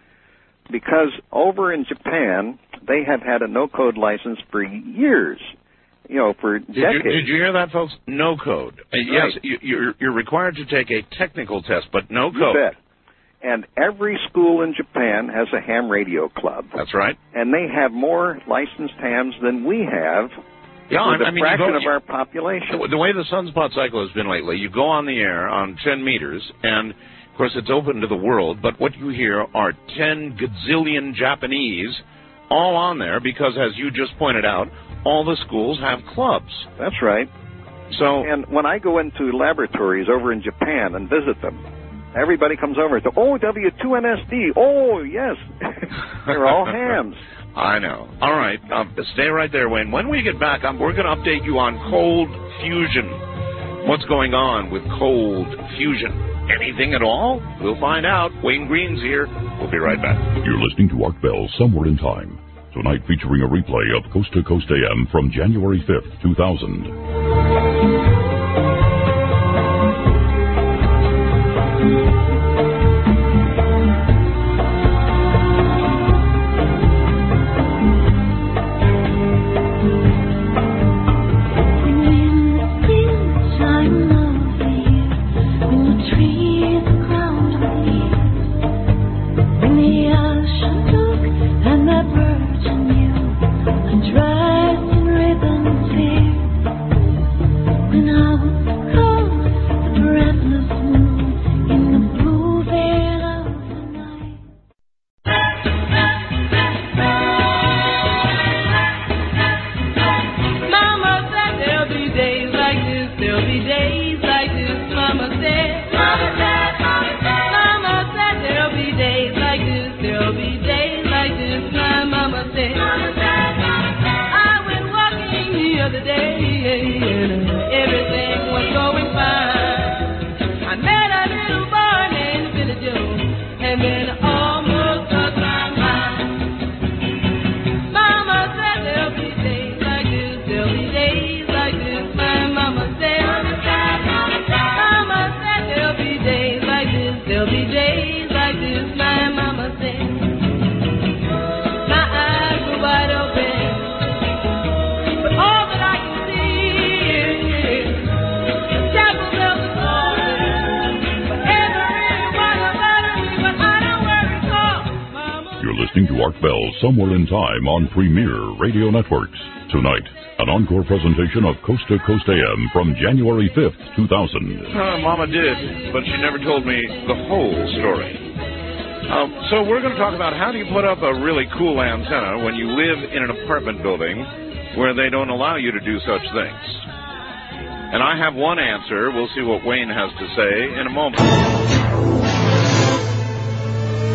Because over in Japan, they have had a no-code license for years. You know, for did decades. You, did you hear that, folks? No code. Uh, Right. Yes, you, you're, you're required to take a technical test, but no You code. bet. And every school in Japan has a ham radio club. That's right. And they have more licensed hams than we have. Yeah, with I a mean, fraction you go, of our population. The, the way the Sunspot cycle has been lately, you go on the air on ten meters, and, of course, it's open to the world, but what you hear are ten gazillion Japanese all on there because, as you just pointed out, all the schools have clubs. That's right. So, and when I go into laboratories over in Japan and visit them, everybody comes over to, oh, W two N S D. Oh, yes. They're all hams. I know. All right. Um, stay right there, Wayne. When we get back, um, we're going to update you on cold fusion. What's going on with cold fusion? Anything at all? We'll find out. Wayne Green's here. We'll be right back. You're listening to Art Bell Somewhere in Time. Tonight featuring a replay of Coast to Coast A M from January fifth, two thousand. To Art Bell Somewhere in Time on Premier Radio Networks. Tonight, an encore presentation of Coast to Coast A M from January fifth, two thousand. Uh, Mama did, but she never told me the whole story. Um, so we're going to talk about how do you put up a really cool antenna when you live in an apartment building where they don't allow you to do such things. And I have one answer. We'll see what Wayne has to say in a moment.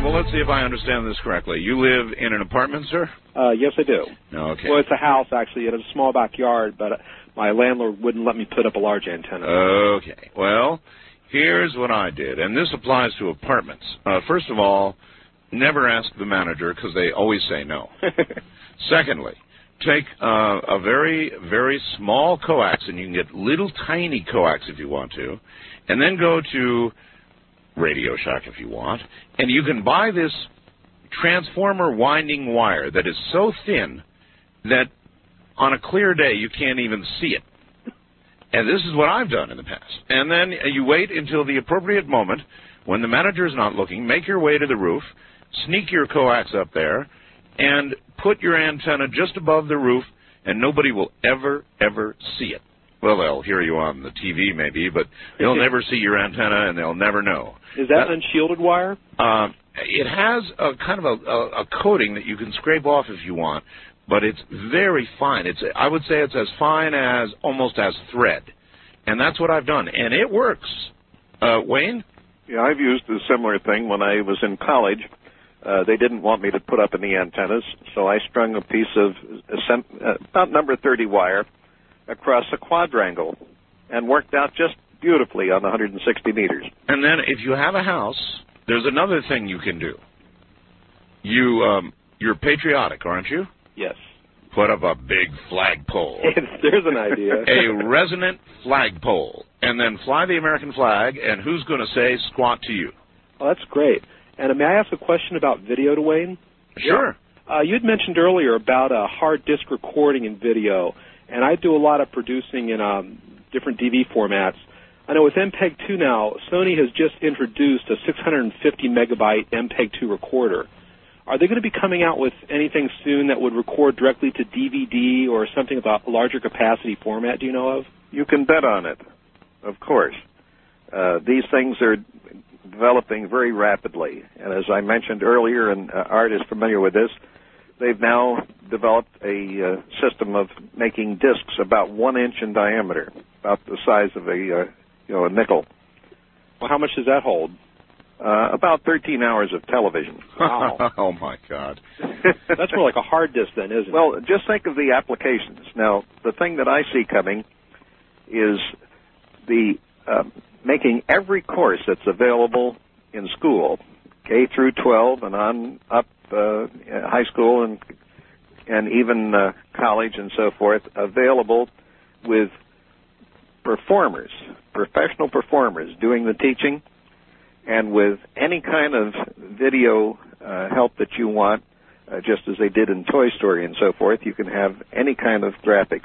right, well, let's see if I understand this correctly. You live in an apartment, sir? Uh, yes, I do. Okay. Well, it's a house, actually. It has a small backyard, but my landlord wouldn't let me put up a large antenna. Okay. Well, here's what I did, and this applies to apartments. Uh, first of all, never ask the manager because they always say no. Secondly, take uh, a very, very small coax, and you can get little tiny coax if you want to, and then go to Radio Shack if you want, and you can buy this transformer winding wire that is so thin that on a clear day you can't even see it. And this is what I've done in the past. And then you wait until the appropriate moment when the manager is not looking, make your way to the roof, sneak your coax up there, and put your antenna just above the roof, and nobody will ever, ever see it. Well, they'll hear you on the T V maybe, but they'll never see your antenna, and they'll never know. Is that, that unshielded wire? Uh, it has a kind of a, a, a coating that you can scrape off if you want, but it's very fine. It's I would say it's as fine as almost as thread, and that's what I've done, and it works. Uh, Wayne? Yeah, I've used a similar thing when I was in college. Uh, they didn't want me to put up any antennas, so I strung a piece of uh, about number thirty wire across a quadrangle and worked out just beautifully on one hundred sixty meters. And then if you have a house, there's another thing you can do. You, um, you're patriotic, aren't you? Yes. Put up a big flagpole. There's an idea. A resonant flagpole. And then fly the American flag, and who's going to say squat to you? Oh, that's great. And may I ask a question about video to Wayne? Sure. Uh, you had mentioned earlier about a hard disk recording in video, and I do a lot of producing in um, different D V formats. I know with M P E G two now, Sony has just introduced a six hundred fifty megabyte M P E G two recorder. Are they going to be coming out with anything soon that would record directly to D V D or something about a larger capacity format, do you know of? You can bet on it, of course. Uh, these things are developing very rapidly, and as I mentioned earlier, and uh, Art is familiar with this, they've now developed a uh, system of making discs about one inch in diameter, about the size of a uh, you know a nickel. Well, how much does that hold? Uh, about thirteen hours of television. Wow. Oh, my God. That's more like a hard disk then, isn't it? Well, just think of the applications. Now, the thing that I see coming is the uh, making every course that's available in school, K through twelve and on up uh, high school and and even uh, college and so forth, available with performers, professional performers doing the teaching, and with any kind of video uh, help that you want, uh, just as they did in Toy Story and so forth. You can have any kind of graphics.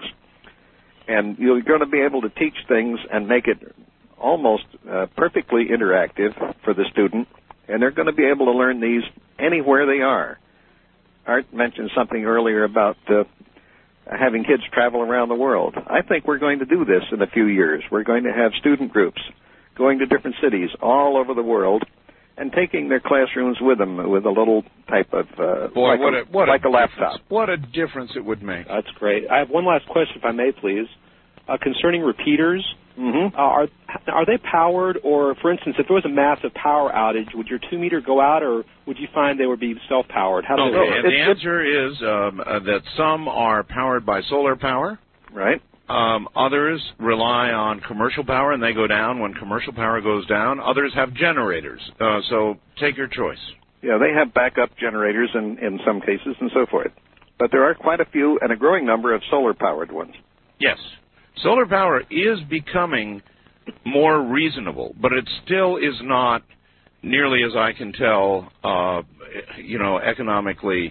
And you're going to be able to teach things and make it almost uh, perfectly interactive for the student, and they're going to be able to learn these anywhere they are. Art mentioned something earlier about uh, having kids travel around the world. I think we're going to do this in a few years. We're going to have student groups going to different cities all over the world and taking their classrooms with them with a little type of uh, Boy, like, what a, a, what like a, a laptop. What a difference it would make. That's great. I have one last question, if I may, please. Uh, concerning repeaters, mm-hmm. uh, are are they powered, or, for instance, if there was a massive power outage, would your two meter go out, or would you find they would be self-powered? How do okay, they work? and the answer is um, uh, that some are powered by solar power. Right. Um, others rely on commercial power, and they go down when commercial power goes down. Others have generators. Uh, so take your choice. Yeah, they have backup generators in, in some cases and so forth. But there are quite a few and a growing number of solar-powered ones. Yes. Solar power is becoming more reasonable, but it still is not nearly as I can tell, uh, you know, economically.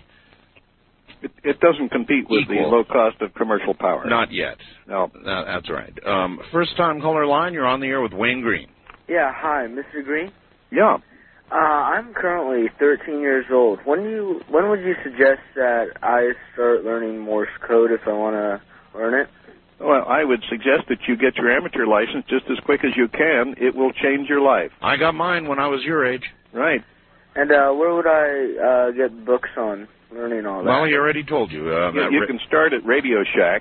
It, it doesn't compete with equal. the low cost of commercial power. Not yet. No. Uh, that's right. Um, first time caller line, you're on the air with Wayne Green. Yeah, hi, Mister Green. Yeah. Uh, I'm currently thirteen years old. When do you, when would you suggest that I start learning Morse code if I want to learn it? Well, I would suggest that you get your amateur license just as quick as you can. It will change your life. I got mine when I was your age. Right. And uh, where would I uh, get books on learning all that? Well, he already told you. Uh, you you ra- can start at Radio Shack,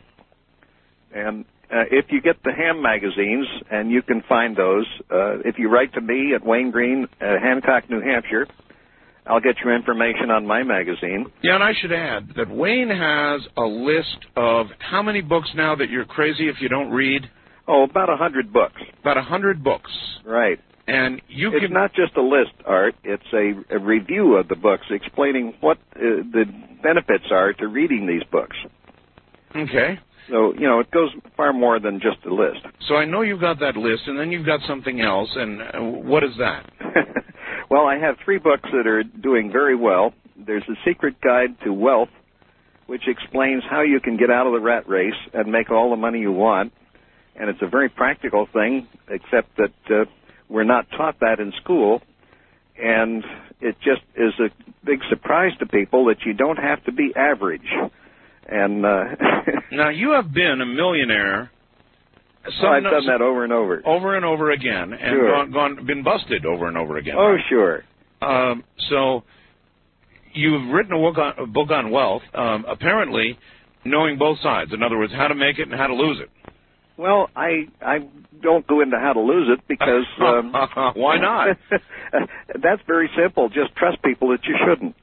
and uh, if you get the Ham magazines, and you can find those, uh, if you write to me at Wayne Green, uh, Hancock, New Hampshire, I'll get your information on my magazine. Yeah, and I should add that Wayne has a list of how many books now that you're crazy if you don't read? Oh, about a hundred books. About a hundred books. Right. And you it's can... not just a list, Art. It's a, a review of the books explaining what uh, the benefits are to reading these books. Okay. So, you know, it goes far more than just a list. So I know you've got that list, and then you've got something else, and uh, what is that? Well, I have three books that are doing very well. There's A Secret Guide to Wealth, which explains how you can get out of the rat race and make all the money you want. And it's a very practical thing, except that uh, we're not taught that in school. And it just is a big surprise to people that you don't have to be average. And uh, now, you have been a millionaire. Some, oh, I've done that over and over. Over and over again, and sure. gone, gone, been busted over and over again. Oh, right? sure. Um, so you've written a book on, a book on wealth, um, apparently knowing both sides. In other words, how to make it and how to lose it. Well, I I don't go into how to lose it because... Um, why not? That's very simple. Just trust people that you shouldn't.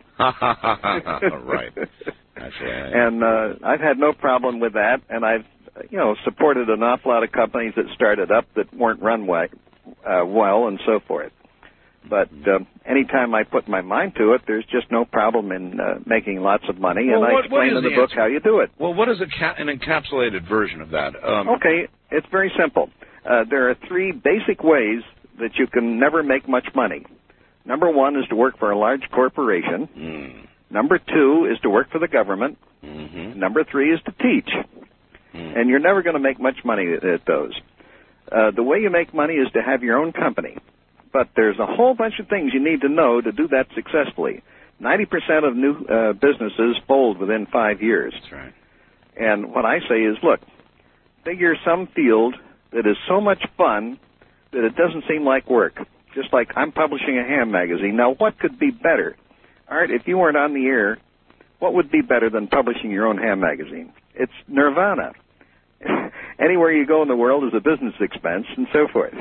Right. That's right. And uh, I've had no problem with that, and I've you know, supported an awful lot of companies that started up that weren't run well, uh, well and so forth. But uh, anytime I put my mind to it, there's just no problem in uh, making lots of money, well, and I what, explain what in the, the book answer? how you do it. Well, what is a ca- an encapsulated version of that? Um, okay, it's very simple. Uh, there are three basic ways that you can never make much money. Number one is to work for a large corporation. Mm. Number two is to work for the government. Mm-hmm. Number three is to teach. Mm. And you're never going to make much money at those. Uh, the way you make money is to have your own company. But there's a whole bunch of things you need to know to do that successfully. ninety percent of new uh, businesses fold within five years. That's right. And what I say is, look, figure some field that is so much fun that it doesn't seem like work. Just like I'm publishing a ham magazine. Now, what could be better? Art, if you weren't on the air, what would be better than publishing your own ham magazine? It's nirvana. Anywhere you go in the world is a business expense and so forth.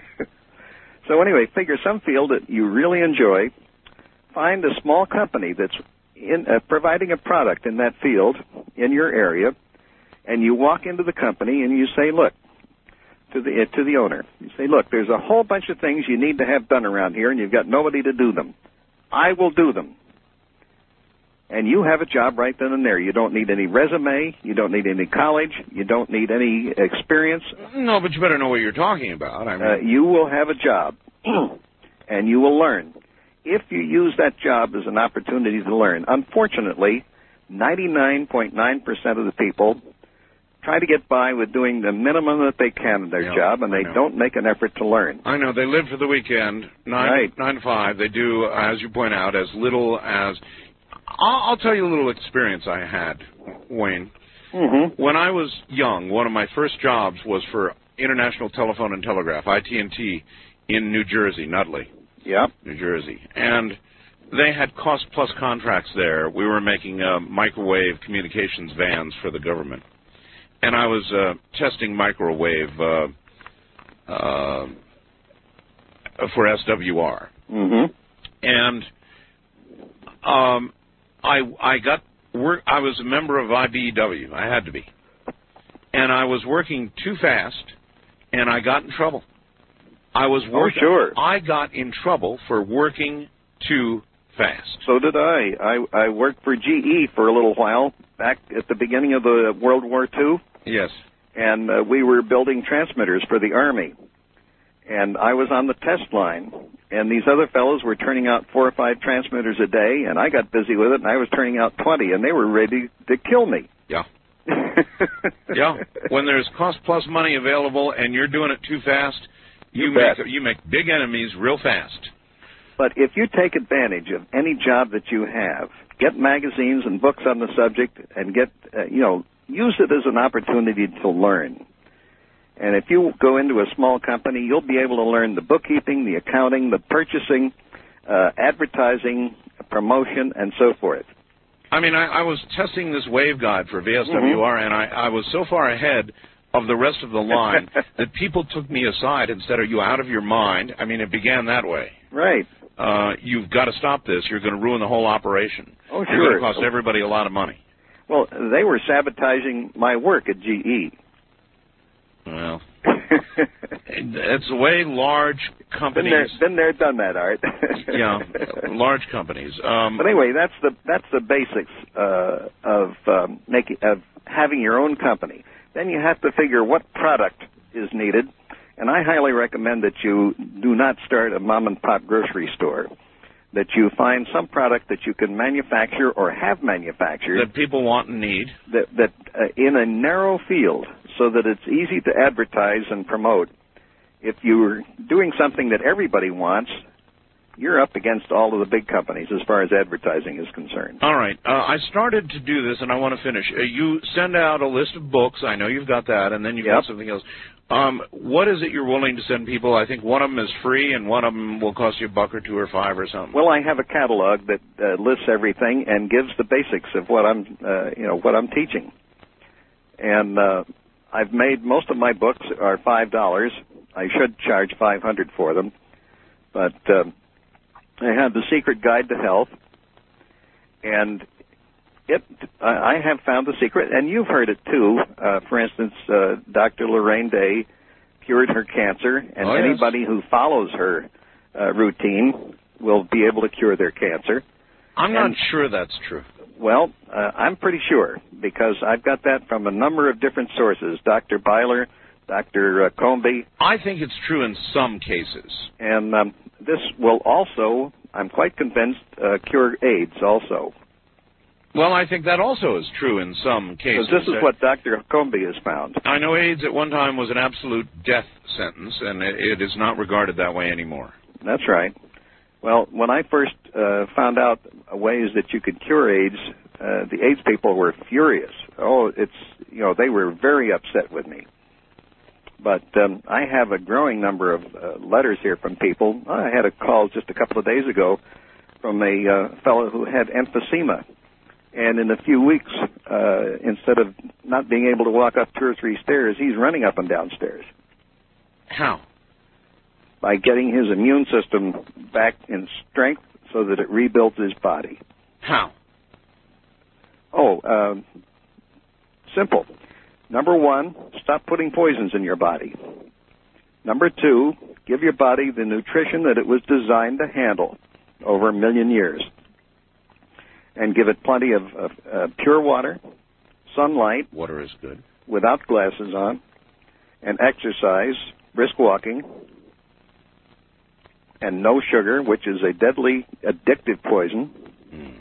So anyway, figure some field that you really enjoy. Find a small company that's in, uh, providing a product in that field in your area, and you walk into the company and you say, look, to the uh, to the owner, you say, look, there's a whole bunch of things you need to have done around here, and you've got nobody to do them. I will do them. And you have a job right then and there. You don't need any resume. You don't need any college. You don't need any experience. No, but you better know what you're talking about. I mean... uh, you will have a job, and you will learn. If you use that job as an opportunity to learn, unfortunately, ninety-nine point nine percent of the people try to get by with doing the minimum that they can in their yeah, job, and they don't make an effort to learn. I know. They live for the weekend, nine, right. nine to five. They do, as you point out, as little as... I'll, I'll tell you a little experience I had, Wayne. Mm-hmm. When I was young, one of my first jobs was for International Telephone and Telegraph, I T and T, in New Jersey, Nutley. Yep. New Jersey. And they had cost-plus contracts there. We were making uh, microwave communications vans for the government. And I was uh, testing microwave uh, uh, for S W R. Mm-hmm. And um, I I got work. I was a member of I B E W. I had to be. And I was working too fast, and I got in trouble. I was working. Oh, sure. I got in trouble for working too fast. So did I. I. I worked for G E for a little while back at the beginning of the World War Two. Yes. And uh, we were building transmitters for the Army. And I was on the test line. And these other fellows were turning out four or five transmitters a day, and I got busy with it, and I was turning out twenty, and they were ready to kill me. Yeah. Yeah. When there's cost-plus money available and you're doing it too fast, you, you make you make big enemies real fast. But if you take advantage of any job that you have, get magazines and books on the subject, and get, uh, you know, use it as an opportunity to learn. And if you go into a small company, you'll be able to learn the bookkeeping, the accounting, the purchasing, uh, advertising, promotion, and so forth. I mean, I, I was testing this wave guide for V S W R, mm-hmm. and I, I was so far ahead of the rest of the line that people took me aside and said, are you out of your mind? I mean, it began that way. Right. uh, you've got to stop this. You're going to ruin the whole operation. Oh, You're sure. going to cost everybody a lot of money. Well, they were sabotaging my work at G E. Well, it's the way large companies... Been there, been there done that, Art. Yeah, large companies. Um, but anyway, that's the that's the basics uh, of um, making of having your own company. Then you have to figure what product is needed, and I highly recommend that you do not start a mom-and-pop grocery store, that you find some product that you can manufacture or have manufactured. That people want and need. That, that uh, in a narrow field, so that it's easy to advertise and promote. If you're doing something that everybody wants, you're up against all of the big companies as far as advertising is concerned. All right. Uh, I started to do this, and I want to finish. Uh, you send out a list of books. I know you've got that, and then you've Yep. got something else. Um, what is it you're willing to send people? I think one of them is free, and one of them will cost you a buck or two or five or something. Well, I have a catalog that uh, lists everything and gives the basics of what I'm, uh, you know, what I'm teaching. And uh, I've made most of my books are five dollars. I should charge five hundred for them, but uh, I have the Secret Guide to Health, and it. I have found the secret, and you've heard it too. Uh, for instance, uh, Doctor Lorraine Day cured her cancer, and oh, yes. anybody who follows her uh, routine will be able to cure their cancer. I'm and, not sure that's true. Well, uh, I'm pretty sure, because I've got that from a number of different sources. Doctor Byler, Doctor Uh, Comby. I think it's true in some cases. And um, this will also, I'm quite convinced, uh, cure AIDS also. Well, I think that also is true in some cases. Because this is what Doctor Comby has found. I know AIDS at one time was an absolute death sentence, and it, it is not regarded that way anymore. That's right. Well, when I first uh, found out ways that you could cure AIDS, uh, the AIDS people were furious. Oh, it's, you know, they were very upset with me. But um, I have a growing number of uh, letters here from people. I had a call just a couple of days ago from a uh, fellow who had emphysema. And in a few weeks, uh, instead of not being able to walk up two or three stairs, he's running up and down stairs. How? By getting his immune system back in strength so that it rebuilds his body. How? Oh, uh, simple. Number one, stop putting poisons in your body. Number two, give your body the nutrition that it was designed to handle over a million years. And give it plenty of, of uh, pure water, sunlight. Water is good. Without glasses on. And exercise, brisk walking. And no sugar, which is a deadly addictive poison. Mm.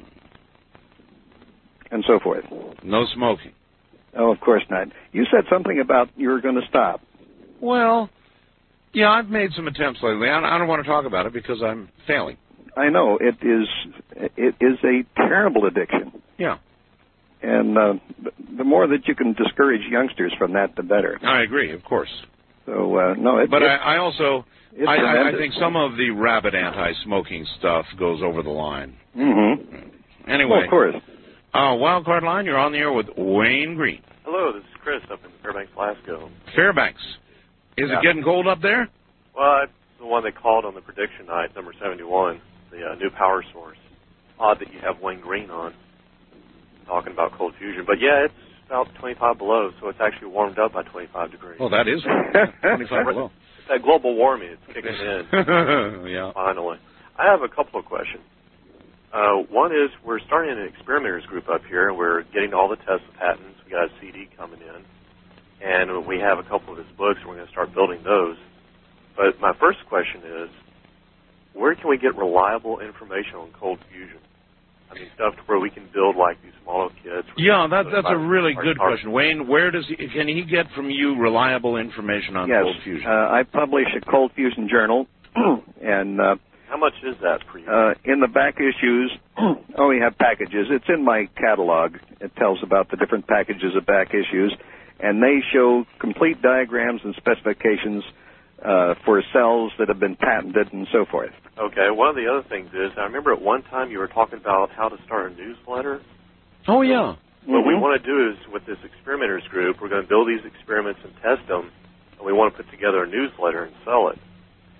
And so forth. No smoking. Oh, of course not. You said something about you were going to stop. Well, yeah, I've made some attempts lately. I don't want to talk about it because I'm failing. I know. It is it is a terrible addiction. Yeah. And uh, the more that you can discourage youngsters from that, the better. I agree, of course. So, uh, no, it, But it, I, I also, it's I, I, I tremendous. think some of the rabid anti-smoking stuff goes over the line. Mm-hmm. Anyway. Well, of course. Uh, Wildcard Line, you're on the air with Wayne Green. Hello, this is Chris up in Fairbanks, Alaska. Fairbanks. Is Yeah. it getting cold up there? Well, it's the one that called on the prediction night, number seventy-one, the uh, new power source. Odd that you have Wayne Green on, talking about cold fusion. But yeah, it's about twenty-five below, so it's actually warmed up by twenty-five degrees. Oh, that is twenty-five below. It's that global warming. It's kicking in. Yeah. Finally. I have a couple of questions. Uh, one is we're starting an experimenters group up here, and we're getting all the Tesla patents. We got a C D coming in, and we have a couple of his books, and we're going to start building those. But my first question is, where can we get reliable information on cold fusion? I mean, stuff to where we can build like these model kits. Yeah, that, that's a really good our, question. Wayne, where does he, can he get from you reliable information on yes. cold fusion? Uh, I publish a cold fusion journal, and uh, how much is that for you? Uh, in the back issues, oh, we have packages. It's in my catalog. It tells about the different packages of back issues, and they show complete diagrams and specifications uh, for cells that have been patented and so forth. Okay, one of the other things is, I remember at one time you were talking about how to start a newsletter. Oh, yeah. What Mm-hmm. we want to do is, with this experimenters group, we're going to build these experiments and test them, and we want to put together a newsletter and sell it.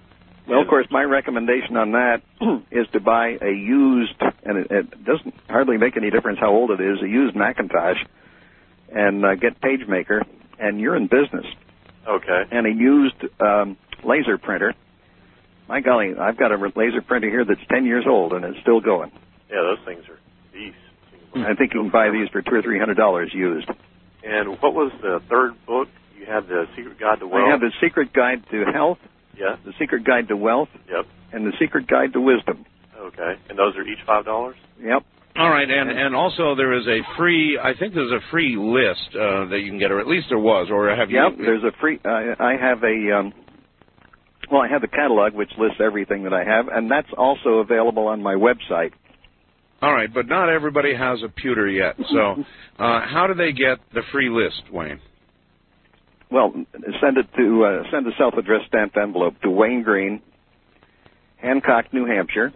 Well, of course, my recommendation on that is to buy a used, and it, it doesn't hardly make any difference how old it is, a used Macintosh, and uh, get PageMaker, and you're in business. Okay. And a used um, laser printer. My golly, I've got a laser printer here that's ten years old, and it's still going. Yeah, those things are beasts. I think you can buy these for two or three hundred dollars used. And what was the third book? You had the Secret Guide to Wealth. I have the Secret Guide to Health. Yeah. The Secret Guide to Wealth. Yep. And the Secret Guide to Wisdom. Okay. And those are each five dollars. Yep. All right, and and also there is a free. I think there's a free list uh, that you can get, or at least there was, or have you? Yep. There's a free. Uh, I have a. Um, well, I have the catalog which lists everything that I have, and that's also available on my website. All right, but not everybody has a pewter yet. So, uh, how do they get the free list, Wayne? Well, send it to uh, send a self-addressed stamped envelope to Wayne Green, Hancock, New Hampshire,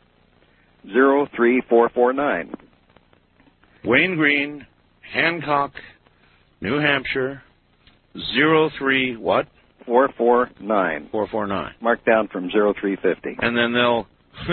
zero three four four nine. Wayne Green, Hancock, New Hampshire, zero three what? Four four nine. Four four nine. Marked down from zero three fifty. And then they'll.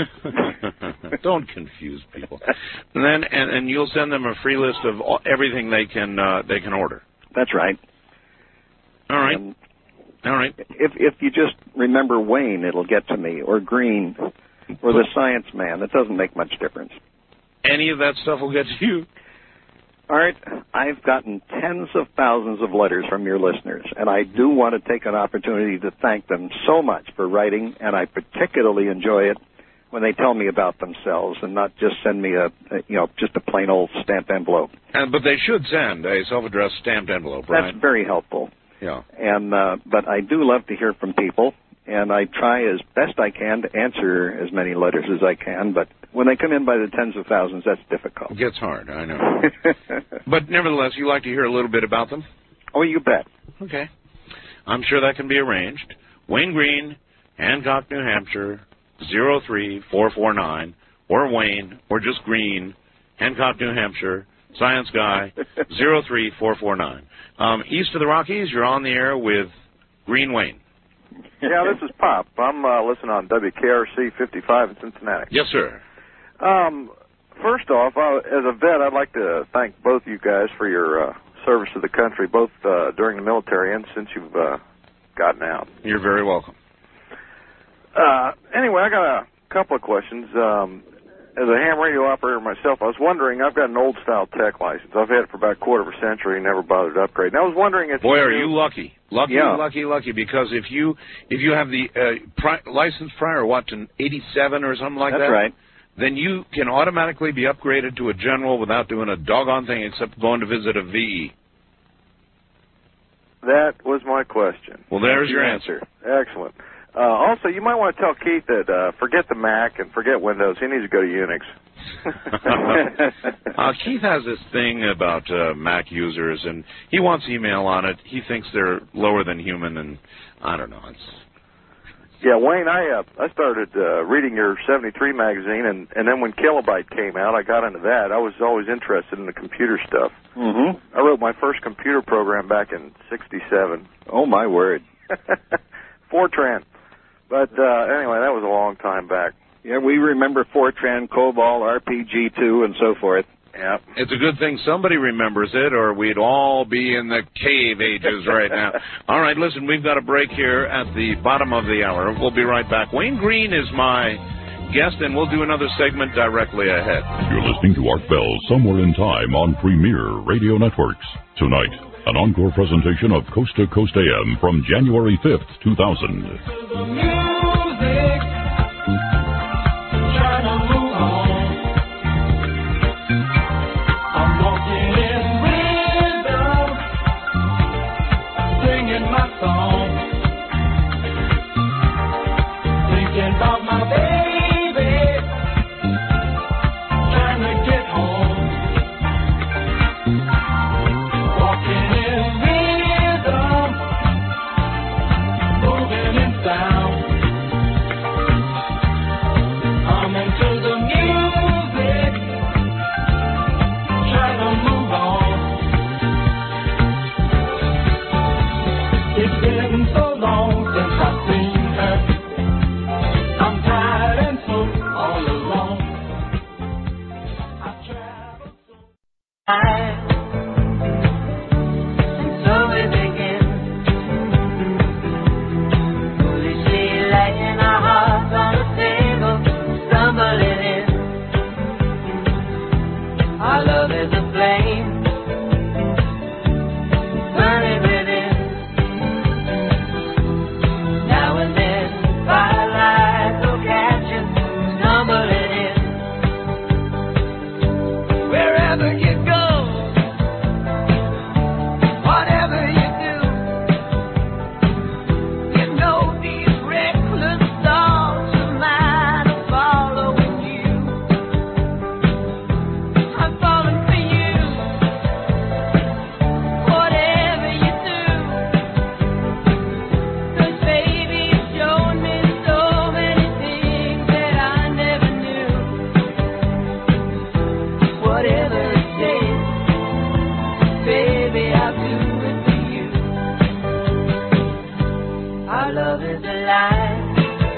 Don't confuse people. And then and, and you'll send them a free list of all, everything they can uh, they can order. That's right. All right. Um, all right. If if you just remember Wayne, it'll get to me, or Green, or the Science Man. It doesn't make much difference. Any of that stuff will get to you. All right. I've gotten tens of thousands of letters from your listeners, and I do want to take an opportunity to thank them so much for writing, and I particularly enjoy it when they tell me about themselves and not just send me a, a you know, just a plain old stamped envelope. And, but they should send a self-addressed stamped envelope, right? That's very helpful. Yeah. And uh, but I do love to hear from people, and I try as best I can to answer as many letters as I can. But when they come in by the tens of thousands, that's difficult. It gets hard, I know. But nevertheless, you like to hear a little bit about them? Oh, you bet. Okay. I'm sure that can be arranged. Wayne Green, Hancock, New Hampshire, zero three four four nine, or Wayne, or just Green, Hancock, New Hampshire, Science Guy, zero three four four nine. Um, east of the Rockies, you're on the air with Green Wayne. Yeah, this is Pop. I'm uh, listening on W K R C fifty-five in Cincinnati. Yes, sir. Um, first off, uh, as a vet, I'd like to thank both you guys for your uh, service to the country, both uh, during the military and since you've uh, gotten out. You're very welcome. Uh, anyway, I got a couple of questions. Um, as a ham radio operator myself, I was wondering, I've got an old-style tech license. I've had it for about a quarter of a century and never bothered to upgrade. And I was wondering if... Boy, you are knew... you lucky. Lucky, yeah. lucky, lucky, because if you if you have the uh, pri- license prior, what, to eighty-seven or something like That's that? That's right. Then you can automatically be upgraded to a general without doing a doggone thing except going to visit a V E. That was my question. Well, there's That's your the answer. Excellent. Uh, also, you might want to tell Keith that uh, forget the Mac and forget Windows. He needs to go to Unix. uh, Keith has this thing about uh, Mac users, and he wants email on it. He thinks they're lower than human, and I don't know. It's Yeah, Wayne, I uh, I started uh, reading your seventy-three magazine, and, and then when Kilobyte came out, I got into that. I was always interested in the computer stuff. Mm-hmm. I wrote my first computer program back in sixty-seven. Oh, my word. Fortran. But uh, anyway, that was a long time back. Yeah, we remember Fortran, COBOL, R P G two, and so forth. Yeah, it's a good thing somebody remembers it, or we'd all be in the cave ages right now. All right, listen, we've got a break here at the bottom of the hour. We'll be right back. Wayne Green is my guest, and we'll do another segment directly ahead. You're listening to Art Bell Somewhere in Time on Premier Radio Networks. Tonight, an encore presentation of Coast to Coast A M from January fifth, two thousand. love is alive.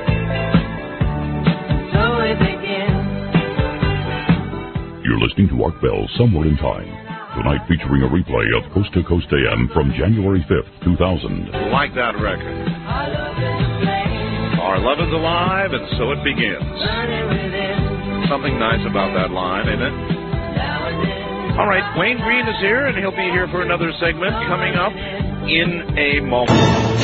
So it begins. You're listening to Art Bell Somewhere in Time. Tonight featuring a replay of Coast to Coast A M from January fifth, two thousand. Like that record. Our love is alive, and so it begins. Something nice about that line, isn't it? All right, Wayne Green is here, and he'll be here for another segment coming up in a moment.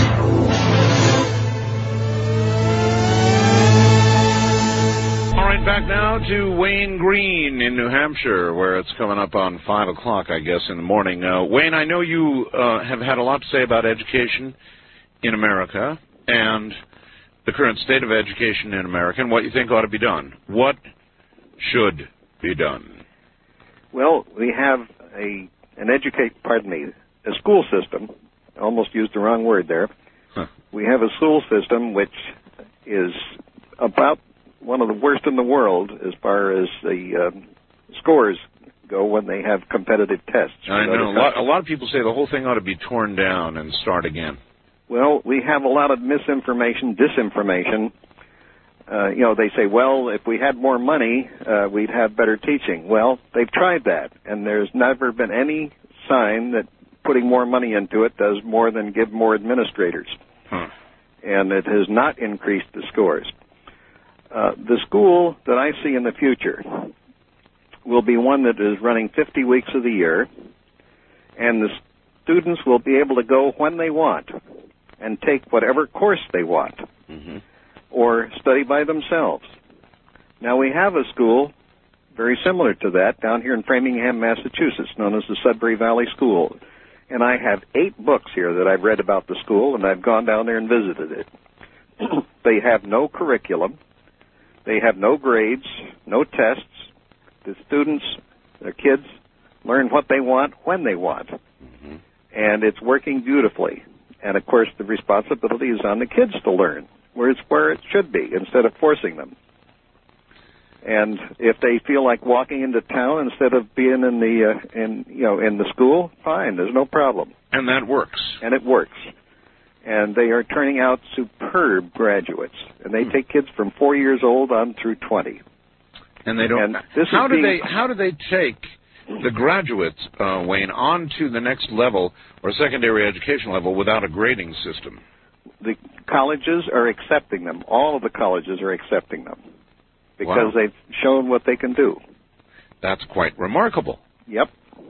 All right, back now to Wayne Green in New Hampshire, where it's coming up on five o'clock, I guess, in the morning. Uh, Wayne, I know you uh, have had a lot to say about education in America and the current state of education in America and what you think ought to be done. What should be done? Well, we have a an educate, pardon me, a school system. I almost used the wrong word there. Huh. We have a school system which is about one of the worst in the world as far as the um, scores go when they have competitive tests. I know. A lot, a lot of people say the whole thing ought to be torn down and start again. Well, we have a lot of misinformation, disinformation. Uh, you know, they say, well, if we had more money, uh, we'd have better teaching. Well, they've tried that, and there's never been any sign that putting more money into it does more than give more administrators. Huh. And it has not increased the scores. Uh, the school that I see in the future will be one that is running fifty weeks of the year, and the students will be able to go when they want and take whatever course they want. Mm-hmm. Or study by themselves. Now, we have a school very similar to that down here in Framingham, Massachusetts, known as the Sudbury Valley School. And I have eight books here that I've read about the school, and I've gone down there and visited it. They have no curriculum. They have no grades, no tests. The students, the kids, learn what they want when they want. Mm-hmm. And it's working beautifully. And, of course, the responsibility is on the kids to learn. Where it's where it should be, instead of forcing them. And if they feel like walking into town instead of being in the uh, in you know in the school, fine, there's no problem. And that works. And it works. And they are turning out superb graduates, and they hmm. take kids from four years old on through twenty. And they don't. And this how is do being, they? How do they take the graduates, uh, Wayne, on to the next level or secondary education level without a grading system? The colleges are accepting them. All of the colleges are accepting them because wow. they've shown what they can do. That's quite remarkable. Yep.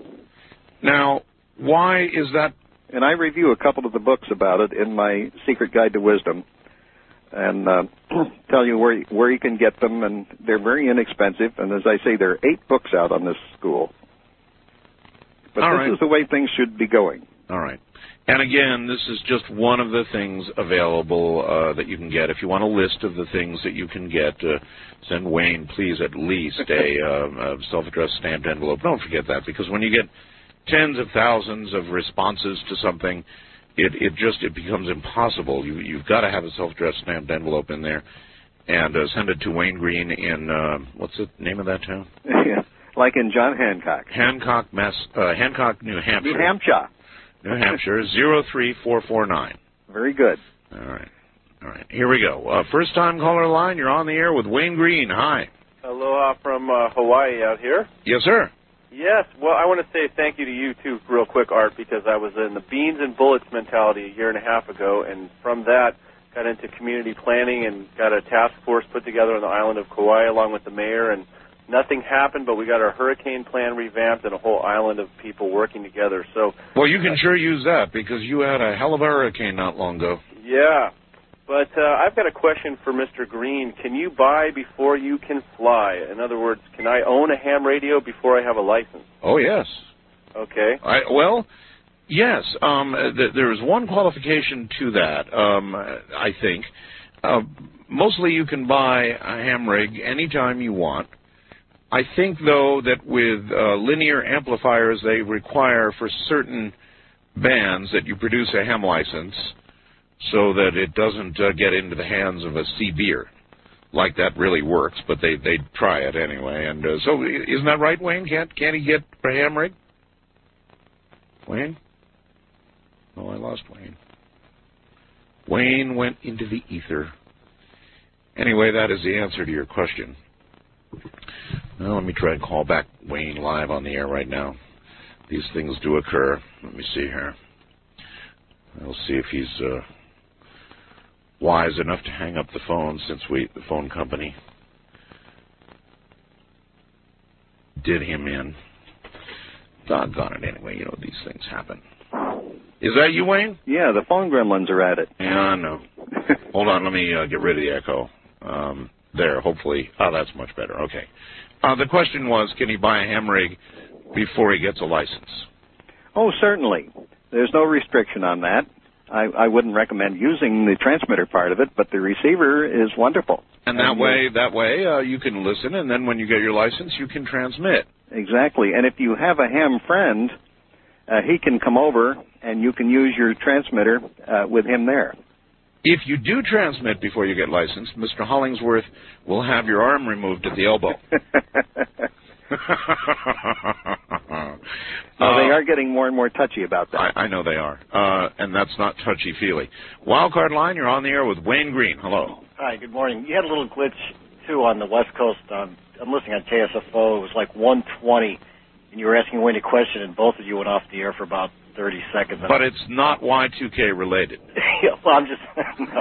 Now, why is that? And I review a couple of the books about it in my Secret Guide to Wisdom and uh, tell you where, where you can get them, and they're very inexpensive. And as I say, there are eight books out on this school. But All this right. is the way things should be going. All right. And again, this is just one of the things available uh, that you can get. If you want a list of the things that you can get, uh, send Wayne, please, at least a, uh, a self-addressed stamped envelope. Don't forget that, because when you get tens of thousands of responses to something, it, it just it becomes impossible. You, you've got to have a self-addressed stamped envelope in there, and uh, send it to Wayne Green in, uh, what's the name of that town? Like in John Hancock. Hancock, Mass, uh, Hancock, New Hampshire. New Hampshire. New Hampshire, zero three four four nine. Very good. All right. All right. Here we go. Uh, first-time caller line, you're on the air with Wayne Green. Hi. Aloha from uh, Hawaii out here. Yes, sir. Yes. Well, I want to say thank you to you, too, real quick, Art, because I was in the beans and bullets mentality a year and a half ago, and from that got into community planning and got a task force put together on the island of Kauai along with the mayor, and nothing happened, but we got our hurricane plan revamped and a whole island of people working together. So, well, you can sure use that because you had a hell of a hurricane not long ago. Yeah, but uh, I've got a question for Mister Green. Can you buy before you can fly? In other words, can I own a ham radio before I have a license? Oh, yes. Okay. I, well, yes. Um, th- there is one qualification to that, um, I think. Uh, mostly you can buy a ham rig anytime you want. I think, though, that with uh, linear amplifiers, they require for certain bands that you produce a ham license so that it doesn't uh, get into the hands of a C B'er. Like that really works, but they they try it anyway. And uh, so, isn't that right, Wayne? Can't can't he get a ham rig? Wayne? Oh, I lost Wayne. Wayne went into the ether. Anyway, that is the answer to your question. Now, let me try and call back Wayne live on the air right now. These things do occur. Let me see here. I'll see if he's uh, wise enough to hang up the phone, since we, the phone company did him in. Doggone it, anyway. You know, these things happen. Is that you, Wayne? Yeah, the phone gremlins are at it. Yeah, I know. Hold on, let me uh, get rid of the echo. Um, there, hopefully. Oh, that's much better. Okay. Uh, the question was, can he buy a ham rig before he gets a license? Oh, certainly. There's no restriction on that. I, I wouldn't recommend using the transmitter part of it, but the receiver is wonderful. And that and way, that way, uh, you can listen, and then when you get your license, you can transmit. Exactly. And if you have a ham friend, uh, he can come over, and you can use your transmitter uh, with him there. If you do transmit before you get licensed, Mister Hollingsworth will have your arm removed at the elbow. Well, they are getting more and more touchy about that. I, I know they are, uh, and that's not touchy-feely. Wildcard line, you're on the air with Wayne Green. Hello. Hi, good morning. You had a little glitch, too, on the West Coast. Um, I'm listening on K S F O. It was like one twenty, and you were asking Wayne a question, and both of you went off the air for about thirty seconds. But it's not Y two K related. Yeah, well, I'm just...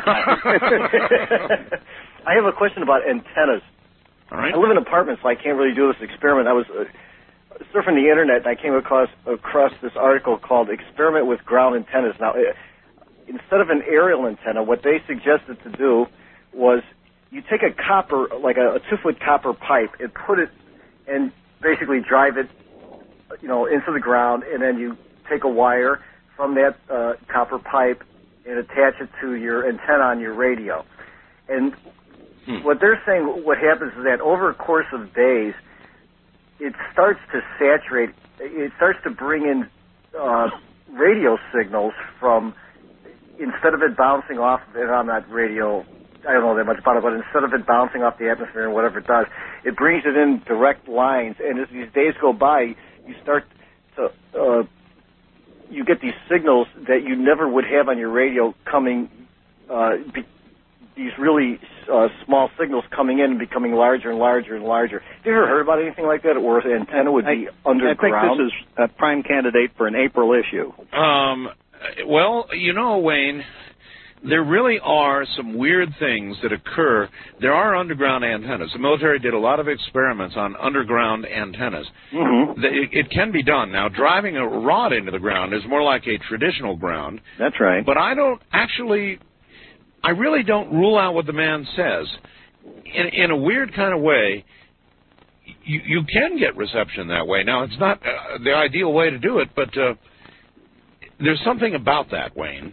I have a question about antennas. All right. I live in apartments, so I can't really do this experiment. I was uh, surfing the Internet, and I came across across this article called Experiment with Ground Antennas. Now, uh, instead of an aerial antenna, what they suggested to do was you take a copper, like a, a two-foot copper pipe, and put it, and basically drive it, you know, into the ground, and then you take a wire from that uh, copper pipe and attach it to your antenna on your radio. And hmm. what they're saying, what happens is that over a course of days, it starts to saturate, it starts to bring in uh, radio signals from, instead of it bouncing off, and I'm not radio, I don't know that much about it, but instead of it bouncing off the atmosphere and whatever it does, it brings it in direct lines. And as these days go by, you start to, uh, you get these signals that you never would have on your radio coming, uh, be, these really uh, small signals coming in and becoming larger and larger and larger. Have you ever heard about anything like that, where an antenna would be I, underground? I think this is a prime candidate for an April issue. Um, well, you know, Wayne, there really are some weird things that occur. There are underground antennas. The military did a lot of experiments on underground antennas. Mm-hmm. It, it can be done. Now, driving a rod into the ground is more like a traditional ground. That's right. But I don't actually, I really don't rule out what the man says. In, in a weird kind of way, you, you can get reception that way. Now, it's not uh, the ideal way to do it, but uh, there's something about that, Wayne.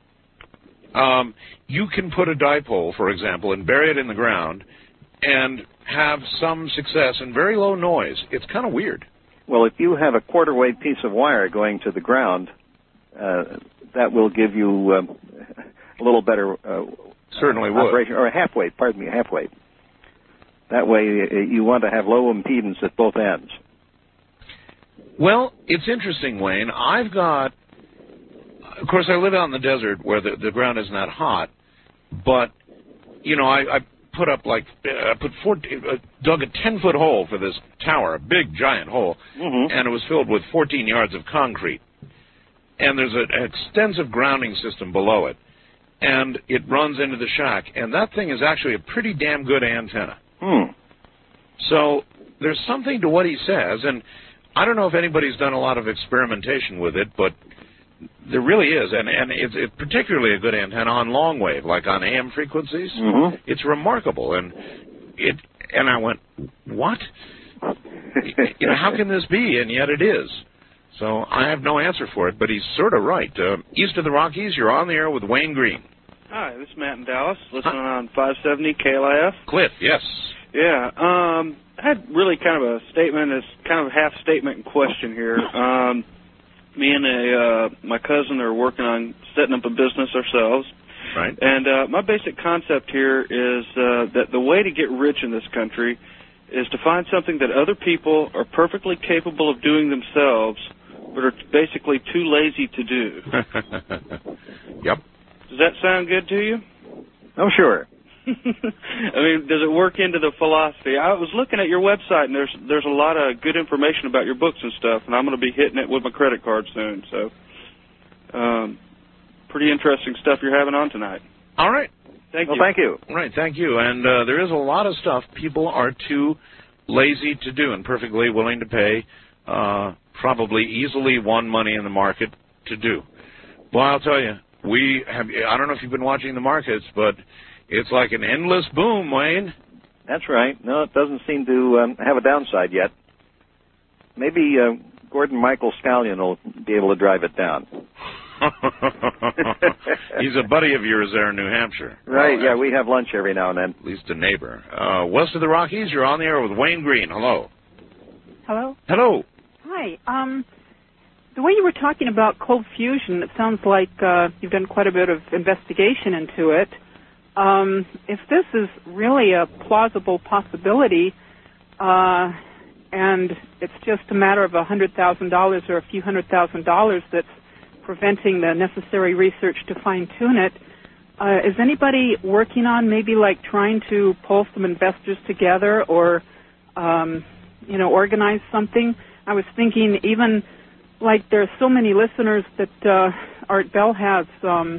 Um, you can put a dipole, for example, and bury it in the ground and have some success and very low noise. It's kind of weird. Well, if you have a quarter-wave piece of wire going to the ground, uh, that will give you uh, a little better uh, certainly uh, would. operation, or a half-wave, pardon me, a half-wave. That way uh, you want to have low impedance at both ends. Well, it's interesting, Wayne. I've got... Of course, I live out in the desert where the, the ground isn't that hot, but, you know, I, I put up like, I put fourteen, uh, dug a ten-foot hole for this tower, a big, giant hole, mm-hmm. and it was filled with fourteen yards of concrete. And there's a, an extensive grounding system below it, and it runs into the shack, and that thing is actually a pretty damn good antenna. Hmm. So there's something to what he says, and I don't know if anybody's done a lot of experimentation with it, but there really is, and, and it's, it's particularly a good antenna on long wave, like on A M frequencies. Mm-hmm. It's remarkable, and it. And I went, what? You know, how can this be? And yet it is. So I have no answer for it, but he's sort of right. Uh, east of the Rockies, you're on the air with Wayne Green. Hi, this is Matt in Dallas, listening huh? on five seventy K L I F. Cliff, yes. Yeah, um, I had really kind of a statement, it's kind of a half statement and question here. Um, me and a uh, my cousin are working on setting up a business ourselves. Right. And uh, my basic concept here is uh, that the way to get rich in this country is to find something that other people are perfectly capable of doing themselves, but are basically too lazy to do. Yep. Does that sound good to you? Oh, sure. I mean, does it work into the philosophy? I was looking at your website, and there's there's a lot of good information about your books and stuff, and I'm going to be hitting it with my credit card soon. So, um, pretty interesting stuff you're having on tonight. All right. Thank well, you. thank you. All right, thank you. And uh, there is a lot of stuff people are too lazy to do and perfectly willing to pay uh, probably easily won money in the market to do. Well, I'll tell you, we have, I don't know if you've been watching the markets, but it's like an endless boom, Wayne. That's right. No, it doesn't seem to um, have a downside yet. Maybe uh, Gordon Michael Scallion will be able to drive it down. He's a buddy of yours there in New Hampshire. Right, well, yeah, we have lunch every now and then. At least a neighbor. Uh, west of the Rockies, you're on the air with Wayne Green. Hello. Hello? Hello. Hi. Um, the way you were talking about cold fusion, it sounds like uh, you've done quite a bit of investigation into it. Um, if this is really a plausible possibility, uh, and it's just a matter of a hundred thousand dollars or a few hundred thousand dollars that's preventing the necessary research to fine-tune it, uh, is anybody working on maybe like trying to pull some investors together or, um, you know, organize something? I was thinking even like there are so many listeners that uh, Art Bell has, um,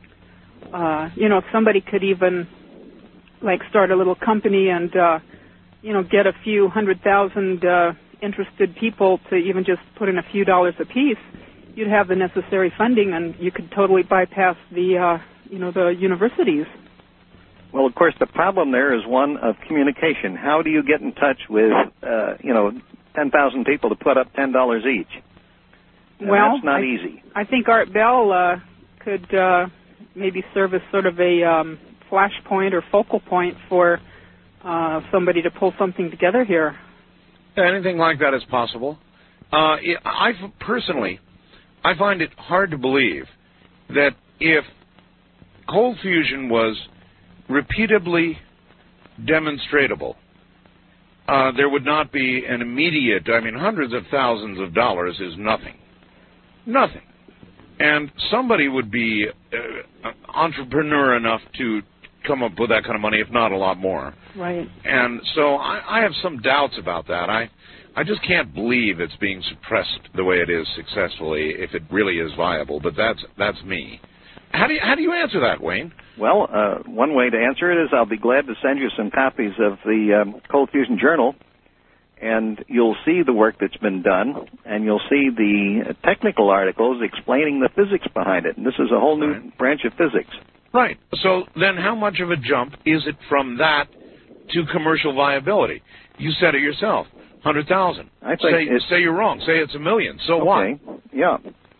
uh, you know, if somebody could even like start a little company and, uh, you know, get a few hundred thousand uh, interested people to even just put in a few dollars apiece, you'd have the necessary funding, and you could totally bypass the, uh, you know, the universities. Well, of course, the problem there is one of communication. How do you get in touch with, uh, you know, ten thousand people to put up ten dollars each? And well, that's not I, easy. I think Art Bell uh, could uh, maybe serve as sort of a um, flashpoint or focal point for uh, somebody to pull something together here. Anything like that is possible. Uh, I personally, I find it hard to believe that if cold fusion was repeatably demonstratable, uh, there would not be an immediate, I mean, hundreds of thousands of dollars is nothing. Nothing. And somebody would be uh, entrepreneur enough to come up with that kind of money, if not a lot more. Right. And so I, I have some doubts about that. I I just can't believe it's being suppressed the way it is successfully, if it really is viable. But that's that's me. How do you, how do you answer that, Wayne? Well, uh, one way to answer it is I'll be glad to send you some copies of the um, Cold Fusion Journal, and you'll see the work that's been done, and you'll see the technical articles explaining the physics behind it. And this is a whole new right. branch of physics. Right. So then how much of a jump is it from that to commercial viability? You said it yourself, one hundred thousand. I think say, it's, say you're wrong. Say it's a million. So okay. what? Yeah.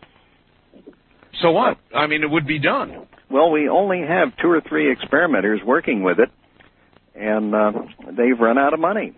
So what? I mean, it would be done. Well, we only have two or three experimenters working with it, and uh, they've run out of money.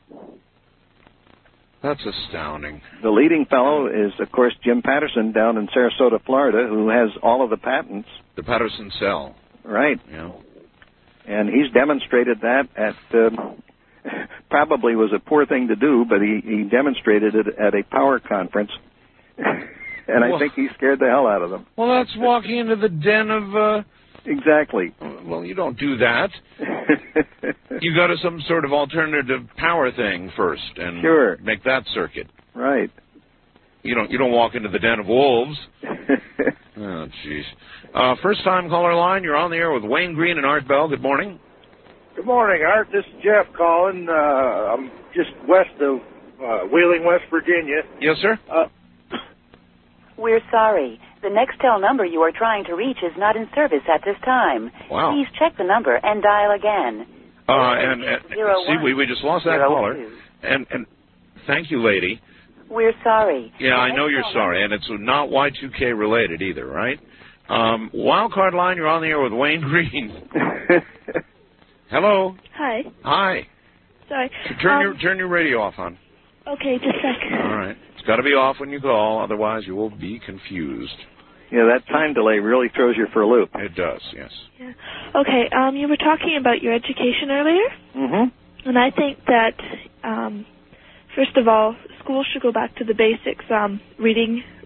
That's astounding. The leading fellow is, of course, Jim Patterson down in Sarasota, Florida, who has all of the patents. The Patterson cell. Right. Yeah. And he's demonstrated that at, uh, probably was a poor thing to do, but he, he demonstrated it at a power conference. And I well, think he scared the hell out of them. Well, that's walking into the den of... Uh, exactly. Well, you don't do that. You go to some sort of alternative power thing first and sure. make that circuit. Right. You don't you don't walk into the den of wolves. Oh, jeez. Uh, first-time caller line, you're on the air with Wayne Green and Art Bell. Good morning. Good morning, Art. This is Jeff calling. Uh, I'm just west of uh, Wheeling, West Virginia. Yes, sir? Uh, We're sorry. The Nextel number you are trying to reach is not in service at this time. Wow. Please check the number and dial again. Uh, and, and see, we, we just lost that caller. And, and thank you, lady. We're sorry. Yeah, I know you're sorry, and it's not Y two K related either, right? Um, Wildcard line, you're on the air with Wayne Green. Hello. Hi. Hi. Sorry. Turn um, your turn your radio off, hon. Okay, just a sec. All right. It's got to be off when you call, otherwise you will be confused. Yeah, that time delay really throws you for a loop. It does, yes. Yeah. Okay, um, you were talking about your education earlier. Mm-hmm. And I think that, um, first of all, schools should go back to the basics, um, reading,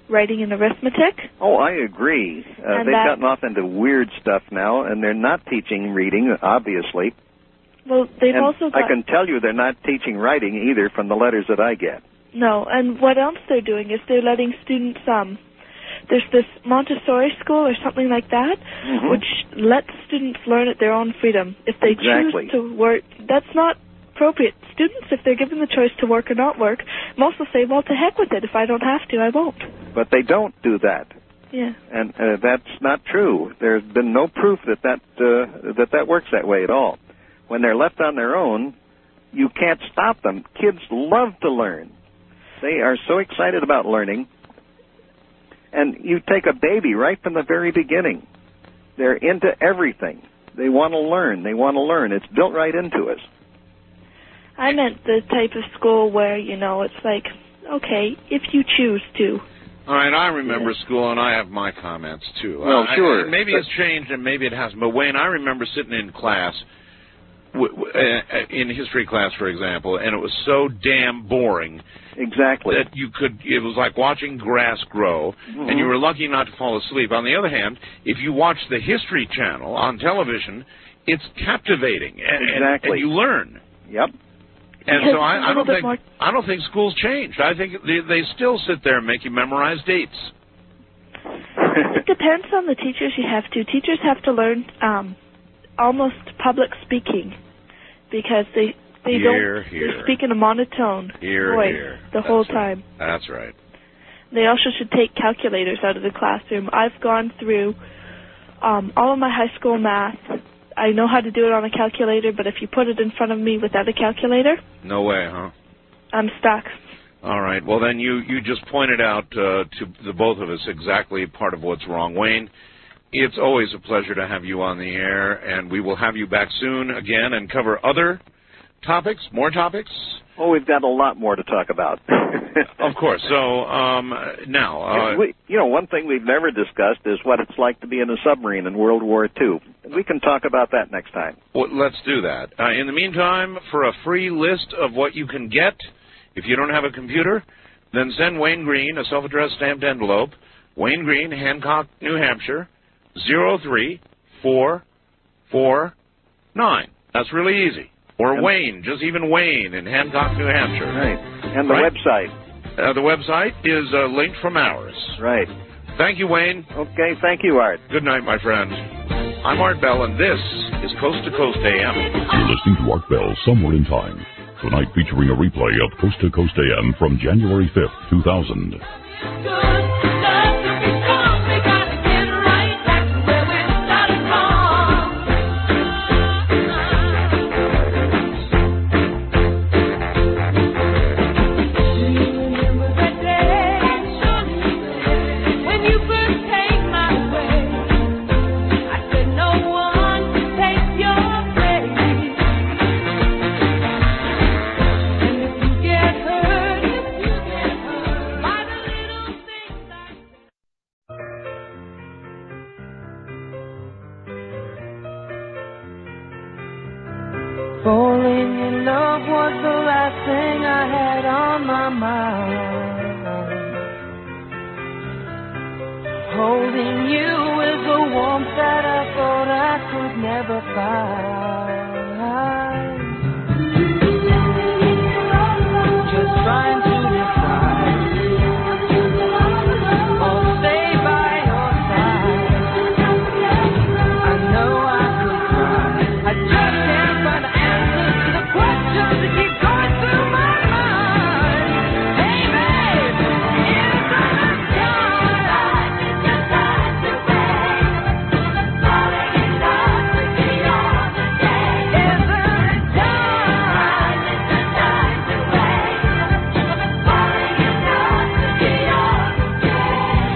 writing and arithmetic. Oh, I agree. Uh, And they've that- gotten off into weird stuff now, and they're not teaching reading, obviously. Well, they've and also got... I can tell you they're not teaching writing either from the letters that I get. No, and what else they're doing is they're letting students, um, there's this Montessori school or something like that, Mhm. which lets students learn at their own freedom. If they Exactly. choose to work, that's not appropriate. Students, if they're given the choice to work or not work, most will say, well, to heck with it. If I don't have to, I won't. But they don't do that. Yeah. And uh, that's not true. There's been no proof that that, uh, that that works that way at all. When they're left on their own, you can't stop them. Kids love to learn. They are so excited about learning. And you take a baby right from the very beginning. They're into everything. They want to learn. They want to learn. It's built right into us. I meant the type of school where, you know, it's like, okay, if you choose to. All right, I remember school, and I have my comments, too. Well, Uh, sure. I, maybe it's changed, and maybe it hasn't. But, Wayne, I remember sitting in class, w- w- uh, in history class, for example, and it was so damn boring. Exactly. That you could, it was like watching grass grow, Mhm. and you were lucky not to fall asleep. On the other hand, if you watch the History Channel on television, it's captivating, and, and- Exactly. and you learn. Yep. And Because so I, a I little don't bit think more- I don't think school's changed. I think they, they still sit there and make you memorize dates. It depends on the teachers you have to. Teachers have to learn um, almost public speaking because they they Hear, don't hear. they speak in a monotone Hear, voice hear. the That's whole right. time. That's right. They also should take calculators out of the classroom. I've gone through um, all of my high school math. I know how to do it on a calculator, but if you put it in front of me without a calculator, No way, huh? I'm stuck. All right. Well, then you, you just pointed out uh, to the both of us exactly part of what's wrong. Wayne, it's always a pleasure to have you on the air, and we will have you back soon again and cover other topics, more topics. Oh, we've got a lot more to talk about. Of course. So um, now, uh, we, you know, one thing we've never discussed is what it's like to be in a submarine in World War Two. We can talk about that next time. well, let's do that. Uh, in the meantime, for a free list of what you can get, if you don't have a computer, then send Wayne Green a self-addressed stamped envelope, Wayne Green, Hancock, New Hampshire, zero three four four nine. That's really easy. Or And- Wayne, just even Wayne in Hancock, New Hampshire. Right. And the Right. website. Uh, the website is uh, linked from ours. Right. Thank you, Wayne. Okay, thank you, Art. Good night, my friends. I'm Art Bell, and this is Coast to Coast A M. You're listening to Art Bell Somewhere in Time. Tonight featuring a replay of Coast to Coast A M from January fifth, two thousand. Falling in love was the last thing I had on my mind. Holding you is a warmth that I thought I could never find. Just trying to decide or stay by your side. I know I could cry. I just can't find the answers to the questions that keep going through my mind. Hey, babe, is there a time? It's just time to wait. Falling in love with the other day. Is there a time? It's just time to wait. Falling in love with the other day.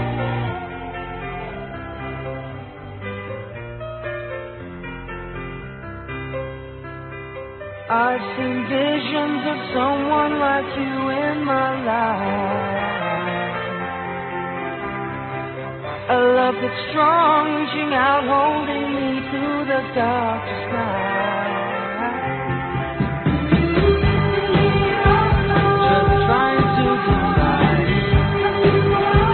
I've seen visions of someone like you in my life. A love that's strong, reaching out, holding me through the darkest night. Just trying to decide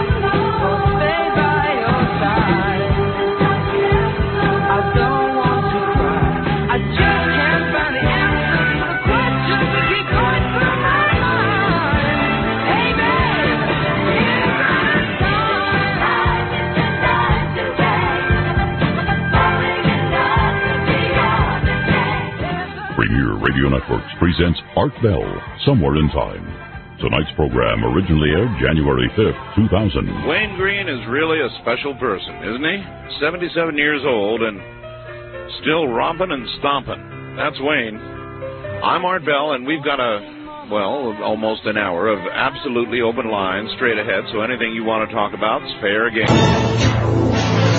Premier Radio Networks presents Art Bell, Somewhere in Time. Tonight's program originally aired January fifth, two thousand. Wayne Green is really a special person, isn't he? seventy-seven years old and still romping and stomping. That's Wayne. I'm Art Bell, and we've got a, well, almost an hour of absolutely open lines straight ahead, so anything you want to talk about is fair game.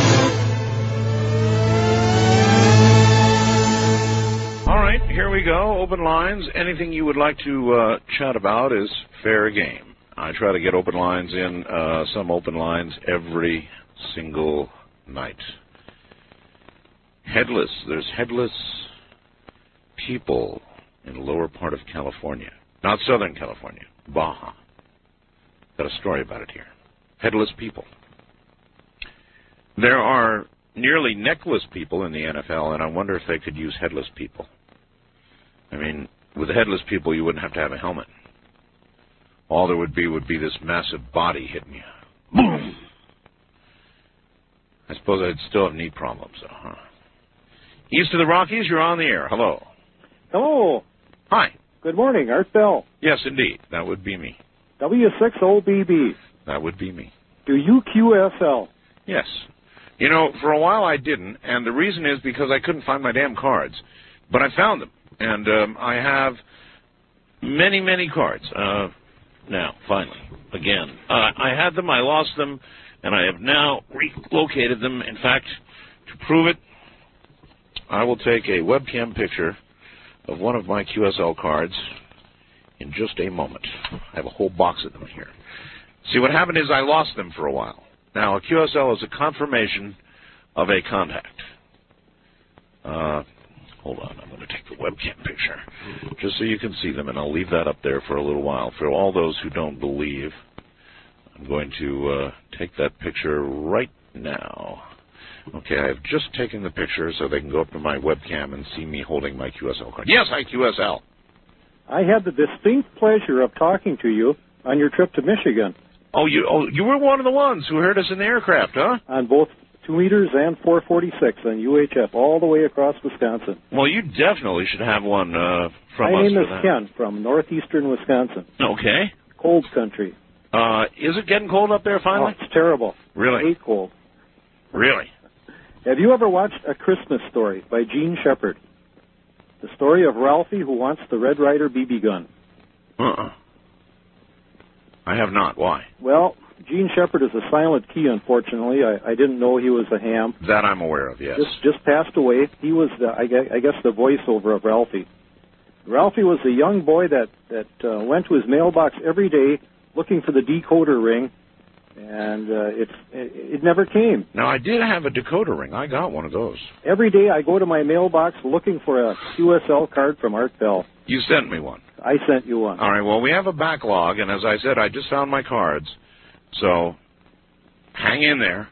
Here we go, open lines. Anything you would like to uh, chat about is fair game. I try to get open lines in, uh, some open lines every single night. Headless. There's headless people in the lower part of California. Not Southern California, Baja. Got a story about it here. Headless people. There are nearly neckless people in the N F L, and I wonder if they could use headless people. I mean, with the headless people, you wouldn't have to have a helmet. All there would be would be this massive body hitting you. Boom! I suppose I'd still have knee problems, though, huh? East of the Rockies, you're on the air. Hello. Hello. Hi. Good morning, Art Bell. Yes, indeed. That would be me. W six O B B. That would be me. Do you Q S L? Yes. You know, for a while I didn't, and the reason is because I couldn't find my damn cards. But I found them. And um, I have many, many cards. Uh, now, finally, again. Uh, I had them, I lost them, and I have now relocated them. In fact, to prove it, I will take a webcam picture of one of my Q S L cards in just a moment. I have a whole box of them here. See, what happened is I lost them for a while. Now, a Q S L is a confirmation of a contact. Uh... Hold on, I'm going to take the webcam picture just so you can see them, and I'll leave that up there for a little while. For all those who don't believe, I'm going to uh, take that picture right now. Okay, I've just taken the picture so they can go up to my webcam and see me holding my Q S L card. Yes, I Q S L. I had the distinct pleasure of talking to you on your trip to Michigan. Oh, you oh, you were one of the ones who heard us in the aircraft, huh? On both two meters and four forty-six on U H F, all the way across Wisconsin. Well, you definitely should have one uh, from My us. name for is that. Ken from northeastern Wisconsin. Okay. Cold country. Uh, is it getting cold up there finally? Oh, it's terrible. Really? I hate cold. Really? Have you ever watched A Christmas Story by Gene Shepard? The story of Ralphie who wants the Red Ryder B B gun. Uh-uh. I have not. Why? Well, Gene Shepard is a silent key, unfortunately. I, I didn't know he was a ham. That I'm aware of, yes. Just just passed away. He was, the, I, guess, I guess, the voiceover of Ralphie. Ralphie was a young boy that, that uh, went to his mailbox every day looking for the decoder ring, and uh, it, it, it never came. Now, I did have a decoder ring. I got one of those. Every day I go to my mailbox looking for a Q S L card from Art Bell. You sent me one. I sent you one. All right, well, we have a backlog, and as I said, I just found my cards. So hang in there,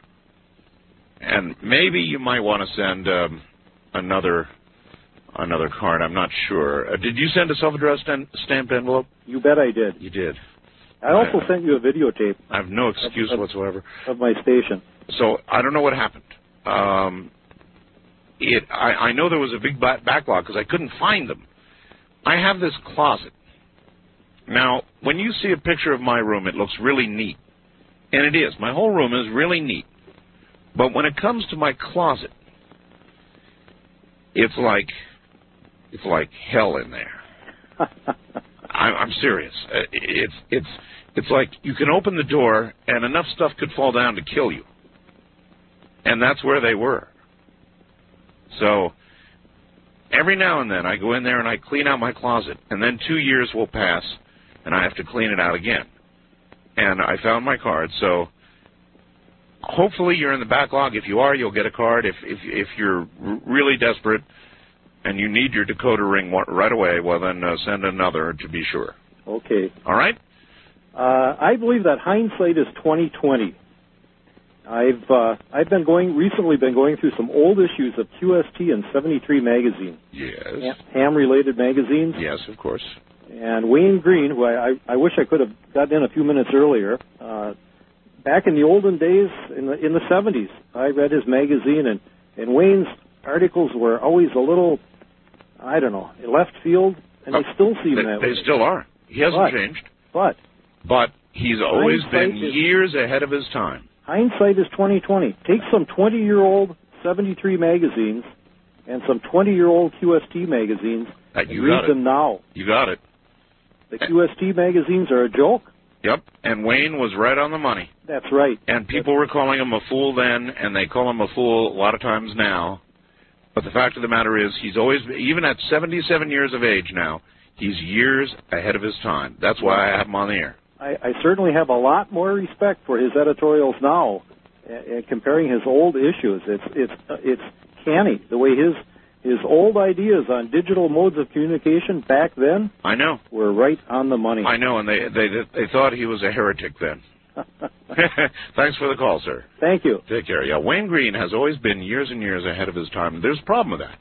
and maybe you might want to send um, another another card. I'm not sure. Uh, did you send a self-addressed en- stamped envelope? You bet I did. You did. I also I, sent you a videotape. I have no excuse of, whatsoever. Of my station. So I don't know what happened. Um, it. I, I know there was a big ba- backlog because I couldn't find them. I have this closet. Now, when you see a picture of my room, it looks really neat. And it is. My whole room is really neat. But when it comes to my closet, it's like it's like hell in there. I'm, I'm serious. It's it's it's like you can open the door and enough stuff could fall down to kill you. And that's where they were. So every now and then I go in there and I clean out my closet, and then two years will pass and I have to clean it out again. And I found my card, so hopefully you're in the backlog. If you are, you'll get a card. If if if you're r- really desperate and you need your decoder ring right away, well then uh, send another to be sure. Okay. All right. Uh, I believe that hindsight is twenty twenty. I've uh, I've been going recently been going through some old issues of Q S T and seventy-three magazine. Yes. Ham related magazines. Yes, of course. And Wayne Green, who I, I, I wish I could have gotten in a few minutes earlier, uh, back in the olden days, in the in the seventies, I read his magazine, and, and Wayne's articles were always a little I don't know, left field, and they still seem they, that they way. They still are. He hasn't but, changed. But. But he's always been is, years ahead of his time. Hindsight is twenty twenty. Take some twenty-year-old seventy-three magazines and some twenty-year-old Q S T magazines uh, and you read got them it. now. You got it. The Q S T magazines are a joke. Yep, and Wayne was right on the money. That's right. And people were calling him a fool then, and they call him a fool a lot of times now. But the fact of the matter is, he's always, even at seventy-seven years of age now, he's years ahead of his time. That's why I have him on the air. I, I certainly have a lot more respect for his editorials now, uh, comparing his old issues. It's it's uh, it's canny the way his his old ideas on digital modes of communication back then. I know were right on the money. I know, and they they they thought he was a heretic then. Thanks for the call, sir. Thank you. Take care. Yeah, Wayne Green has always been years and years ahead of his time. There's a problem with that.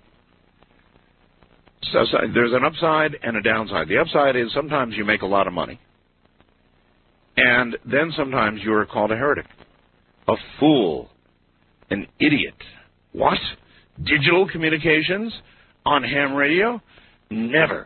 So, so there's an upside and a downside. The upside is sometimes you make a lot of money. And then sometimes you're called a heretic, a fool, an idiot. What? Digital communications on ham radio? Never.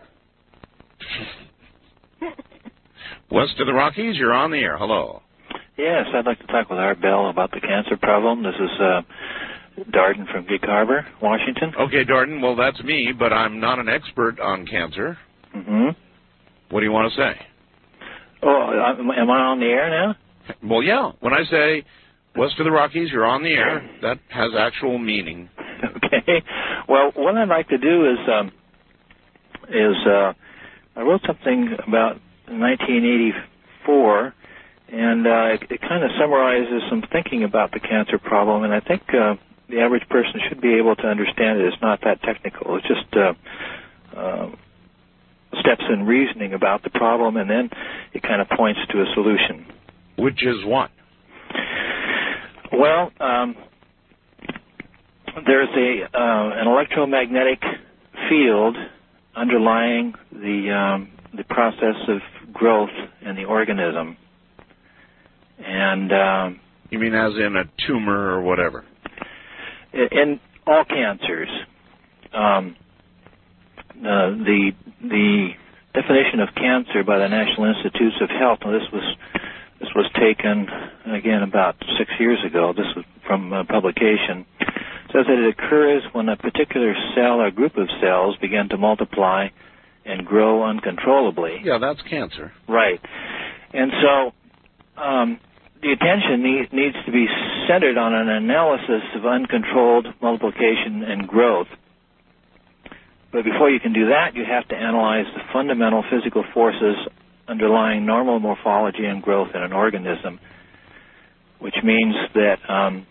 West of the Rockies, you're on the air. Hello. Yes, I'd like to talk with Art Bell about the cancer problem. This is uh, Darden from Gig Harbor, Washington. Okay, Darden. Well, that's me, but I'm not an expert on cancer. Mm-hmm. What do you want to say? Oh, am I on the air now? Well, yeah. When I say West of the Rockies, you're on the air, that has actual meaning. Okay. Well, what I'd like to do is, um, is uh, I wrote something about nineteen eighty-four, and uh, it, it kind of summarizes some thinking about the cancer problem, and I think uh, the average person should be able to understand it. It's not that technical. It's just uh, uh, steps in reasoning about the problem, and then it kind of points to a solution. Which is what? Well, um, there's a uh, an electromagnetic field underlying the um, the process of growth in the organism, and um, you mean as in a tumor or whatever? In all cancers. Um, Uh, the the definition of cancer by the National Institutes of Health, and this was this was taken again about six years ago. This was from a publication. Says that it occurs when a particular cell or group of cells begin to multiply and grow uncontrollably. Yeah, that's cancer. Right, and so um, the attention need, needs to be centered on an analysis of uncontrolled multiplication and growth. But before you can do that, you have to analyze the fundamental physical forces underlying normal morphology and growth in an organism, which means that um,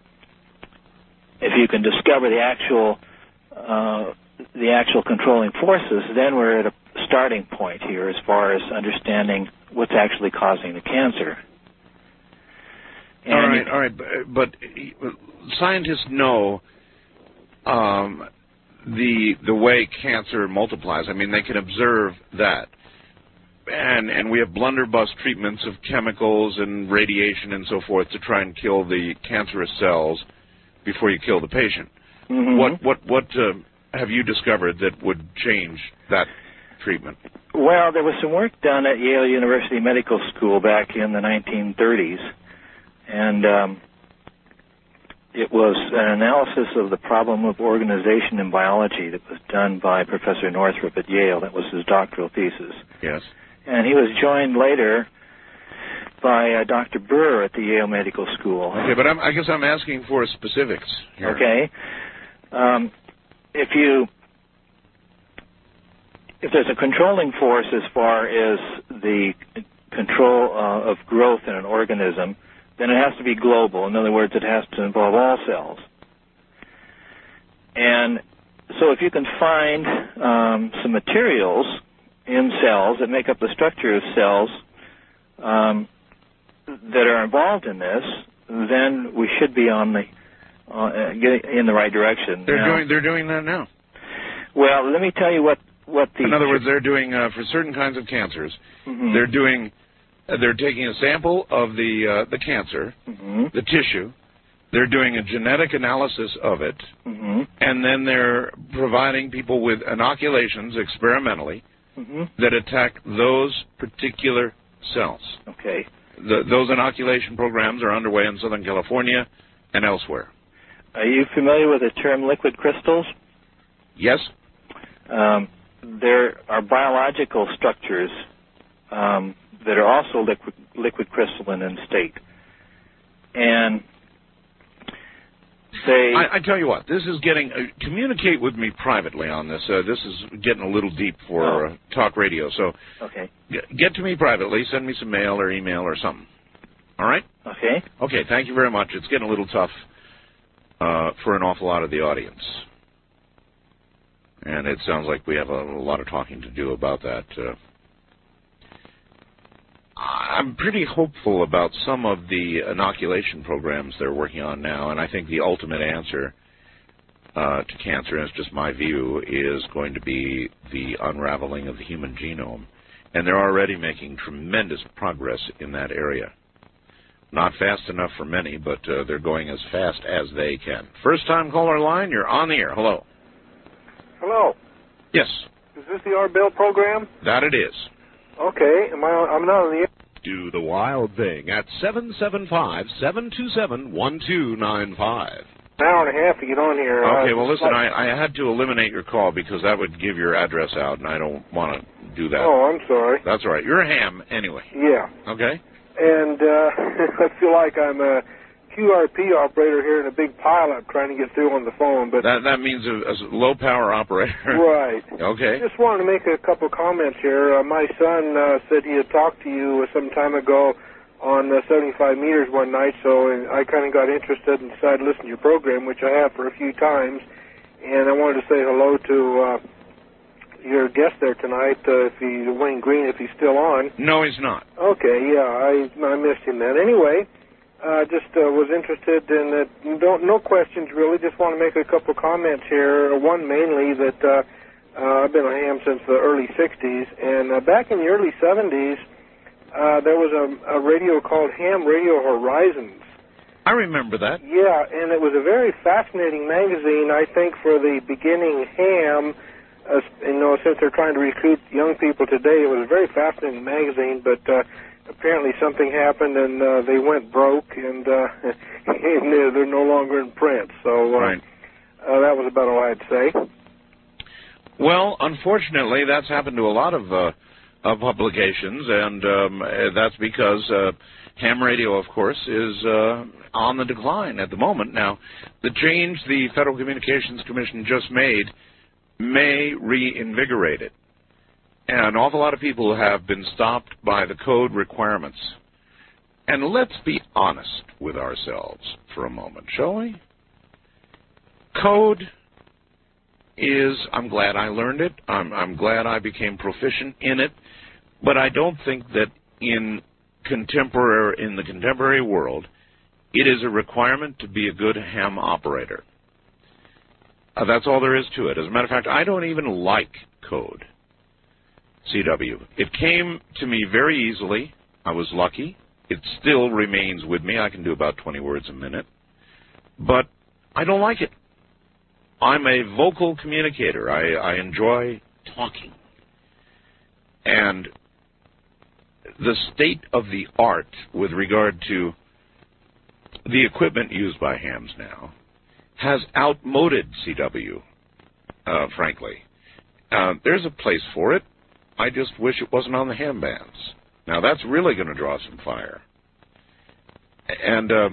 if you can discover the actual uh, the actual controlling forces, then we're at a starting point here as far as understanding what's actually causing the cancer. And all right, all right, but, but scientists know um, the the way cancer multiplies. I mean, they can observe that. And and we have blunderbuss treatments of chemicals and radiation and so forth to try and kill the cancerous cells before you kill the patient. Mm-hmm. What what what uh, have you discovered that would change that treatment? Well, there was some work done at Yale University Medical School back in the nineteen thirties, and um, it was an analysis of the problem of organization in biology that was done by Professor Northrop at Yale. That was his doctoral thesis. Yes. And he was joined later by uh, Doctor Burr at the Yale Medical School. Okay, but I'm, I guess I'm asking for specifics here. Okay. Um, if you, if there's a controlling force as far as the control uh, of growth in an organism, then it has to be global. In other words, it has to involve all cells. And so if you can find um, some materials in cells that make up the structure of cells um, that are involved in this, then we should be on the uh, getting in the right direction. They're now, doing they're doing that now. Well, let me tell you what what the. In other words, they're doing uh, for certain kinds of cancers. Mm-hmm. They're doing uh, they're taking a sample of the uh, the cancer, mm-hmm. the tissue. They're doing a genetic analysis of it, mm-hmm. and then they're providing people with inoculations experimentally Mm-hmm. that attack those particular cells. Okay. The, those inoculation programs are underway in Southern California and elsewhere. Are you familiar with the term liquid crystals? Yes. Um, there are biological structures um, that are also liquid, liquid crystalline in state. And they... I, I tell you what, this is getting... Uh, communicate with me privately on this. Uh, this is getting a little deep for uh, talk radio. So okay. G- get to me privately. Send me some mail or email or something. All right? Okay. Okay, thank you very much. It's getting a little tough uh, for an awful lot of the audience. And it sounds like we have a, a lot of talking to do about that. Uh, I'm pretty hopeful about some of the inoculation programs they're working on now, and I think the ultimate answer uh, to cancer, and it's just my view, is going to be the unraveling of the human genome. And they're already making tremendous progress in that area. Not fast enough for many, but uh, they're going as fast as they can. First-time caller line, you're on the air. Hello. Hello. Yes. Is this the Art Bell program? That it is. Okay. Am I? I'm not on the air. Do the wild thing at seven seven five, seven two seven, one two nine five. An hour and a half to get on here. Okay, uh, well, listen, like... I, I had to eliminate your call because that would give your address out, and I don't want to do that. Oh, I'm sorry. That's all right. You're a ham anyway. Yeah. Okay. And uh, I feel like I'm a Q R P operator here in a big pileup trying to get through on the phone. But that that means a, a low-power operator. Right. Okay. Just wanted to make a couple comments here. Uh, my son uh, said he had talked to you some time ago on uh, seventy-five meters one night, so I kind of got interested and decided to listen to your program, which I have for a few times. And I wanted to say hello to uh, your guest there tonight, uh, if he, Wayne Green, if he's still on. No, he's not. Okay, yeah, I I missed him then. Anyway, uh, just uh, was interested in it. Don't, no questions really. Just want to make a couple comments here. One mainly that uh, uh, I've been a ham since the early sixties, and uh, back in the early seventies, uh, there was a, a radio called Ham Radio Horizons. I remember that. Yeah, and it was a very fascinating magazine, I think, for the beginning ham. Uh, you know, since they're trying to recruit young people today, it was a very fascinating magazine, but uh, apparently something happened and uh, they went broke, and, uh, and they're, they're no longer in print. So uh, right. uh, that was about all I had to say. Well, unfortunately, that's happened to a lot of, uh, of publications, and um, that's because uh, ham radio, of course, is uh, on the decline at the moment. Now, the change the Federal Communications Commission just made may reinvigorate it. And an awful lot of people have been stopped by the code requirements. And let's be honest with ourselves for a moment, shall we? Code is, I'm glad I learned it. I'm, I'm glad I became proficient in it. But I don't think that in contemporary, in the contemporary world, it is a requirement to be a good ham operator. Uh, that's all there is to it. As a matter of fact, I don't even like code, C W. It came to me very easily. I was lucky. It still remains with me. I can do about twenty words a minute. But I don't like it. I'm a vocal communicator. I, I enjoy talking. And the state of the art with regard to the equipment used by hams now has outmoded C W, uh, frankly. Uh, there's a place for it. I just wish it wasn't on the ham bands. Now, that's really going to draw some fire. And uh,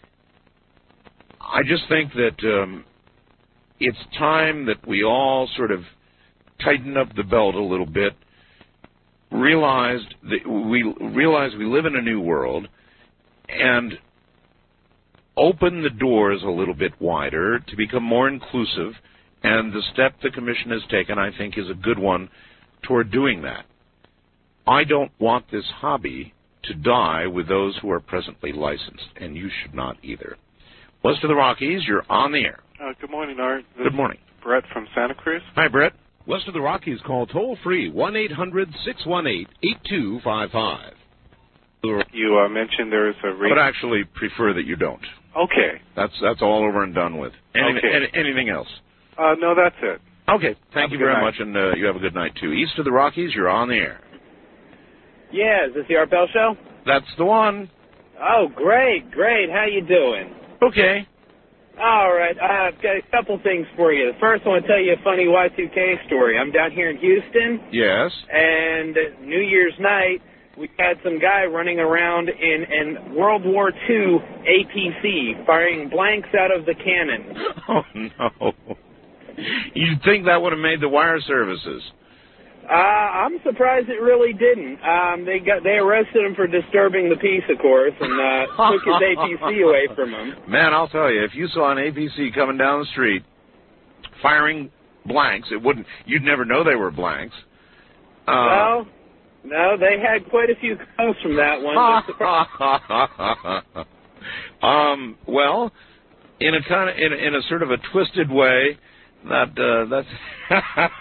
I just think that um, it's time that we all sort of tighten up the belt a little bit, realized that we realize we live in a new world, and open the doors a little bit wider to become more inclusive, and the step the Commission has taken, I think, is a good one toward doing that. I don't want this hobby to die with those who are presently licensed, and you should not either. West of the Rockies, you're on the air. Uh, good morning, Art. This Good morning. is Brett from Santa Cruz. Hi, Brett. West of the Rockies, call toll-free one eight hundred, six one eight, eight two five five. You uh, mentioned there's a... I would actually prefer that you don't. Okay. That's that's all over and done with. Any, Okay. any, anything else? Uh, no, that's it. Okay, thank Have you a good very night. much, and uh, you have a good night, too. East of the Rockies, you're on the air. Yeah, is this the Art Bell Show? That's the one. Oh, great, great. How you doing? Okay. All right, I've got a couple things for you. First, I want to tell you a funny Y two K story. I'm down here in Houston, Yes. and New Year's night, we had some guy running around in an World War Two A P C, firing blanks out of the cannon. Oh, no. You'd think that would have made the wire services. Uh, I'm surprised it really didn't. Um, they got they arrested him for disturbing the peace, of course, and uh, took his A P C away from him. Man, I'll tell you, if you saw an A P C coming down the street firing blanks, it wouldn't. You'd never know they were blanks. Uh, well, no, they had quite a few calls from that one. um, well, in a kind of in, in a sort of a twisted way, that uh, that's.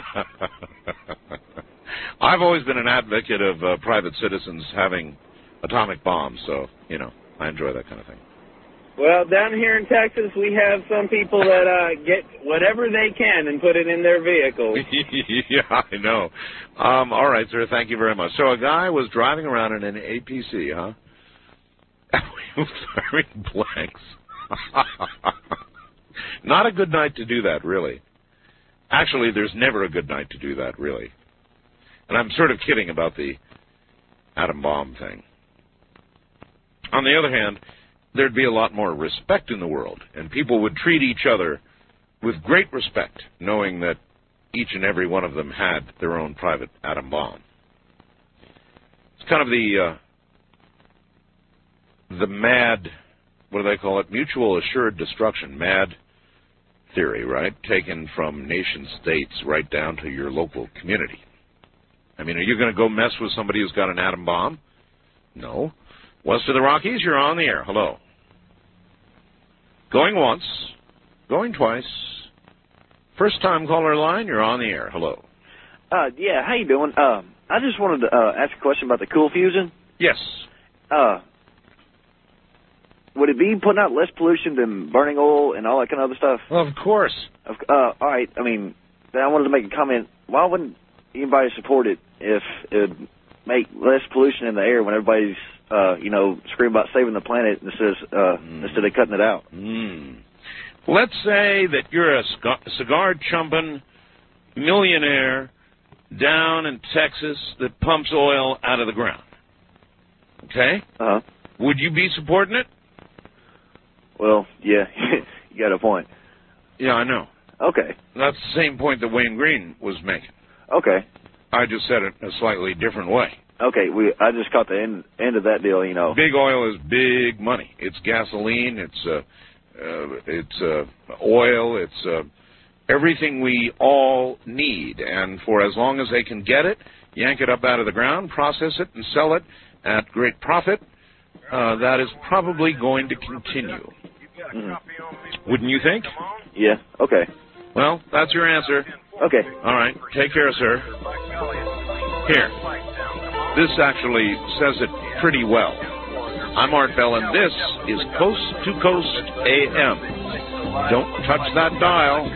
I've always been an advocate of uh, private citizens having atomic bombs, so you know I enjoy that kind of thing. Well, down here in Texas, we have some people that uh, get whatever they can and put it in their vehicles. Yeah, I know. Um, all right, sir. Thank you very much. So a guy was driving around in an A P C, huh? He was firing blanks. Not a good night to do that, really. Actually, there's never a good night to do that, really. And I'm sort of kidding about the atom bomb thing. On the other hand, there'd be a lot more respect in the world, and people would treat each other with great respect, knowing that each and every one of them had their own private atom bomb. It's kind of the uh, the MAD, what do they call it? Mutual Assured Destruction, MAD theory, right? Taken from nation states right down to your local community. I mean, are you going to go mess with somebody who's got an atom bomb? No. West of the Rockies, you're on the air. Hello. Going once, going twice. First time caller line, you're on the air. Hello. Uh, yeah, how you doing? Uh, I just wanted to uh, ask a question about the cool fusion. Yes. Uh, would it be putting out less pollution than burning oil and all that kind of other stuff? Of course. Uh, all right. I mean, then I wanted to make a comment. Why wouldn't anybody support it if it would make less pollution in the air when everybody's, uh, you know, screaming about saving the planet instead of, uh, mm. instead of cutting it out? Mm. Let's say that you're a cigar-chumping millionaire down in Texas that pumps oil out of the ground. Okay? Uh-huh. Would you be supporting it? Well, yeah, you got a point. Yeah, I know. Okay. That's the same point that Wayne Green was making. Okay. I just said it a slightly different way. Okay, we I just caught the end end of that deal, you know. Big oil is big money. It's gasoline, it's uh, uh it's uh oil, it's uh everything we all need, and for as long as they can get it, yank it up out of the ground, process it and sell it at great profit, uh that is probably going to continue. Mm. Wouldn't you think? Yeah, okay. Well, that's your answer. Okay. All right. Take care, sir. Here. This actually says it pretty well. I'm Art Bell, and this is Coast to Coast A M. Don't touch that dial.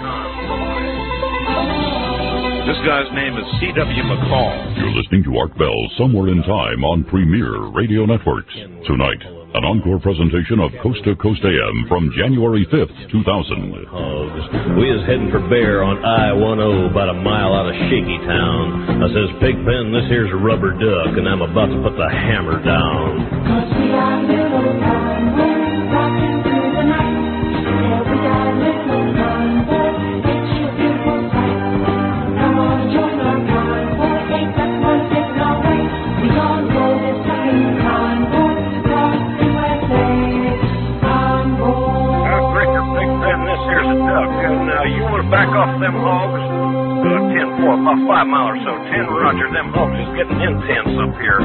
This guy's name is C W McCall. You're listening to Art Bell Somewhere in Time on Premier Radio Networks. Tonight, an encore presentation of Coast to Coast A M from January fifth, two thousand. We is heading for Bear on I ten, about a mile out of Shaky Town. I says, Pigpen, this here's a rubber duck, and I'm about to put the hammer down. Cause we got little time, we're rocking through the night. Yeah, we got little time, but it's a beautiful sight. Come on, join our convoy, ain't that one sitting our way. We gonna go this time, convoy, across the U S A. Convoy. Uh, Breaker, Pigpen, this here's a duck, and uh, you want to back off them hogs? Uh, ten four, about five mile or so. ten, roger, them hogs is getting intense up here.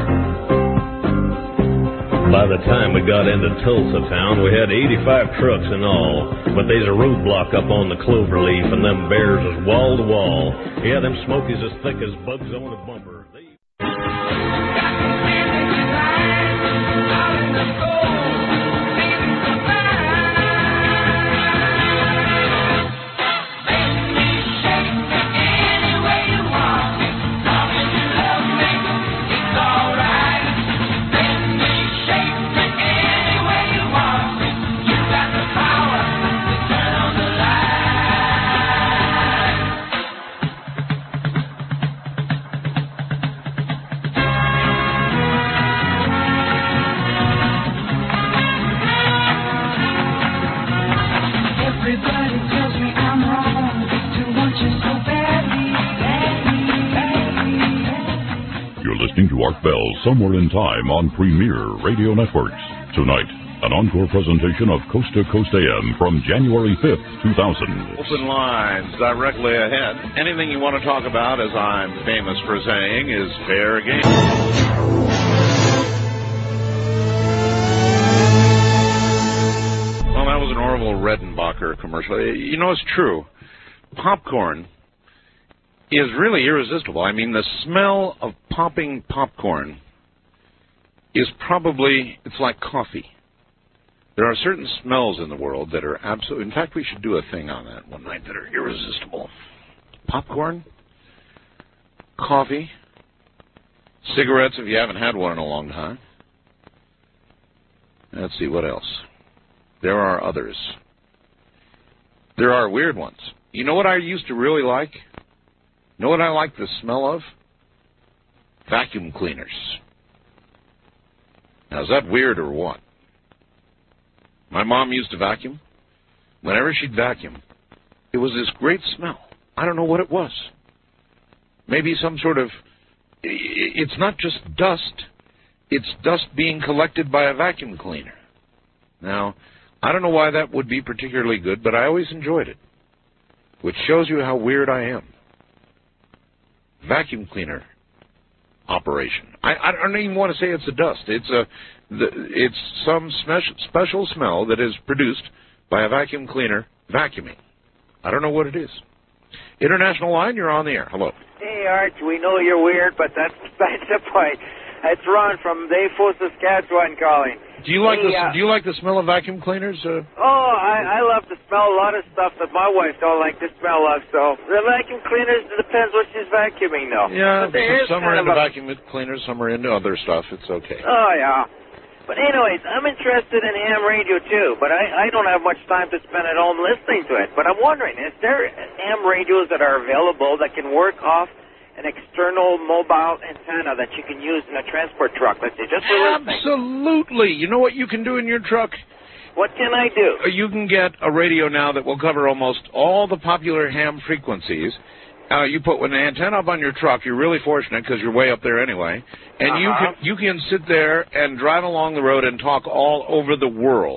By the time we got into Tulsa town, we had eighty-five trucks in all. But there's a roadblock up on the Cloverleaf, and them bears is wall to wall. Yeah, them smokies as thick as bugs on a bumper. They... listening to Art Bell Somewhere in Time on Premier Radio Networks. Tonight, an encore presentation of Coast to Coast A M from January fifth, two thousand. Open lines directly ahead. Anything you want to talk about, as I'm famous for saying, is fair game. Well, that was an Orville Redenbacher commercial. You know, it's true. Popcorn is really irresistible. I mean, the smell of popping popcorn is probably, it's like coffee. There are certain smells in the world that are absolutely, in fact, we should do a thing on that one night, that are irresistible. Popcorn, coffee, cigarettes if you haven't had one in a long time. Let's see, what else? There are others. There are weird ones. You know what I used to really like? You know what I like the smell of? Vacuum cleaners. Now, is that weird or what? My mom used to vacuum. Whenever she'd vacuum, it was this great smell. I don't know what it was. Maybe some sort of... It's not just dust. It's dust being collected by a vacuum cleaner. Now, I don't know why that would be particularly good, but I always enjoyed it. Which shows you how weird I am. Vacuum cleaner operation. I, I don't even want to say it's a dust. It's a, the, it's some special special smell that is produced by a vacuum cleaner vacuuming. I don't know what it is. International line, you're on the air. Hello. Hey, Art, we know you're weird, but that's that's the point. It's Ron from Dayful, Saskatchewan calling. Do you like hey, the uh, Do you like the smell of vacuum cleaners? Uh, oh, I, I love to smell a lot of stuff that my wife don't like to smell of. So the vacuum cleaners, it depends what she's vacuuming, though. yeah, but there is some are kind into of a, vacuum cleaners, some are into other stuff. It's okay. Oh yeah. But anyways, I'm interested in ham radio too, but I, I don't have much time to spend at home listening to it. But I'm wondering, is there ham radios that are available that can work off an external mobile antenna that you can use in a transport truck? Let's say, just for listening. Absolutely. You know what you can do in your truck? What can I do? You can get a radio now that will cover almost all the popular ham frequencies. Uh, you put an antenna up on your truck. You're really fortunate because you're way up there anyway. And uh-huh. you can you can sit there and drive along the road and talk all over the world.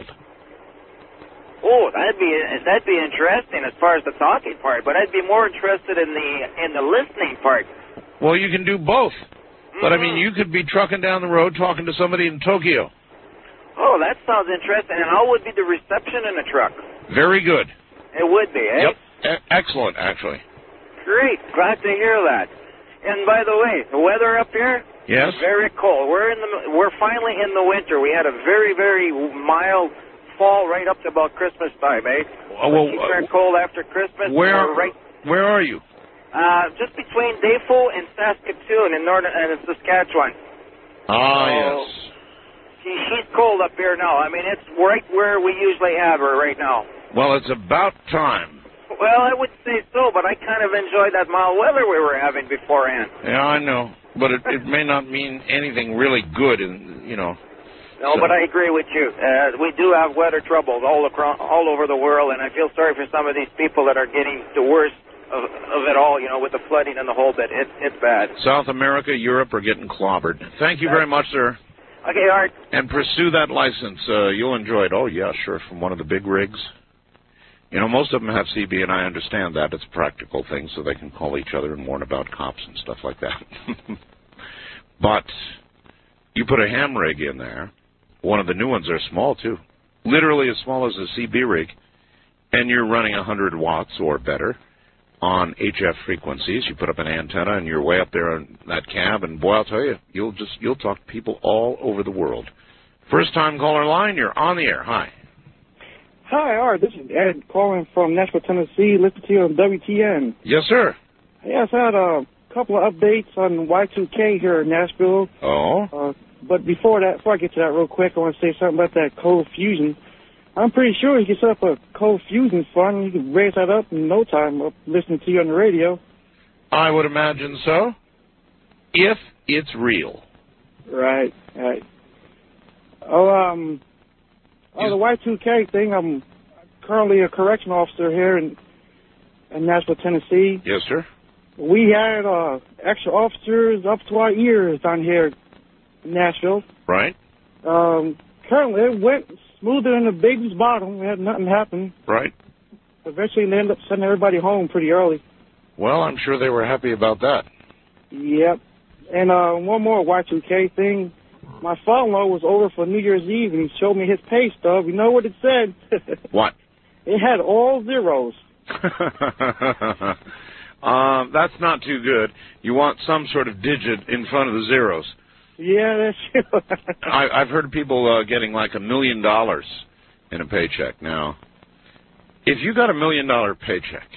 Oh, that'd be that'd be interesting as far as the talking part. But I'd be more interested in the in the listening part. Well, you can do both. Mm-hmm. But I mean, you could be trucking down the road talking to somebody in Tokyo. Oh, that sounds interesting. And how would be the reception in the truck? Very good. It would be, eh? Yep. E- excellent, actually. Great. Glad to hear that. And by the way, the weather up here yes? is very cold. We're in the we're finally in the winter. We had a very very mild fall right up to about Christmas time, eh? Oh, well, it turned cold after Christmas. Where right? Where are you? Uh, just between Dayful and Saskatoon in northern and in Saskatchewan. Ah, so, yes. She, she's cold up here now. I mean, it's right where we usually have her right now. Well, it's about time. Well, I would say so, but I kind of enjoyed that mild weather we were having beforehand. Yeah, I know, but it, it may not mean anything really good, in you know. No, so. But I agree with you. Uh, we do have weather troubles all across, all over the world, and I feel sorry for some of these people that are getting the worst of, of it all. You know, with the flooding and the whole bit, it, it's bad. South America, Europe are getting clobbered. Thank you very much, sir. Okay, Art. And pursue that license. Uh, you'll enjoy it. Oh yeah, sure. From one of the big rigs. You know, most of them have C B, and I understand that. It's a practical thing, so they can call each other and warn about cops and stuff like that. But you put a ham rig in there. One of the new ones are small, too. Literally as small as a C B rig. And you're running one hundred watts or better on H F frequencies. You put up an antenna, and you're way up there on that cab, and boy, I'll tell you, you'll just you'll talk to people all over the world. First-time caller line, you're on the air. Hi. Hi, Art. This is Ed calling from Nashville, Tennessee. Listen to you on W T N. Yes, sir. Yes, I had a couple of updates on Y two K here in Nashville. Oh. Uh, but before that, before I get to that real quick, I want to say something about that cold fusion. I'm pretty sure you can set up a cold fusion fund. You can raise that up in no time up listening to you on the radio. I would imagine so. If it's real. Right, right. Oh, um... Oh, the Y two K thing, I'm currently a correction officer here in, in Nashville, Tennessee. Yes, sir. we had uh, extra officers up to our ears down here in Nashville. Right. Um, currently, it went smoother than the baby's bottom. We had nothing happen. Right. Eventually, they ended up sending everybody home pretty early. Well, I'm sure they were happy about that. Yep. And uh, one more Y two K thing. My father-in-law was over for New Year's Eve, and he showed me his pay stub. You know what it said? What? It had all zeros. um, that's not too good. You want some sort of digit in front of the zeros. Yeah, that's I, I've heard of people uh, getting like a million dollars in a paycheck. Now, if you got a million-dollar paycheck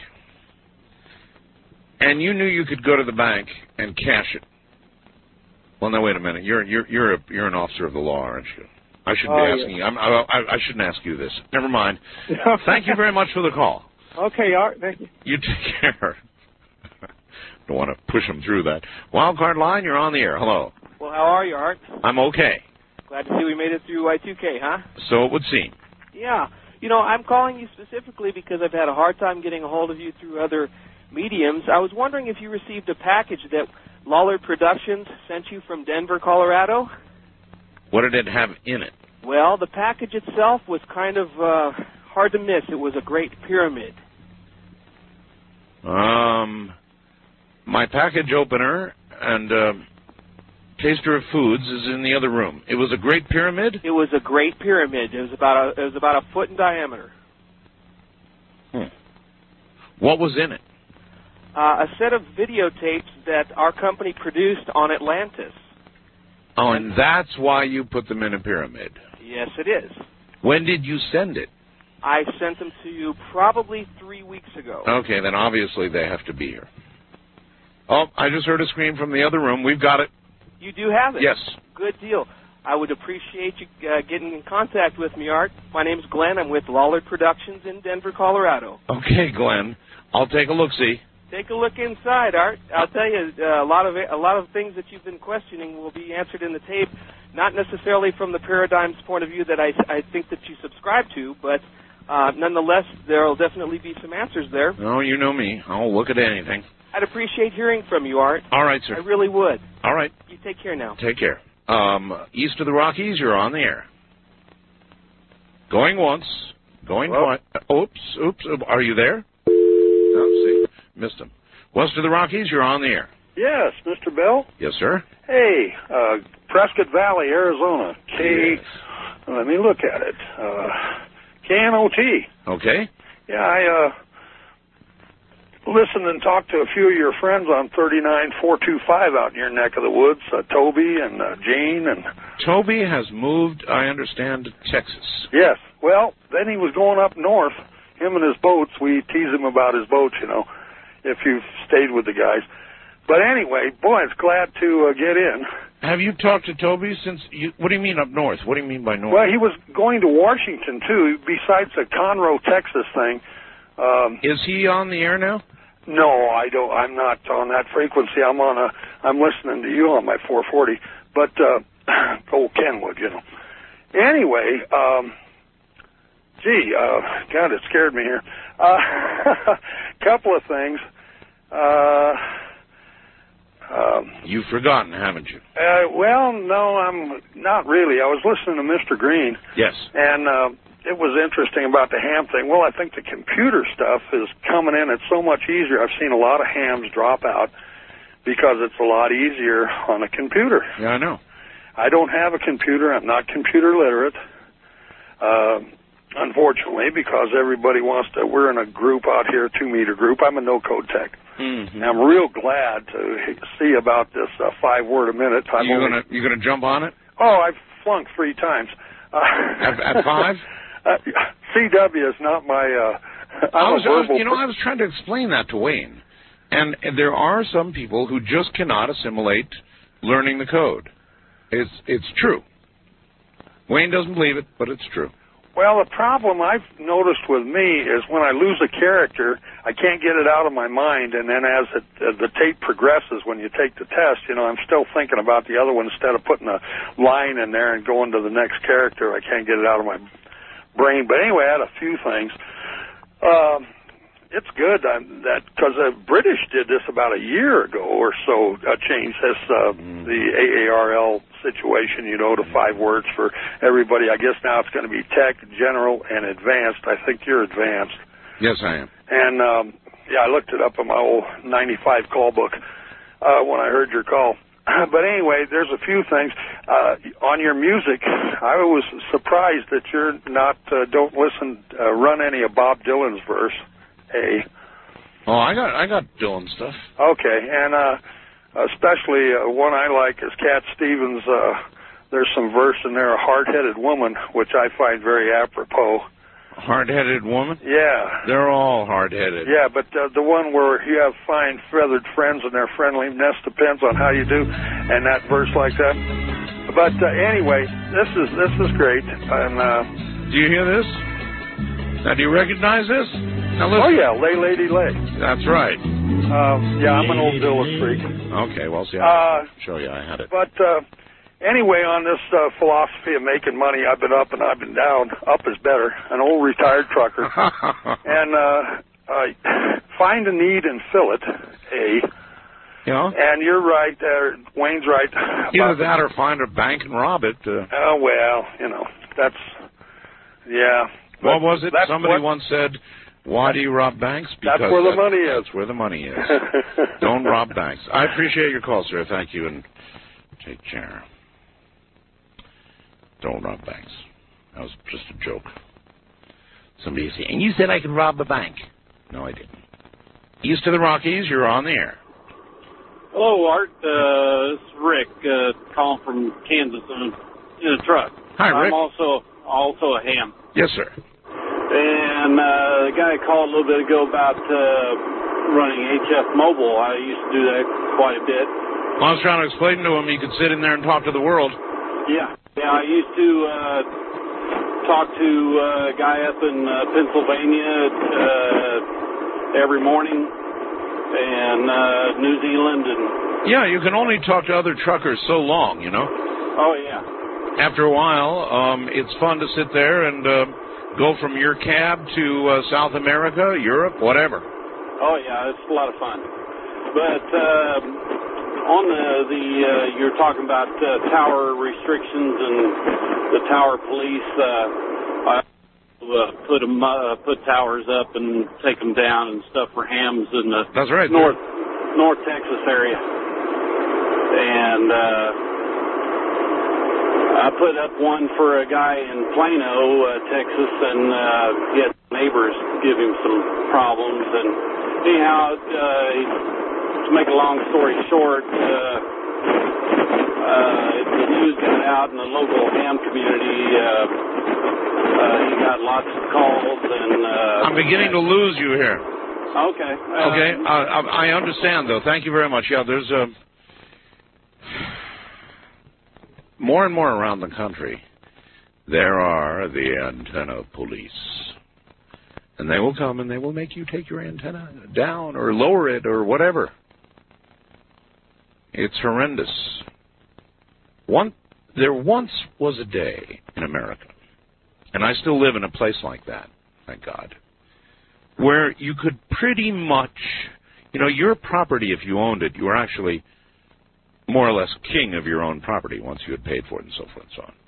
and you knew you could go to the bank and cash it, well, now wait a minute. You're you're you're a, you're an officer of the law, aren't you? I shouldn't oh, be asking yeah. you. I'm, I, I shouldn't ask you this. Never mind. Thank you very much for the call. Okay, Art. Thank you. You take care. Don't want to push them through that. Wildcard line, you're on the air. Hello. Well, how are you, Art? I'm okay. Glad to see we made it through Y two K, huh? So it would seem. Yeah. You know, I'm calling you specifically because I've had a hard time getting a hold of you through other mediums. I was wondering if you received a package that Lawler Productions sent you from Denver, Colorado. What did it have in it? Well, the package itself was kind of uh, hard to miss. It was a great pyramid. Um, my package opener and uh, taster of foods is in the other room. It was a great pyramid? It was a great pyramid. It was about a, it was about a foot in diameter. Hmm. What was in it? Uh, a set of videotapes that our company produced on Atlantis. Oh, and that's why you put them in a pyramid. Yes, it is. When did you send it? I sent them to you probably three weeks ago. Okay, then obviously they have to be here. Oh, I just heard a scream from the other room. We've got it. You do have it? Yes. Good deal. I would appreciate you uh, getting in contact with me, Art. My name's Glenn. I'm with Lawler Productions in Denver, Colorado. Okay, Glenn. I'll take a look-see. Take a look inside, Art. I'll tell you, uh, a lot of a lot of things that you've been questioning will be answered in the tape, not necessarily from the Paradigm's point of view that I, I think that you subscribe to, but uh, nonetheless, there will definitely be some answers there. Oh, you know me. I'll look at anything. I'd appreciate hearing from you, Art. All right, sir. I really would. All right. You take care now. Take care. Um, east of the Rockies, you're on the air. Going once. Going twice. Oops, oops. Are you there? Oh, see. Missed him. West of the Rockies, you're on the air. Yes, Mister Bell. Yes, sir. Hey, uh, Prescott Valley, Arizona. K. Yes. Let me look at it. Uh, K N O T. Okay. Yeah, I uh, listened and talked to a few of your friends on thirty-nine four two five out in your neck of the woods. Uh, Toby and uh, Jane and. Toby has moved, I understand, to Texas. Yes. Well, then he was going up north. Him and his boats. We tease him about his boats, you know, if you've stayed with the guys. But anyway, boy, it's glad to uh, get in. Have you talked to Toby since? You, what do you mean up north? What do you mean by north? Well, he was going to Washington too. Besides the Conroe, Texas thing. Um, Is he on the air now? No, I don't. I'm not on that frequency. I'm on a. I'm listening to you on my four forty. But uh, old Kenwood, you know. Anyway, um, gee, uh, God, it scared me here. Uh, couple of things. Uh, um, You've forgotten, haven't you? uh, well, no, I'm not really. I was listening to Mister Green. Yes. And uh, it was interesting about the ham thing. Well, I think the computer stuff is coming in. It's so much easier. I've seen a lot of hams drop out because it's a lot easier on a computer. Yeah, I know. I don't have a computer. I'm not computer literate. Uh, unfortunately, because everybody wants to, we're in a group out here, a two-meter group. I'm a no-code tech. Mm-hmm. And I'm real glad to see about this uh, five-word a minute. I'm you only, gonna you gonna jump on it? Oh, I've flunked three times. Uh, at, at five? uh, C W is not my, uh, I'm I was, a I was, verbal you know, I was trying to explain that to Wayne. And, and there are some people who just cannot assimilate learning the code. It's it's true. Wayne doesn't believe it, but it's true. Well, the problem I've noticed with me is when I lose a character, I can't get it out of my mind, and then as it, uh, the tape progresses when you take the test, you know, I'm still thinking about the other one instead of putting a line in there and going to the next character. I can't get it out of my brain. But anyway, I had a few things. Um, it's good um, that because the British did this about a year ago or so, uh, changed this uh, mm. the A A R L situation, you know, to five words for everybody. I guess now it's going to be tech, general, and advanced. I think you're advanced. Yes, I am. And um, yeah, I looked it up in my old ninety-five call book uh, when I heard your call. But anyway, there's a few things uh, on your music. I was surprised that you're not uh, don't listen, uh, run any of Bob Dylan's verse. A. Oh, I got I got Dylan stuff. Okay, and uh, especially uh, one I like is Cat Stevens. Uh, there's some verse in there, a hard-headed woman, which I find very apropos. Hard-headed woman? Yeah. They're all hard-headed. Yeah, but uh, the one where you have fine feathered friends and their friendly nest depends on how you do, and that verse like that. But uh, anyway, this is this is great. And uh, do you hear this? Now, do you recognize this? Now listen. Oh yeah, Lay Lady Lay. That's right. Um, yeah, I'm an old Dylan freak. Okay, well, see, I'll uh, show you. I had it. But uh, anyway, on this uh, philosophy of making money, I've been up and I've been down. Up is better. An old retired trucker. And uh, uh, find a need and fill it, A. You know? And you're right, uh, Wayne's right. Either that or find a bank and rob it. Uh, oh, well, you know, that's, yeah. What was it? Somebody what, once said, why do you rob banks? Because that's where the that, money is. That's where the money is. Don't rob banks. I appreciate your call, sir. Thank you, and take care. Don't rob banks. That was just a joke. Somebody saying, and you said I could rob a bank. No, I didn't. East of the Rockies, you're on the air. Hello, Art. Uh, this is Rick, uh, calling from Kansas in a, in a truck. Hi, Rick. I'm also, also a ham. Yes, sir. And uh, the guy called a little bit ago about uh, running H F Mobile. I used to do that quite a bit. Well, I was trying to explain to him he could sit in there and talk to the world. Yeah. Yeah, I used to uh, talk to uh, a guy up in uh, Pennsylvania uh, every morning, and uh, New Zealand. and Yeah, you can only talk to other truckers so long, you know. Oh, yeah. After a while, um, it's fun to sit there and uh, go from your cab to uh, South America, Europe, whatever. Oh, yeah, it's a lot of fun. But uh, on the, the uh, you're talking about uh, tower restrictions and the tower police, uh, I uh, put them, uh, put towers up and take them down and stuff for hams in the That's right, North, North Texas area. And... Uh, I put up one for a guy in Plano, uh, Texas, and uh, he had neighbors give him some problems. And anyhow, uh, to make a long story short, uh, uh, the news got out in the local ham community. Uh, uh, he got lots of calls, and uh, I'm beginning to lose you here. Okay. Uh, okay, uh, I understand though. Thank you very much. Yeah, there's a. More and more around the country, there are the antenna police. And they will come and they will make you take your antenna down or lower it or whatever. It's horrendous. One, there once was a day in America, and I still live in a place like that, thank God, where you could pretty much, you know, your property, if you owned it, you were actually more or less king of your own property once you had paid for it and so forth and so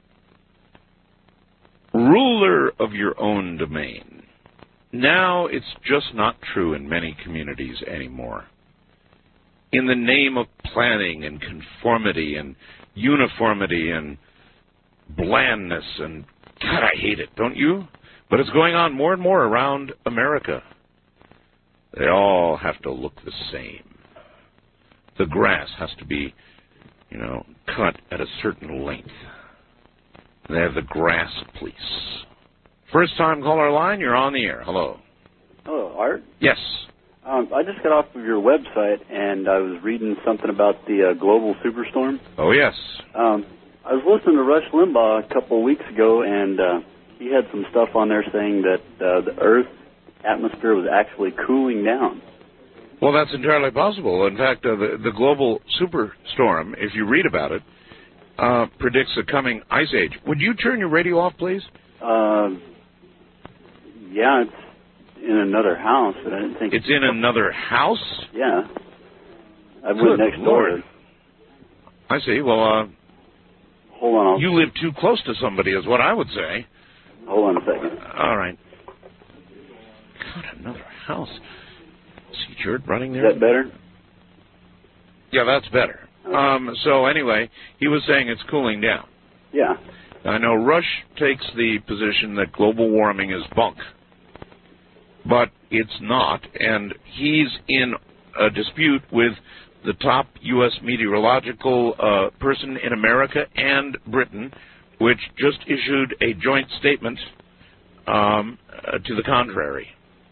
on. Ruler of your own domain. Now it's just not true in many communities anymore. In the name of planning and conformity and uniformity and blandness and, God, I hate it, don't you? But it's going on more and more around America. They all have to look the same. The grass has to be, you know, cut at a certain length. They have the grass police. First time caller line, you're on the air. Hello. Hello, Art. Yes. Um, I just got off of your website, and I was reading something about the uh, global superstorm. Oh, yes. Um, I was listening to Rush Limbaugh a couple of weeks ago, and uh, he had some stuff on there saying that uh, the Earth's atmosphere was actually cooling down. Well, that's entirely possible. In fact, uh, the, the global superstorm, if you read about it, uh, predicts a coming ice age. Would you turn your radio off, please? Uh, yeah, it's, in another house, but I didn't think it's in another house. Yeah, I Good went next door. Lord. I see. Well, uh, hold on. I'll you live too close to somebody, is what I would say. Hold on a second. All right. God, another house. See Jared running there. Is that better? Yeah, that's better. Okay. Um, so anyway, he was saying it's cooling down. Yeah. I know Rush takes the position that global warming is bunk, but it's not, and he's in a dispute with the top U S meteorological uh, person in America and Britain, which just issued a joint statement um, uh, to the contrary.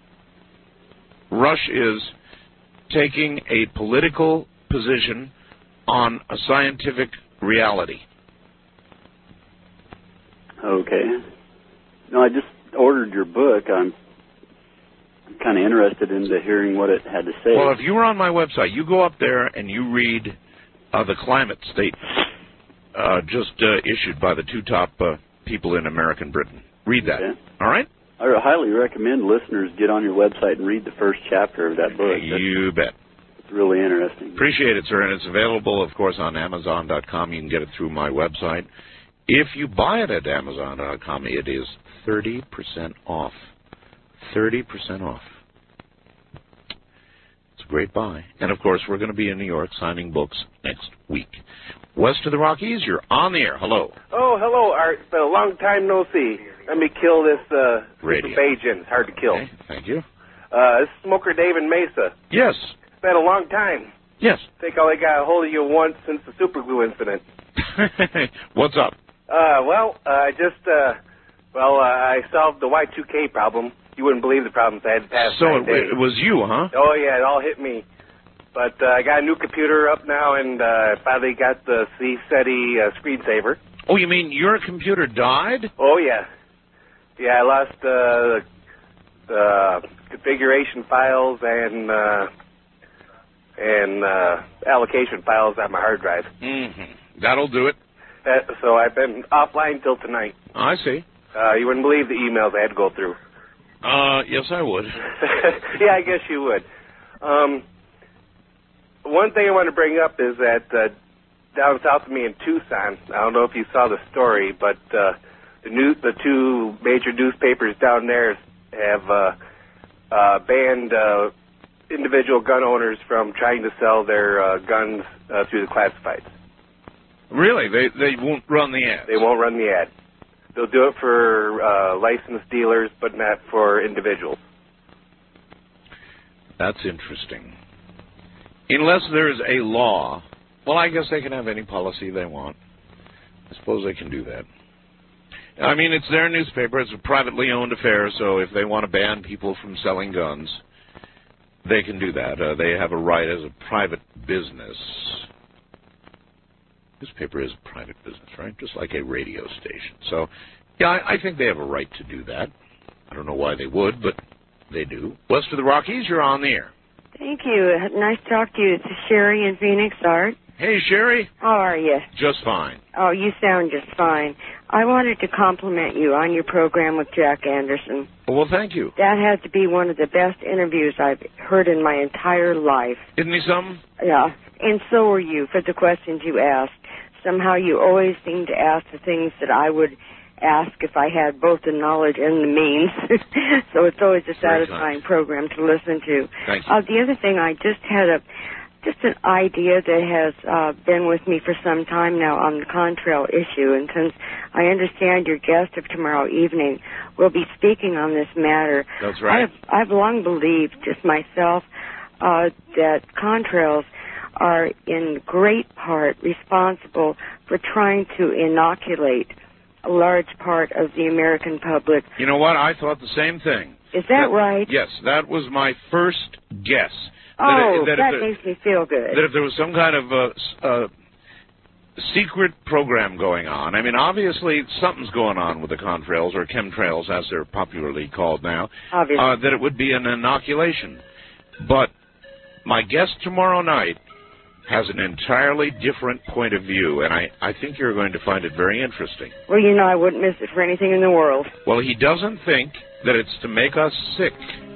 Rush is taking a political position on a scientific reality. Okay. No, I just ordered your book. I'm kind of interested into hearing what it had to say. Well, if you were on my website, you go up there and you read uh, the climate statement uh, just uh, issued by the two top uh, people in American Britain. Read that. Okay. All right? I highly recommend listeners get on your website and read the first chapter of that book. You bet. It's really interesting. Appreciate it, sir. And it's available, of course, on Amazon dot com. You can get it through my website. If you buy it at Amazon dot com, it is thirty percent off. thirty percent off. It's a great buy. And, of course, we're going to be in New York signing books next week. West of the Rockies, you're on the air. Hello. Oh, hello, Art. It's been a long time no see. Let me kill this uh, Radio. Bajan. It's hard to kill. Okay, thank you. Uh, this is Smoker Dave in Mesa. Yes. It's been a long time. Yes. I think I only got a hold of you once since the super glue incident. What's up? Uh, well, uh, I just, uh, well, uh, I solved the Y two K problem. You wouldn't believe the problems I had to pass. So it, it was you, huh? Oh, yeah, it all hit me. But uh, I got a new computer up now, and uh, finally got the C SETI uh, screensaver. Oh, you mean your computer died? Oh, yeah. Yeah, I lost uh, the configuration files and uh, and uh, allocation files on my hard drive. Mm-hmm. That'll do it. Uh, so I've been offline till tonight. I see. Uh, you wouldn't believe the emails I had to go through. Uh, yes, I would. Yeah, I guess you would. Um, one thing I want to bring up is that uh, down south of me in Tucson, I don't know if you saw the story, but uh, the new the two major newspapers down there have uh, uh, banned uh, individual gun owners from trying to sell their uh, guns uh, through the classifieds. Really? They they won't run the ad? They won't run the ad. They'll do it for uh, licensed dealers, but not for individuals. That's interesting. Unless there is a law, well, I guess they can have any policy they want. I suppose they can do that. I mean, it's their newspaper. It's a privately owned affair, so if they want to ban people from selling guns, they can do that. Uh, they have a right as a private business. Newspaper is a private business, right? Just like a radio station. So, yeah, I, I think they have a right to do that. I don't know why they would, but they do. West of the Rockies, you're on the air. Thank you. Nice to talk to you. It's Sherry in Phoenix, Art. Hey, Sherry. How are you? Just fine. Oh, you sound just fine. I wanted to compliment you on your program with Jack Anderson. Well, thank you. That has to be one of the best interviews I've heard in my entire life. Isn't he something? Yeah. And so are you for the questions you asked. Somehow you always seem to ask the things that I would ask if I had both the knowledge and the means. So it's always a satisfying program to listen to. Thank you. Uh, the other thing, I just had a just an idea that has uh, been with me for some time now on the contrail issue. And since I understand your guest of tomorrow evening will be speaking on this matter, that's right. I've, I've long believed, just myself, uh, that contrails are in great part responsible for trying to inoculate a large part of the American public. You know what? I thought the same thing. Is that, that right? Yes, that was my first guess. Oh, that, it, that, that there, makes me feel good. That if there was some kind of uh, uh, secret program going on, I mean, obviously something's going on with the contrails, or chemtrails as they're popularly called now, obviously. Uh, that it would be an inoculation. But my guest tomorrow night has an entirely different point of view, and I, I think you're going to find it very interesting. Well, you know, I wouldn't miss it for anything in the world. Well, he doesn't think that it's to make us sick.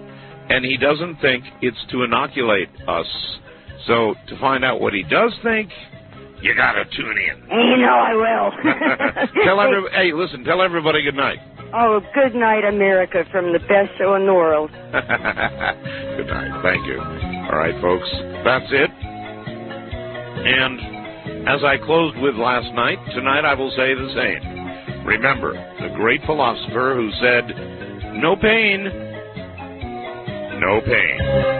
and he doesn't think it's to inoculate us. So to find out what he does think, you got to tune in. You know I will. tell every, hey, listen, tell everybody good night. Oh, good night, America, from the best show in the world. Good night. Thank you. All right, folks, that's it. And as I closed with last night, tonight I will say the same. Remember, the great philosopher who said, no pain, no pain.